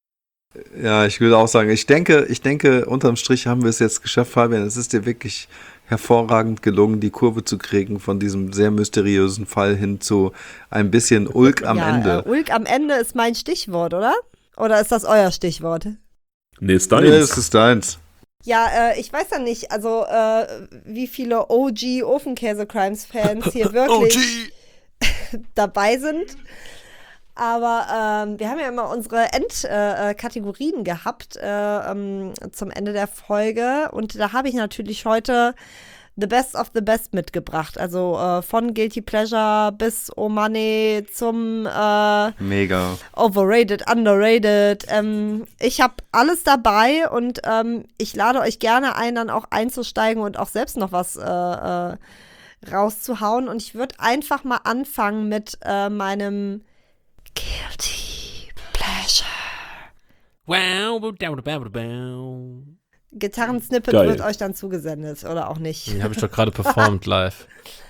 Ja, ich würde auch sagen, ich denke, ich denke, unterm Strich haben wir es jetzt geschafft, Fabian. Es ist dir wirklich hervorragend gelungen, die Kurve zu kriegen von diesem sehr mysteriösen Fall hin zu ein bisschen Ulk am ja, Ende. Äh, Ulk am Ende ist mein Stichwort, oder? Oder ist das euer Stichwort? Nee, ist deins. Nee, es ist deins. Ja, äh, ich weiß ja nicht, also äh, wie viele O G Ofenkäse-Crimes-Fans hier wirklich dabei sind. Aber ähm, wir haben ja immer unsere Endkategorien äh, gehabt äh, ähm, zum Ende der Folge. Und da habe ich natürlich heute The Best of the Best mitgebracht. Also äh, von Guilty Pleasure bis Oh Money zum äh, Mega. Overrated, Underrated. Ähm, ich habe alles dabei und ähm, ich lade euch gerne ein, dann auch einzusteigen und auch selbst noch was äh, äh, rauszuhauen. Und ich würde einfach mal anfangen mit äh, meinem Guilty Pleasure. Wow, down, down, down. Gitarrensnippet Geil. wird euch dann zugesendet oder auch nicht. Den habe ich doch gerade performt live.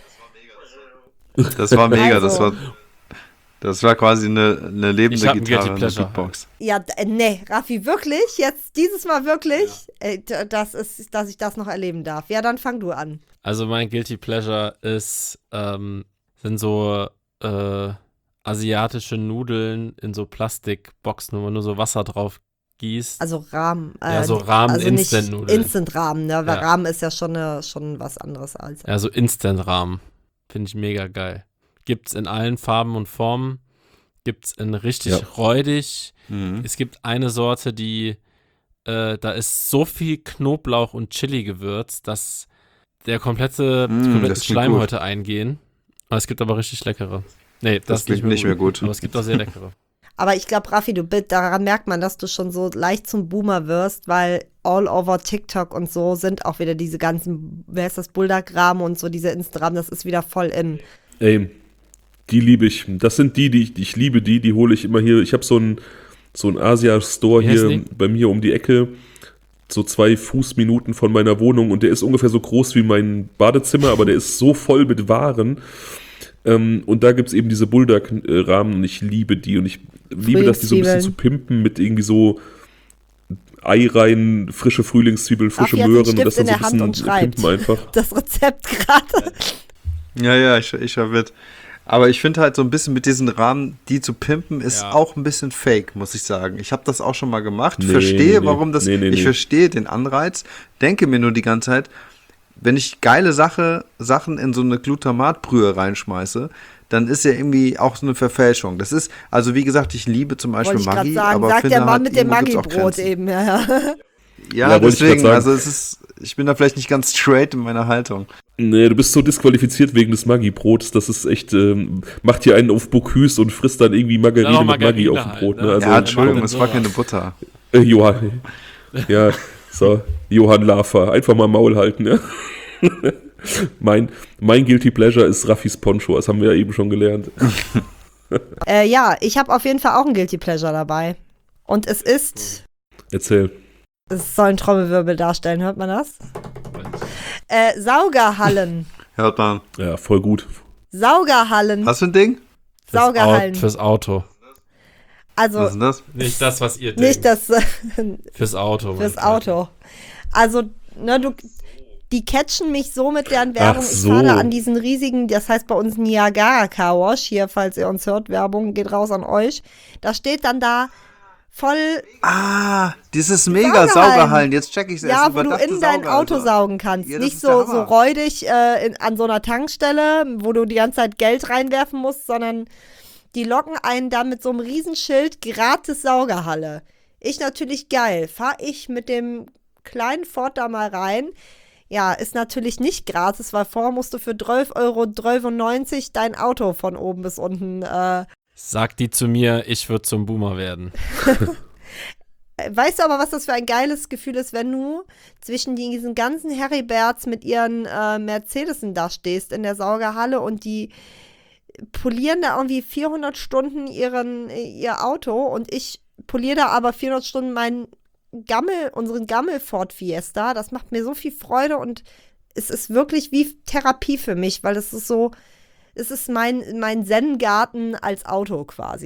Das war mega, Also. das war das war quasi eine, eine lebende Ich hab ein Gitarre, Guilty eine Pleasure. Beatbox. Ja, d- äh, nee, Raffi, wirklich? Jetzt dieses Mal wirklich? Ey, d- das ist, dass ich das noch erleben darf. Ja, dann fang du an. Also mein Guilty Pleasure ist, ähm, sind so äh, asiatische Nudeln in so Plastikboxen, wo man nur so Wasser drauf gießt. Also Rahmen. Äh, Ja, so Ramen, also nicht Instant-Nudeln. Instant-Rahmen, ne? Weil Ja. Rahmen ist ja schon, eine, schon was anderes als. Ja, so Instant-Rahmen. Finde ich mega geil. Gibt's in allen Farben und Formen. Gibt's in richtig Ja. räudig. Mhm. Es gibt eine Sorte, die, äh, da ist so viel Knoblauch und Chili-Gewürz, dass der komplette, Mm, die kompletten das klingt gut. Schleimhäute eingehen. Aber es gibt aber richtig leckere. Nee, das, Das ist klingt nicht mehr gut. Aber es gibt auch sehr leckere. Aber ich glaube, Raffi, du bist, daran merkt man, dass du schon so leicht zum Boomer wirst, weil all over TikTok und so sind auch wieder diese ganzen, wer ist das, Bulldog-Rahmen und so, diese Instagram, das ist wieder voll in. Ey, die liebe ich. Das sind die, die ich, ich liebe die, die hole ich immer hier. Ich habe so einen so einen Asia-Store Wie heißen hier die? bei mir um die Ecke, so zwei Fußminuten von meiner Wohnung und der ist ungefähr so groß wie mein Badezimmer, aber der ist so voll mit Waren. Ähm, und da gibt es eben diese Bulldog-Rahmen und ich liebe die und ich liebe das, die so ein bisschen Frühlingszwiebeln. zu pimpen mit irgendwie so Eireihen, frische Frühlingszwiebeln, frische Raffi hat den Möhren und Stift das dann in so der ein Hand bisschen und schreibt. pimpen einfach. Das Rezept gerade. Ja, ja, ich, ich hab mit. Aber ich finde halt so ein bisschen mit diesen Rahmen, die zu pimpen, ist Ja. auch ein bisschen fake, muss ich sagen. Ich habe das auch schon mal gemacht. Nee, verstehe, nee, nee. warum das. Nee, nee, ich nee. verstehe den Anreiz. Denke mir nur die ganze Zeit, wenn ich geile Sache, Sachen in so eine Glutamatbrühe reinschmeiße, dann ist ja irgendwie auch so eine Verfälschung. Das ist, also wie gesagt, ich liebe zum Beispiel Wollte ich gerade Maggi, sagen, aber sagt finde der Mann halt, mit dem irgendwo gibt's auch Maggi-Brot Grenzen. eben. Ja, ja. Ja, Ja, wollte ich deswegen, grad sagen. also es ist, ich bin da vielleicht nicht ganz straight in meiner Haltung. Nee, du bist so disqualifiziert wegen des Maggi-Brots, das ist echt, ähm, macht hier einen auf Bocuse und frisst dann irgendwie Margarine Ja, mit Maggi Margarine auf dem halt, Brot. ne? Ne? Also, ja, Entschuldigung, komm, es war sowas. keine Butter. äh, Johann, ja, so, Johann Lafer, einfach mal Maul halten, ja. mein, mein Guilty Pleasure ist Raffis Poncho, das haben wir ja eben schon gelernt. Äh, ja, ich habe auf jeden Fall auch ein Guilty Pleasure dabei. Und es ist, Erzähl. es soll ein Trommelwirbel darstellen, hört man das? Äh, Saugerhallen. Hört man. Ja, voll gut. Saugerhallen. Was für ein Ding? Fürs, Au Saugerhallen. fürs Auto. Also Was ist denn das? Nicht das, was ihr denkt. nicht das äh, Fürs Auto. fürs mein Freund. Auto. Also, ne, du, die catchen mich so mit deren Werbung. Ach Ich so. fahre an diesen riesigen, das heißt bei uns Niagara Car Wash, hier, falls ihr uns hört, Werbung geht raus an euch. Da steht dann da voll, Ah, dieses mega Saugerhallen. Saugerhallen. Jetzt check ich's erst. ja, wo du Überdachte in dein Sauger, Auto Alter. saugen kannst. Ja, das Nicht ist so, der so Hammer. räudig äh, in, an so einer Tankstelle, wo du die ganze Zeit Geld reinwerfen musst, sondern die locken einen dann mit so einem Riesenschild gratis Saugerhalle. Ich natürlich geil. Fahr ich mit dem kleinen Ford da mal rein. Ja, ist natürlich nicht gratis, weil vorher musst du für zwölf Euro neunzig dein Auto von oben bis unten. Äh, Sagt die zu mir, ich würde zum Boomer werden. weißt du aber, was das für ein geiles Gefühl ist, wenn du zwischen diesen ganzen Heriberts mit ihren äh, Mercedesen da stehst in der Saugerhalle und die polieren da irgendwie vierhundert Stunden ihren, ihr Auto und ich poliere da aber vierhundert Stunden meinen Gammel, unseren Gammel Ford Fiesta. Das macht mir so viel Freude und es ist wirklich wie Therapie für mich, weil es ist so, es ist mein, mein Zen-Garten als Auto quasi.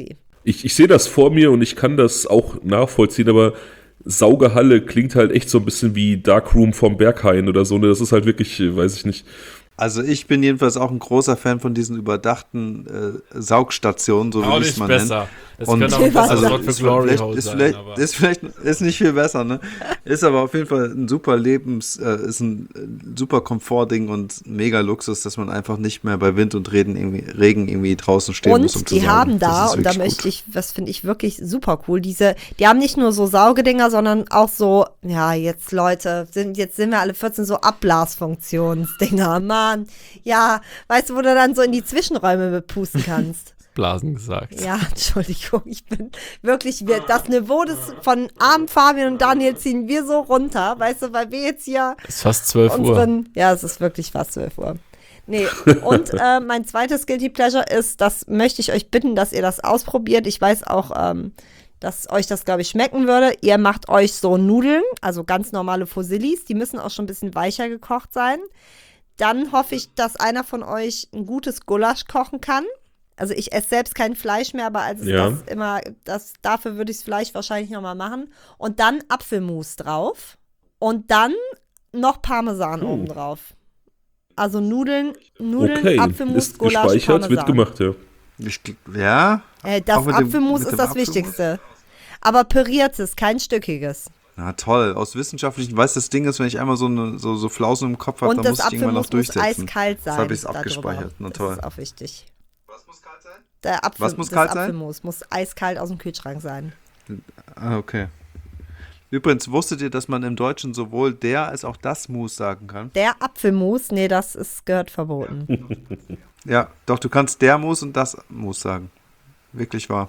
Ich, ich sehe das vor mir und ich kann das auch nachvollziehen, aber Saugehalle klingt halt echt so ein bisschen wie Darkroom vom Berghain oder so. Ne? Das ist halt wirklich, weiß ich nicht. Also ich bin jedenfalls auch ein großer Fan von diesen überdachten äh, Saugstationen, so Auch wie ich es nicht mal besser. nenne. Es Und könnte auch ein besseres also Wort für ist Glory vielleicht, Hole ist, sein. vielleicht, aber ist vielleicht ist nicht viel besser, ne? Ist aber auf jeden Fall ein super Lebens, äh, ist ein äh, super Komfortding und mega Luxus, dass man einfach nicht mehr bei Wind und Regen irgendwie, Regen irgendwie draußen stehen und muss, um zu die saugen. haben da, Das ist und da wirklich möchte gut. ich, das finde ich wirklich super cool, diese, die haben nicht nur so Saugedinger, sondern auch so, ja, jetzt Leute, sind, jetzt sind wir alle vierzehn, so Abblasfunktionsdinger, Mann. Ja, weißt du, wo du dann so in die Zwischenräume bepusten kannst. Blasen gesagt. Ja, Entschuldigung, ich bin wirklich, wir, das Niveau des, von armen Fabian und Daniel ziehen wir so runter, weißt du, weil wir jetzt hier Es ist fast zwölf Uhr. unseren, ja, es ist wirklich fast zwölf Uhr. Nee, und äh, mein zweites Guilty Pleasure ist, das möchte ich euch bitten, dass ihr das ausprobiert. Ich weiß auch, ähm, dass euch das, glaube ich, schmecken würde. Ihr macht euch so Nudeln, also ganz normale Fusillis, die müssen auch schon ein bisschen weicher gekocht sein. Dann hoffe ich, dass einer von euch ein gutes Gulasch kochen kann. Also ich esse selbst kein Fleisch mehr, aber als es Ja. das immer, das, dafür würde ich es vielleicht wahrscheinlich nochmal machen. Und dann Apfelmus drauf. Und dann noch Parmesan Oh. oben drauf. Also Nudeln, Nudeln, Okay, Apfelmus, ist Gulasch, gespeichert, Parmesan. wird gemacht, ja. Ich, ja, Äh, das Auch mit dem- Apfelmus mit ist dem das Apfelmus? Wichtigste. Aber püriertes, kein stückiges. na toll. Aus wissenschaftlichen, weißt du, das Ding ist, wenn ich einmal so, eine, so, so Flausen im Kopf habe, Und dann das muss ich irgendwann noch Apfelmus muss durchsetzen. eiskalt sein. Das habe ich da abgespeichert. drüber. Na Das toll. ist auch wichtig. Was muss kalt sein? Der Apfel, Was muss das kalt sein? Apfelmus muss eiskalt aus dem Kühlschrank sein. Ah, okay. Übrigens, wusstet ihr, dass man im Deutschen sowohl der als auch das Mus sagen kann? Der Apfelmus, nee, das ist, gehört verboten. Ja, doch, du kannst der Mus und das Mus sagen. Wirklich wahr.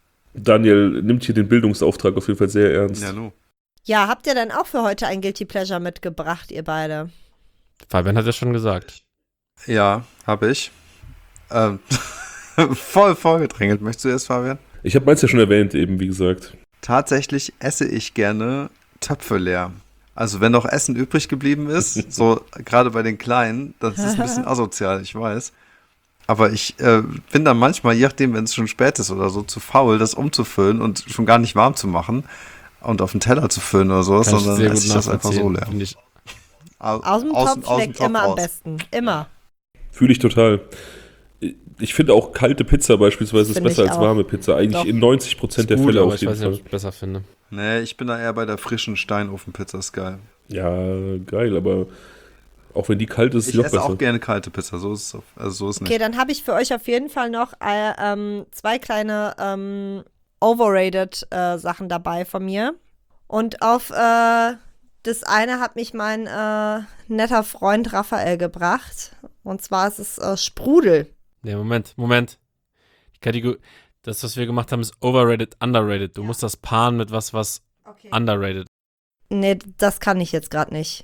Daniel nimmt hier den Bildungsauftrag auf jeden Fall sehr ernst. Ja, nu. Ja, habt ihr denn auch für heute ein Guilty Pleasure mitgebracht, ihr beide? Fabian hat ja schon gesagt. Ja, habe ich. Ähm, voll vorgedrängelt. Möchtest du erst, Fabian? Ich habe meins ja schon erwähnt, eben, wie gesagt. Tatsächlich esse ich gerne Töpfe leer. Also wenn noch Essen übrig geblieben ist, so gerade bei den Kleinen, das ist ein bisschen asozial, ich weiß. Aber ich äh, bin dann manchmal, je nachdem, wenn es schon spät ist oder so, zu faul, das umzufüllen und schon gar nicht warm zu machen und auf den Teller zu füllen oder sowas, Kann ich sondern sehr esse gut ich das einfach so nachvollziehen. leer. Finde ich- Au- Aus dem außen- Topf aus dem schmeckt Topf immer am raus. besten. Immer. Fühle ich total. Ich finde auch kalte Pizza beispielsweise ist Finde besser ich als auch. warme Pizza. Eigentlich Doch. in neunzig Prozent der Gut, Fälle aber auf ich jeden weiß nicht, ob Fall. ich es besser finde. Nee, ich bin da eher bei der frischen Steinofenpizza, ist geil. Ja, geil, aber auch wenn die kalt ist, ist Ich sie noch esse besser. auch gerne kalte Pizza, so ist es, auf- also so ist nicht. Okay, dann habe ich für euch auf jeden Fall noch äh, ähm, zwei kleine ähm, overrated äh, Sachen dabei von mir. Und auf äh, das eine hat mich mein äh, netter Freund Raphael gebracht. Und zwar ist es äh, Sprudel. Nee, Moment, Moment. Die Kategorie, das, was wir gemacht haben, ist overrated, underrated. Du musst das paaren mit was, was underrated. Nee, das kann ich jetzt gerade nicht.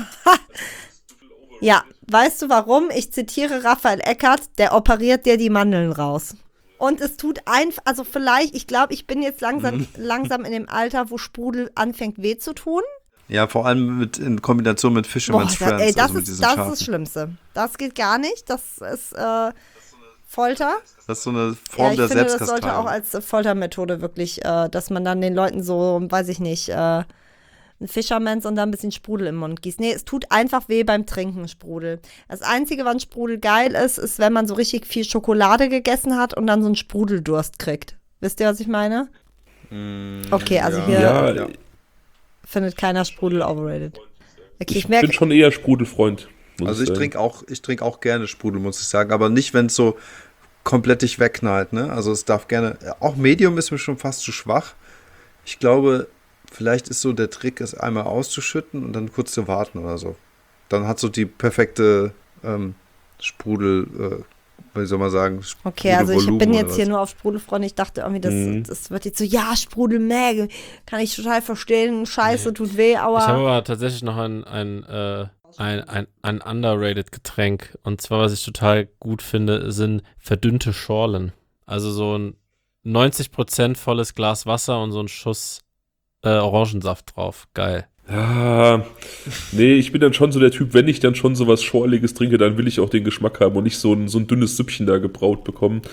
Ja, weißt du warum? Ich zitiere Raphael Eckert, der operiert dir die Mandeln raus. Und es tut einfach, also vielleicht, ich glaube, ich bin jetzt langsam, langsam in dem Alter, wo Sprudel anfängt weh zu tun. Ja, vor allem mit, in Kombination mit Fisherman's da, Friends, ey, das also mit ist diesen das, Schafen. ist das Schlimmste. Das geht gar nicht. Das ist äh, Folter. Das ist so eine Form Ja, ich der finde, das sollte Selbstkasteiung. auch als äh, Foltermethode wirklich, äh, dass man dann den Leuten so, weiß ich nicht, äh, ein Fisherman's und dann ein bisschen Sprudel im Mund gießt. Nee, es tut einfach weh beim Trinken, Sprudel. Das Einzige, wann Sprudel geil ist, ist, wenn man so richtig viel Schokolade gegessen hat und dann so einen Sprudeldurst kriegt. Wisst ihr, was ich meine? Okay, also ja. hier Ja, Ja. findet keiner Sprudel overrated. Okay, ich ich merke, bin schon eher Sprudelfreund. muss Also ich sagen. trinke auch, ich trinke auch gerne Sprudel, muss ich sagen, aber nicht, wenn es so komplett dich wegknallt, ne? Also es darf gerne, auch Medium ist mir schon fast zu schwach. Ich glaube, vielleicht ist so der Trick, es einmal auszuschütten und dann kurz zu warten oder so. Dann hat so die perfekte ähm, Sprudel, äh, wie soll man sagen, okay, also ich Sprudelvolumen bin oder jetzt hier was. nur auf Sprudelfreund. Ich dachte irgendwie, das, Mhm. das wird jetzt so, ja, Sprudelmäge. Kann ich total verstehen. Scheiße, tut weh, Ich habe aber. aber tatsächlich noch ein, ein, äh, ein, ein, ein underrated Getränk. Und zwar, was ich total gut finde, sind verdünnte Schorlen. Also so ein neunzig Prozent volles Glas Wasser und so ein Schuss äh, Orangensaft drauf. Geil. Ja, nee, ich bin dann schon so der Typ, wenn ich dann schon sowas Schorliges trinke, dann will ich auch den Geschmack haben und nicht so ein, so ein dünnes Süppchen da gebraut bekommen.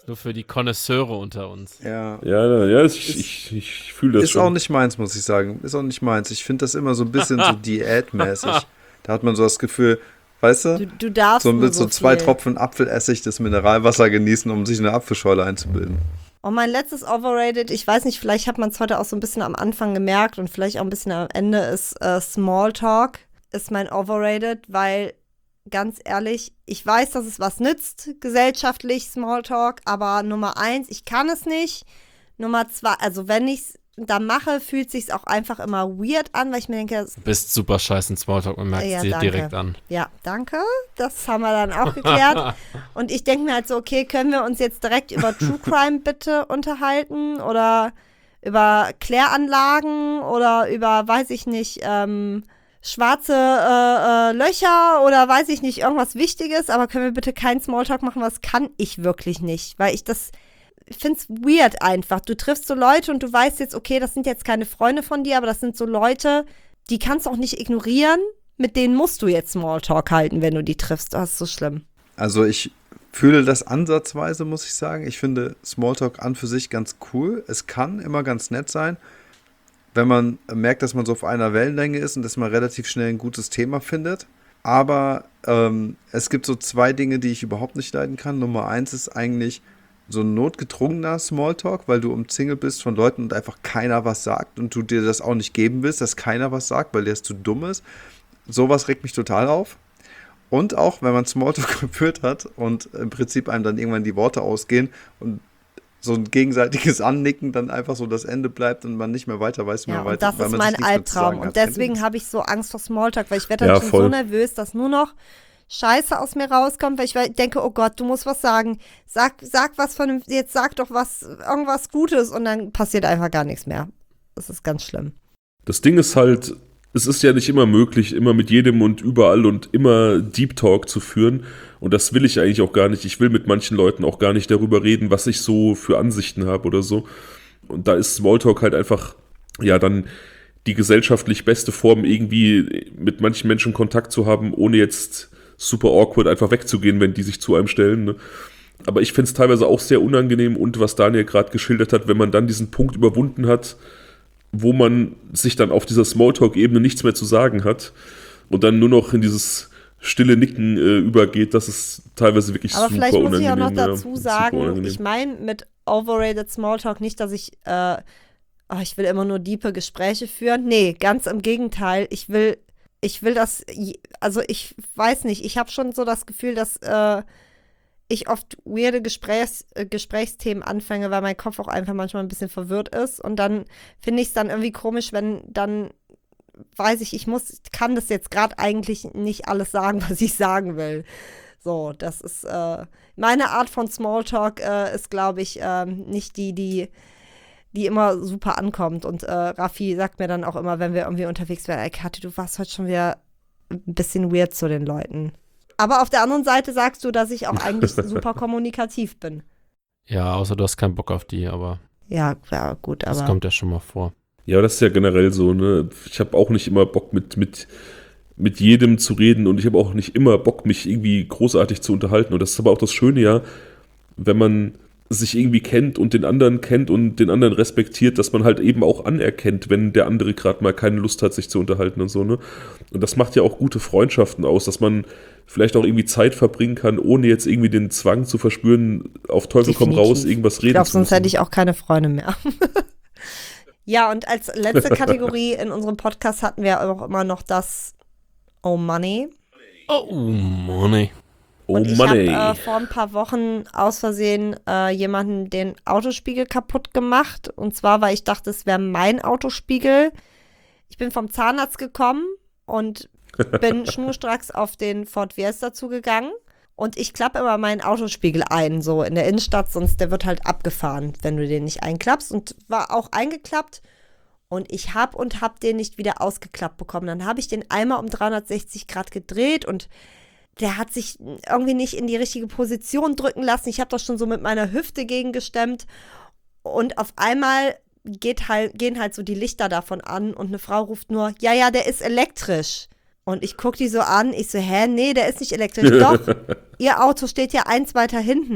Nur für die Konnoisseure unter uns. Ja. Ja, ja, ich, ich, ich fühle das Ist schon. auch nicht meins, muss ich sagen. Ist auch nicht meins. Ich finde das immer so ein bisschen so diätmäßig. Da hat man so das Gefühl, weißt du, Du, du darfst so nur mit so, so zwei viel. Tropfen Apfelessig das Mineralwasser genießen, um sich eine Apfelschorle einzubilden. Und mein letztes Overrated, ich weiß nicht, vielleicht hat man es heute auch so ein bisschen am Anfang gemerkt und vielleicht auch ein bisschen am Ende, ist äh, Smalltalk, ist mein Overrated, weil ganz ehrlich, ich weiß, dass es was nützt, gesellschaftlich Smalltalk, aber Nummer eins, ich kann es nicht. Nummer zwei, also wenn ich es dann mache, fühlt es sich auch einfach immer weird an, weil ich mir denke, Du bist super scheiße in Smalltalk, man merkt Ja, es dir danke. direkt an. ja, danke, das haben wir dann auch geklärt. Und ich denke mir halt so, okay, können wir uns jetzt direkt über True Crime bitte unterhalten oder über Kläranlagen oder über, weiß ich nicht, ähm, schwarze äh, äh, Löcher oder weiß ich nicht, irgendwas Wichtiges, aber können wir bitte keinen Smalltalk machen, was kann ich wirklich nicht, weil ich das, ich finde es weird einfach. Du triffst so Leute und du weißt jetzt, okay, das sind jetzt keine Freunde von dir, aber das sind so Leute, die kannst du auch nicht ignorieren, mit denen musst du jetzt Smalltalk halten, wenn du die triffst, das ist so schlimm. Also ich fühle das ansatzweise, muss ich sagen. Ich finde Smalltalk an für sich ganz cool. Es kann immer ganz nett sein, wenn man merkt, dass man so auf einer Wellenlänge ist und dass man relativ schnell ein gutes Thema findet. Aber ähm, es gibt so zwei Dinge, die ich überhaupt nicht leiden kann. Nummer eins ist eigentlich so ein notgedrungener Smalltalk, weil du umzingelt bist von Leuten und einfach keiner was sagt und du dir das auch nicht geben willst, dass keiner was sagt, weil der es zu dumm ist. Sowas regt mich total auf. Und auch, wenn man Smalltalk geführt hat und im Prinzip einem dann irgendwann die Worte ausgehen und so ein gegenseitiges Annicken dann einfach so das Ende bleibt und man nicht mehr weiter weiß, wie Ja, man und weiter, das weil ist man mein sich nichts mehr zu sagen Albtraum. hat. Und deswegen habe ich so Angst vor Smalltalk, weil ich werde Ja, dann schon voll. so nervös, dass nur noch Scheiße aus mir rauskommt, weil ich we- denke, oh Gott, du musst was sagen. Sag, sag was von dem, jetzt sag doch was, irgendwas Gutes und dann passiert einfach gar nichts mehr. Das ist ganz schlimm. Das Ding ist halt, es ist ja nicht immer möglich, immer mit jedem und überall und immer Deep Talk zu führen. Und das will ich eigentlich auch gar nicht. Ich will mit manchen Leuten auch gar nicht darüber reden, was ich so für Ansichten habe oder so. Und da ist Smalltalk halt einfach, ja, dann die gesellschaftlich beste Form, irgendwie mit manchen Menschen Kontakt zu haben, ohne jetzt super awkward einfach wegzugehen, wenn die sich zu einem stellen. Ne? Aber ich finde es teilweise auch sehr unangenehm und was Daniel gerade geschildert hat, wenn man dann diesen Punkt überwunden hat, wo man sich dann auf dieser Smalltalk-Ebene nichts mehr zu sagen hat und dann nur noch in dieses stille Nicken äh, übergeht, das ist teilweise wirklich Aber super vielleicht muss ich auch unangenehm. noch ja. dazu Super sagen, unangenehm. ich meine mit overrated Smalltalk nicht, dass ich, äh, oh, ich will immer nur diepe Gespräche führen. Nee, ganz im Gegenteil. Ich will, ich will das, also ich weiß nicht, ich habe schon so das Gefühl, dass äh, ich oft weirde Gesprächs, äh, Gesprächsthemen anfange, weil mein Kopf auch einfach manchmal ein bisschen verwirrt ist. Und dann finde ich es dann irgendwie komisch, wenn dann, weiß ich, ich muss, kann das jetzt gerade eigentlich nicht alles sagen, was ich sagen will. So, das ist, äh, meine Art von Smalltalk äh, ist, glaube ich, äh, nicht die, die, die immer super ankommt. Und äh, Raffi sagt mir dann auch immer, wenn wir irgendwie unterwegs wären, ey Kathi, du warst heute schon wieder ein bisschen weird zu den Leuten. Aber auf der anderen Seite sagst du, dass ich auch eigentlich super kommunikativ bin. Ja, außer du hast keinen Bock auf die, aber Ja, ja gut, das aber kommt ja schon mal vor. Ja, das ist ja generell so, ne? Ich habe auch nicht immer Bock mit, mit, mit jedem zu reden und ich habe auch nicht immer Bock, mich irgendwie großartig zu unterhalten. Und das ist aber auch das Schöne ja, wenn man sich irgendwie kennt und den anderen kennt und den anderen respektiert, dass man halt eben auch anerkennt, wenn der andere gerade mal keine Lust hat, sich zu unterhalten und so, ne? Und das macht ja auch gute Freundschaften aus, dass man vielleicht auch irgendwie Zeit verbringen kann, ohne jetzt irgendwie den Zwang zu verspüren, auf Teufel komm Definitiv. raus, irgendwas ich reden glaube, zu sonst müssen. hätte ich auch keine Freunde mehr. Ja, und als letzte Kategorie in unserem Podcast hatten wir auch immer noch das Oh Money. Oh, Money. Oh Und ich Mann, habe ey. äh, vor ein paar Wochen aus Versehen äh, jemanden den Autospiegel kaputt gemacht. Und zwar, weil ich dachte, es wäre mein Autospiegel. Ich bin vom Zahnarzt gekommen und bin schnurstracks auf den Ford Fiesta zugegangen. Und ich klappe immer meinen Autospiegel ein, so in der Innenstadt, sonst der wird halt abgefahren, wenn du den nicht einklappst. Und war auch eingeklappt. Und ich hab und hab den nicht wieder ausgeklappt bekommen. Dann habe ich den einmal um dreihundertsechzig Grad gedreht und der hat sich irgendwie nicht in die richtige Position drücken lassen. Ich habe doch schon so mit meiner Hüfte gegengestemmt. Und auf einmal geht halt, gehen halt so die Lichter davon an und eine Frau ruft nur, ja, ja, der ist elektrisch. Und ich gucke die so an, ich so, hä, nee, der ist nicht elektrisch. Doch, ihr Auto steht ja eins weiter hinten.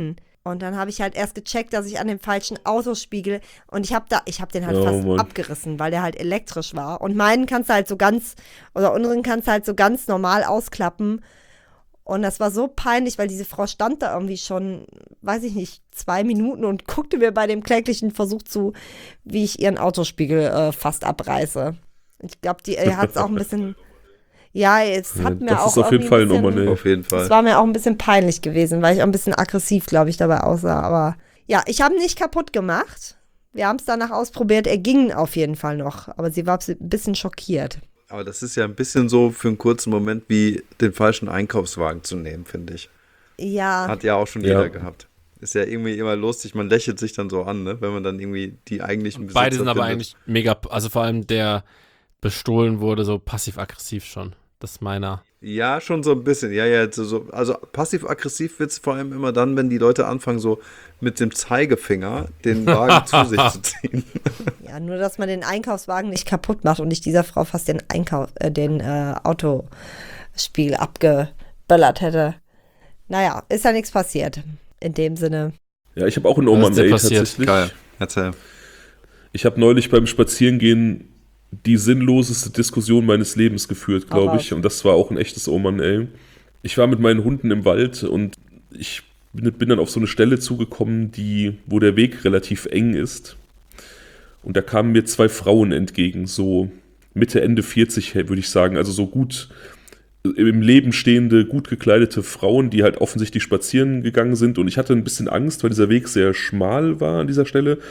Und dann habe ich halt erst gecheckt, dass ich an dem falschen Autospiegel und ich habe da, ich habe den halt Oh, fast Mann. abgerissen, weil der halt elektrisch war. Und meinen kannst du halt so ganz, oder unseren kannst du halt so ganz normal ausklappen. Und das war so peinlich, weil diese Frau stand da irgendwie schon, weiß ich nicht, zwei Minuten und guckte mir bei dem kläglichen Versuch zu, wie ich ihren Autospiegel äh, fast abreiße. Ich glaube, die hat es auch ein bisschen, ja, es Ja, hat mir das auch ist auf jeden irgendwie Fall ein bisschen, nochmal eine. Auf jeden Fall. es war mir auch ein bisschen peinlich gewesen, weil ich auch ein bisschen aggressiv, glaube ich, dabei aussah. Aber ja, ich habe ihn nicht kaputt gemacht. Wir haben es danach ausprobiert. Er ging auf jeden Fall noch. Aber sie war ein bisschen schockiert. Aber das ist ja ein bisschen so für einen kurzen Moment wie den falschen Einkaufswagen zu nehmen, finde ich. Ja, Hat ja auch schon Ja. jeder gehabt. Ist ja irgendwie immer lustig, man lächelt sich dann so an, ne? Wenn man dann irgendwie die eigentlichen Besitzer Beide sind aber findet. eigentlich mega, also vor allem der bestohlen wurde, so passiv-aggressiv schon. Das ist meiner. Ja, schon so ein bisschen. Ja, ja, so, so- also passiv-aggressiv wird es vor allem immer dann, wenn die Leute anfangen, so mit dem Zeigefinger den Wagen zu sich zu ziehen. ja, nur dass man den Einkaufswagen nicht kaputt macht und ich dieser Frau fast den Einkauf, äh, den äh, Autospiegel abgeböllert hätte. Naja, ist ja nichts passiert. In dem Sinne. Ja, ich habe auch einen Was O M ist denn A passiert? tatsächlich. Geil, erzähl. Ich habe neulich beim Spazierengehen die sinnloseste Diskussion meines Lebens geführt, glaube ich. raus. Und das war auch ein echtes Oh Mann, ey. Ich war mit meinen Hunden im Wald und ich bin, bin dann auf so eine Stelle zugekommen, die, wo der Weg relativ eng ist. Und da kamen mir zwei Frauen entgegen, so Mitte, Ende vierzig, würde ich sagen. Also so gut im Leben stehende, gut gekleidete Frauen, die halt offensichtlich spazieren gegangen sind. Und ich hatte ein bisschen Angst, weil dieser Weg sehr schmal war an dieser Stelle,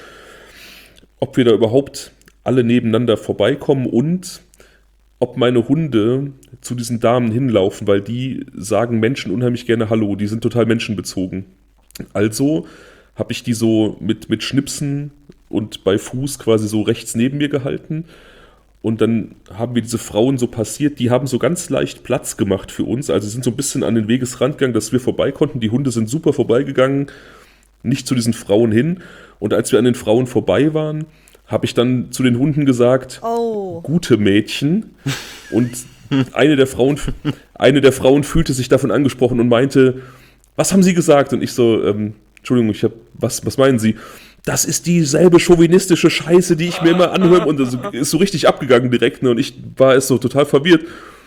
ob wir da überhaupt alle nebeneinander vorbeikommen und ob meine Hunde zu diesen Damen hinlaufen, weil die sagen Menschen unheimlich gerne Hallo, die sind total menschenbezogen. Also habe ich die so mit, mit Schnipsen und bei Fuß quasi so rechts neben mir gehalten und dann haben wir diese Frauen so passiert, die haben so ganz leicht Platz gemacht für uns, also sind so ein bisschen an den Wegesrand gegangen, dass wir vorbei konnten, die Hunde sind super vorbeigegangen, nicht zu diesen Frauen hin und als wir an den Frauen vorbei waren, habe ich dann zu den Hunden gesagt, Oh. gute Mädchen. Und eine der Frauen, eine der Frauen fühlte sich davon angesprochen und meinte, was haben Sie gesagt? Und ich so, ähm, Entschuldigung, ich habe, was, was meinen Sie? Das ist dieselbe chauvinistische Scheiße, die ich mir immer anhöre. Und das ist so richtig abgegangen direkt. Ne? Und ich war erst so total verwirrt.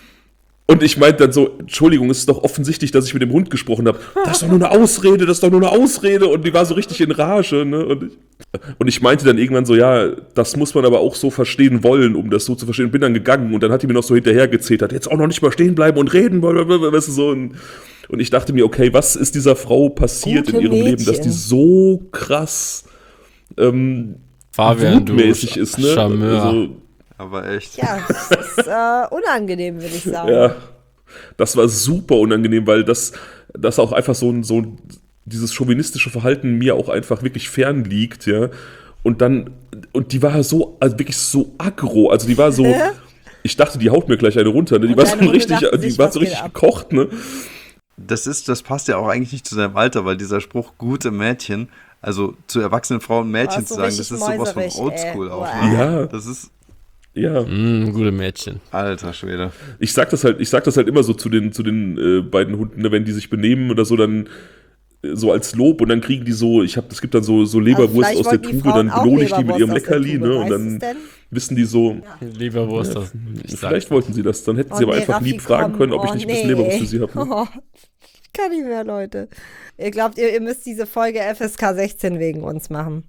Und ich meinte dann so, Entschuldigung, es ist doch offensichtlich, dass ich mit dem Hund gesprochen habe. Das ist doch nur eine Ausrede, das ist doch nur eine Ausrede. Und die war so richtig in Rage. Ne? Und, ich, und ich meinte dann irgendwann so, ja, das muss man aber auch so verstehen wollen, um das so zu verstehen. Und bin dann gegangen und dann hat die mir noch so hinterhergezetert, jetzt auch noch nicht mal stehen bleiben und reden. Blablabla, weißt du, so. Und, und ich dachte mir, okay, was ist dieser Frau passiert Gute in ihrem Leben, dass Mädchen. die so krass ähm, Fabian, du wutmäßig ist, ne? Charmeur. Also, Aber echt. Ja, das ist äh, unangenehm, würde ich sagen. ja, das war super unangenehm, weil das, das auch einfach so ein, so ein, dieses chauvinistische Verhalten mir auch einfach wirklich fern liegt, ja. Und dann, und die war so, also wirklich so aggro, also die war so, ich dachte, die haut mir gleich eine runter, ne? Die Und war so deine Hunde richtig, dachten die sich, war was so geht richtig ab? gekocht, ne? Das ist, das passt ja auch eigentlich nicht zu seinem Alter, weil dieser Spruch gute Mädchen, also zu erwachsenen Frauen Mädchen Oh, so zu sagen, das richtig ist sowas von mäuserig, Oldschool ey. auch. Uah. Ne? Ja, Das ist ja. Mm, gute Mädchen. alter Schwede. Ich sag das halt, ich sag das halt immer so zu den, zu den äh, beiden Hunden, ne? Wenn die sich benehmen oder so, dann äh, so als Lob und dann kriegen die so, ich hab, es gibt dann so, so Leberwurst Also aus der vielleicht wollten die Tube, dann Frauen auch belohne ich die mit Leberwurst ihrem aus der Leckerli, Tube, ne? Und weißt dann du's denn? wissen die so, Leberwurst, das, ich sag's vielleicht wollten sie das, dann hätten sie Oh aber nee, einfach Raffi, lieb fragen komm. können, ob ich Oh nicht ein bisschen nee. Leberwurst für sie habe. Ne? Oh, ich kann nicht mehr, Leute. Ihr glaubt, ihr, ihr müsst diese Folge F S K sechzehn wegen uns machen.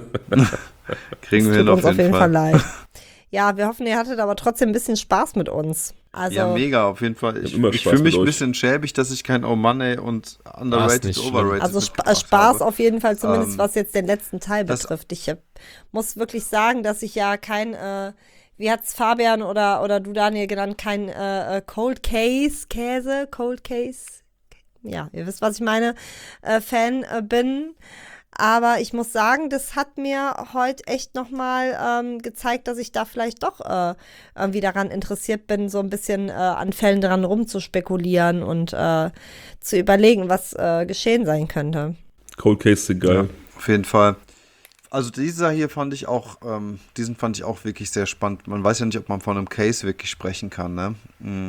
Kriegen Das wir hin tut uns auf jeden Fall. leid. Ja, wir hoffen, ihr hattet aber trotzdem ein bisschen Spaß mit uns. Also, Ja, mega, auf jeden Fall. Ich, hab immer ich Spaß fühle mich mit ein euch. bisschen schäbig, dass ich kein Oh Mann, ey und underrated, nicht schlimm. overrated also Sp mitgebracht Spaß habe. auf jeden Fall, zumindest Ähm, was jetzt den letzten Teil das- betrifft. Ich hab, muss wirklich sagen, dass ich ja kein, äh, wie hat's Fabian oder, oder du Daniel genannt, kein äh, äh, Cold Case, Käse, Cold Case, ja, ihr wisst, was ich meine, äh, Fan äh, bin. Aber ich muss sagen, das hat mir heute echt nochmal ähm, gezeigt, dass ich da vielleicht doch äh, irgendwie daran interessiert bin, so ein bisschen äh, an Fällen dran rumzuspekulieren und äh, zu überlegen, was äh, geschehen sein könnte. Cold Case sind geil. Ja, auf jeden Fall. Also dieser hier fand ich auch, ähm, diesen fand ich auch wirklich sehr spannend. Man weiß ja nicht, ob man von einem Case wirklich sprechen kann, ne? Mhm.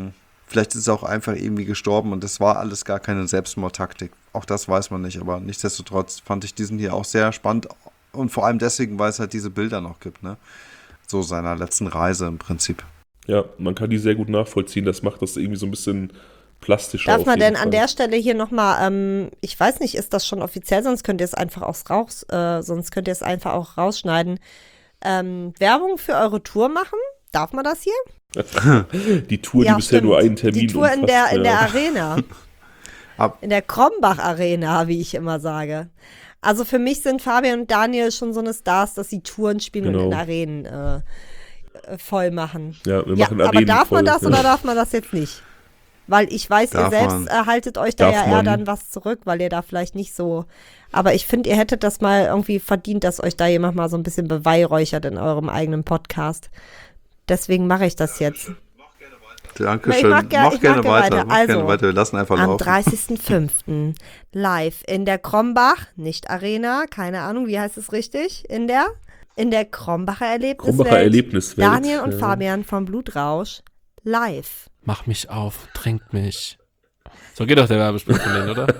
Vielleicht ist es auch einfach irgendwie gestorben und das war alles gar keine Selbstmordtaktik. Auch das weiß man nicht, aber nichtsdestotrotz fand ich diesen hier auch sehr spannend und vor allem deswegen, weil es halt diese Bilder noch gibt, ne? So seiner letzten Reise im Prinzip. Ja, man kann die sehr gut nachvollziehen. Das macht das irgendwie so ein bisschen plastischer. Darf auf man jeden denn an Fall. der Stelle hier nochmal, ähm, ich weiß nicht, ist das schon offiziell, sonst könnt ihr es einfach auch raus, äh, sonst könnt ihr es einfach auch rausschneiden. Ähm, Werbung für eure Tour machen? Darf man das hier? Die Tour, Ja, die bisher stimmt. nur einen Termin Die Tour in der, umfasst, in ja. der Arena. Ab- In der Krombach-Arena, wie ich immer sage. Also für mich sind Fabian und Daniel schon so eine Stars, dass sie Touren spielen Genau. und in Arenen äh, äh, voll machen. Ja, wir Ja, machen aber Arenen darf man voll, das ja. oder darf man das jetzt nicht? Weil ich weiß, ihr Darf selbst man. äh, haltet euch da Darf ja eher man. dann was zurück, weil ihr da vielleicht nicht so. Aber ich finde, ihr hättet das mal irgendwie verdient, dass euch da jemand mal so ein bisschen beweihräuchert in eurem eigenen Podcast. Deswegen mache ich das jetzt. Dankeschön. Ich mach ger- mach ich gerne mach weiter. weiter. Mach gerne Also, weiter. Wir lassen einfach Am laufen. dreißigsten fünften live in der Krombach, nicht Arena, keine Ahnung, wie heißt es richtig? In der? In der Krombacher Erlebniswelt. Krombacher Erlebniswelt. Daniel und ja. Fabian vom Blutrausch live. Mach mich auf, trink mich. So geht doch der Werbespruch von denen, oder?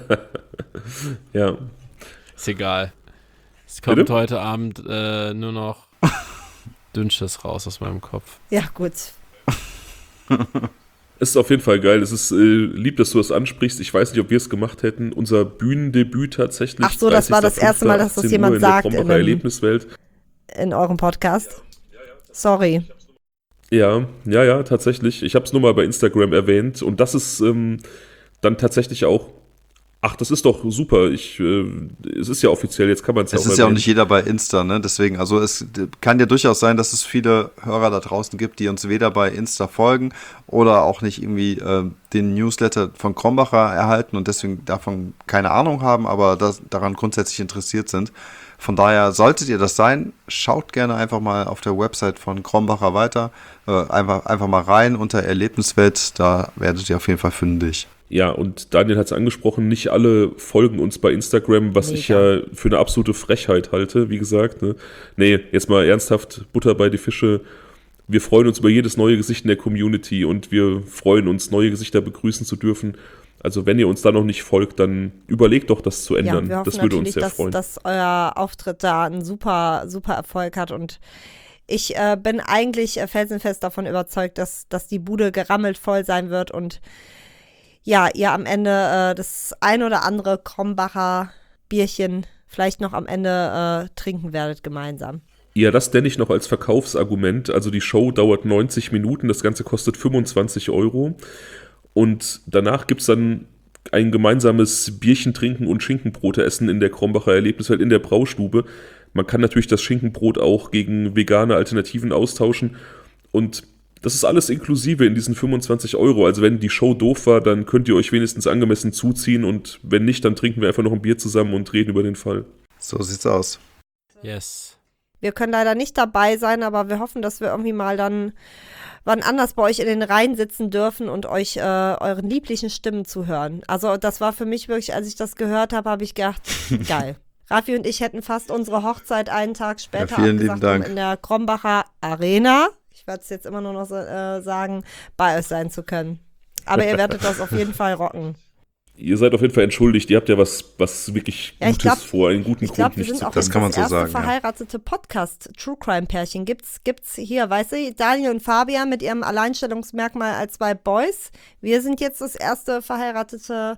Ja. Ist egal. Es kommt Bitte? heute Abend äh, nur noch Dünnschiss raus aus meinem Kopf. Ja, gut. Es ist auf jeden Fall geil. Es ist äh, lieb, dass du das ansprichst. Ich weiß nicht, ob wir es gemacht hätten. Unser Bühnendebüt tatsächlich. Ach so, das war das erste Mal, dass das achtzehn jemand Uhr in der sagt in Krombacher einem- Erlebniswelt. In eurem Podcast. Sorry. Ja, ja, ja, tatsächlich. Ich habe es nur mal bei Instagram erwähnt. Und das ist ähm, dann tatsächlich auch. Ach, das ist doch super. Ich, äh, es ist ja offiziell, jetzt kann man es ja auch Es ist ja auch erwähnen. nicht jeder bei Insta, ne? Deswegen, also es kann ja durchaus sein, dass es viele Hörer da draußen gibt, die uns weder bei Insta folgen oder auch nicht irgendwie äh, den Newsletter von Krombacher erhalten und deswegen davon keine Ahnung haben, aber das, daran grundsätzlich interessiert sind. Von daher, solltet ihr das sein, schaut gerne einfach mal auf der Website von Krombacher weiter. Äh, einfach, einfach mal rein unter Erlebniswelt, da werdet ihr auf jeden Fall fündig. Ja, und Daniel hat es angesprochen, nicht alle folgen uns bei Instagram, was ich Mega. ja für eine absolute Frechheit halte, wie gesagt. Ne? Nee, jetzt mal ernsthaft, Butter bei die Fische. Wir freuen uns über jedes neue Gesicht in der Community und wir freuen uns, neue Gesichter begrüßen zu dürfen. Also wenn ihr uns da noch nicht folgt, dann überlegt doch, das zu Ja, ändern. wir hoffen Das würde uns natürlich, sehr dass, freuen. dass euer Auftritt da einen super, super Erfolg hat und ich äh, bin eigentlich äh, felsenfest davon überzeugt, dass, dass die Bude gerammelt voll sein wird und ja, ihr am Ende äh, das ein oder andere Krombacher Bierchen vielleicht noch am Ende äh, trinken werdet gemeinsam. Ja, das nenne ich noch als Verkaufsargument. Also die Show dauert neunzig Minuten, das Ganze kostet fünfundzwanzig Euro. Und danach gibt es dann ein gemeinsames Bierchen trinken und Schinkenbrote essen in der Krombacher Erlebniswelt in der Braustube. Man kann natürlich das Schinkenbrot auch gegen vegane Alternativen austauschen. Und das ist alles inklusive in diesen fünfundzwanzig Euro. Also wenn die Show doof war, dann könnt ihr euch wenigstens angemessen zuziehen. Und wenn nicht, dann trinken wir einfach noch ein Bier zusammen und reden über den Fall. So sieht's aus. Yes. Wir können leider nicht dabei sein, aber wir hoffen, dass wir irgendwie mal dann wann anders bei euch in den Reihen sitzen dürfen und euch äh, euren lieblichen Stimmen zuhören. Also das war für mich wirklich, als ich das gehört habe, habe ich gedacht, geil. Raffi und ich hätten fast unsere Hochzeit einen Tag später Ja, vielen lieben abgesagt, um Dank. in der Krombacher Arena, ich werde es jetzt immer nur noch so, äh, sagen, bei euch sein zu können. Aber ihr werdet das auf jeden Fall rocken. Ihr seid auf jeden Fall entschuldigt. Ihr habt ja was, was wirklich Ja, ich Gutes glaub- vor, einen guten Ich Grund glaube, wir nicht sind zu auch Das jetzt kann man das so erste sagen, ja. verheiratete Podcast-True-Crime-Pärchen. Gibt's, gibt's hier, weißt du, Daniel und Fabian mit ihrem Alleinstellungsmerkmal als zwei Boys. Wir sind jetzt das erste verheiratete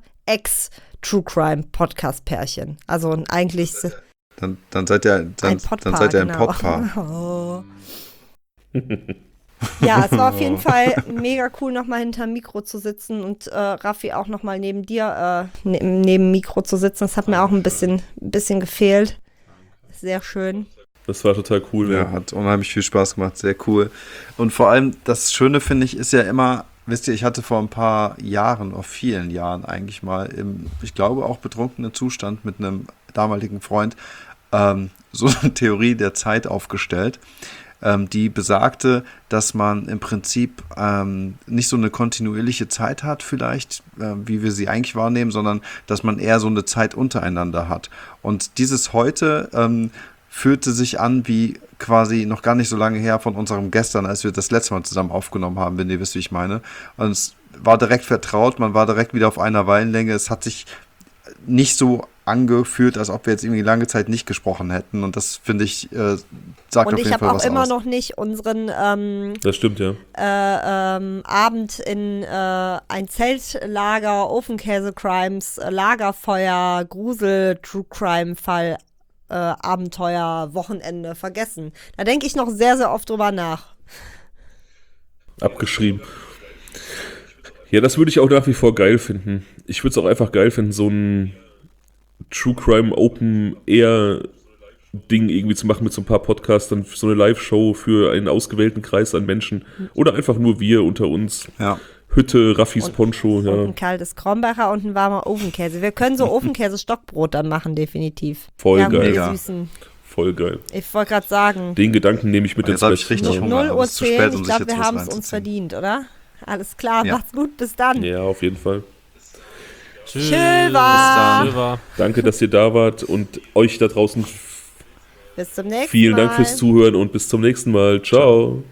Ex-True-Crime-Podcast-Pärchen. Also ein eigentlich Dann, dann seid ihr, dann, ein Podpaar, dann seid ihr ein genau. Podpaar. Oh. Ja, es war auf jeden Fall mega cool, nochmal hinterm Mikro zu sitzen und äh, Raffi auch nochmal neben dir, äh, neben, neben Mikro zu sitzen. Das hat mir auch ein bisschen, ein bisschen gefehlt. Sehr schön. Das war total cool. Ja, hat unheimlich viel Spaß gemacht, sehr cool. Und vor allem, das Schöne finde ich, ist ja immer, wisst ihr, ich hatte vor ein paar Jahren, auf vielen Jahren eigentlich mal, im, ich glaube auch betrunkenen Zustand mit einem damaligen Freund, ähm, so eine Theorie der Zeit aufgestellt, ähm, die besagte, dass man im Prinzip ähm, nicht so eine kontinuierliche Zeit hat vielleicht, äh, wie wir sie eigentlich wahrnehmen, sondern dass man eher so eine Zeit untereinander hat. Und dieses heute, ähm, fühlte sich an wie quasi noch gar nicht so lange her von unserem gestern, als wir das letzte Mal zusammen aufgenommen haben, wenn ihr wisst, wie ich meine. Und es war direkt vertraut, man war direkt wieder auf einer Wellenlänge. Es hat sich nicht so angefühlt, als ob wir jetzt irgendwie lange Zeit nicht gesprochen hätten. Und das, finde ich, äh, sagt Und auf ich jeden habe Fall auch was immer aus. noch nicht unseren ähm, Das stimmt, ja. äh, ähm, Abend in äh, ein Zeltlager, Ofenkäse-Crimes, äh, Lagerfeuer, Grusel, True-Crime-Fall, äh, Abenteuer, Wochenende vergessen. Da denke ich noch sehr, sehr oft drüber nach. Abgeschrieben. Ja, das würde ich auch nach wie vor geil finden. Ich würde es auch einfach geil finden, so ein True Crime Open Air Ding irgendwie zu machen mit so ein paar Podcastern, so eine Live-Show für einen ausgewählten Kreis an Menschen. Oder einfach nur wir unter uns. Ja. Hütte, Raffis Und- Poncho, Und ja. ein kaltes Krombacher und ein warmer Ofenkäse. Wir können so Ofenkäse-Stockbrot dann machen, definitiv. Voll ja, geil. wir Mega. Süßen. Voll geil. Ich wollte gerade sagen, Den Gedanken nehme ich mit Und ins jetzt hab Bett. ich richtig ja. Hunger. null aber Uhr es ist zu zehn, spät, um ich sich glaube, jetzt wir was haben es uns reinzuziehen. verdient, oder? Alles klar, Ja. macht's gut, bis dann. Ja, auf jeden Fall. Tschüss. Schöwa. Schöwa. Danke, dass ihr da wart und euch da draußen Bis zum nächsten vielen Mal. Dank fürs Zuhören und bis zum nächsten Mal. Ciao.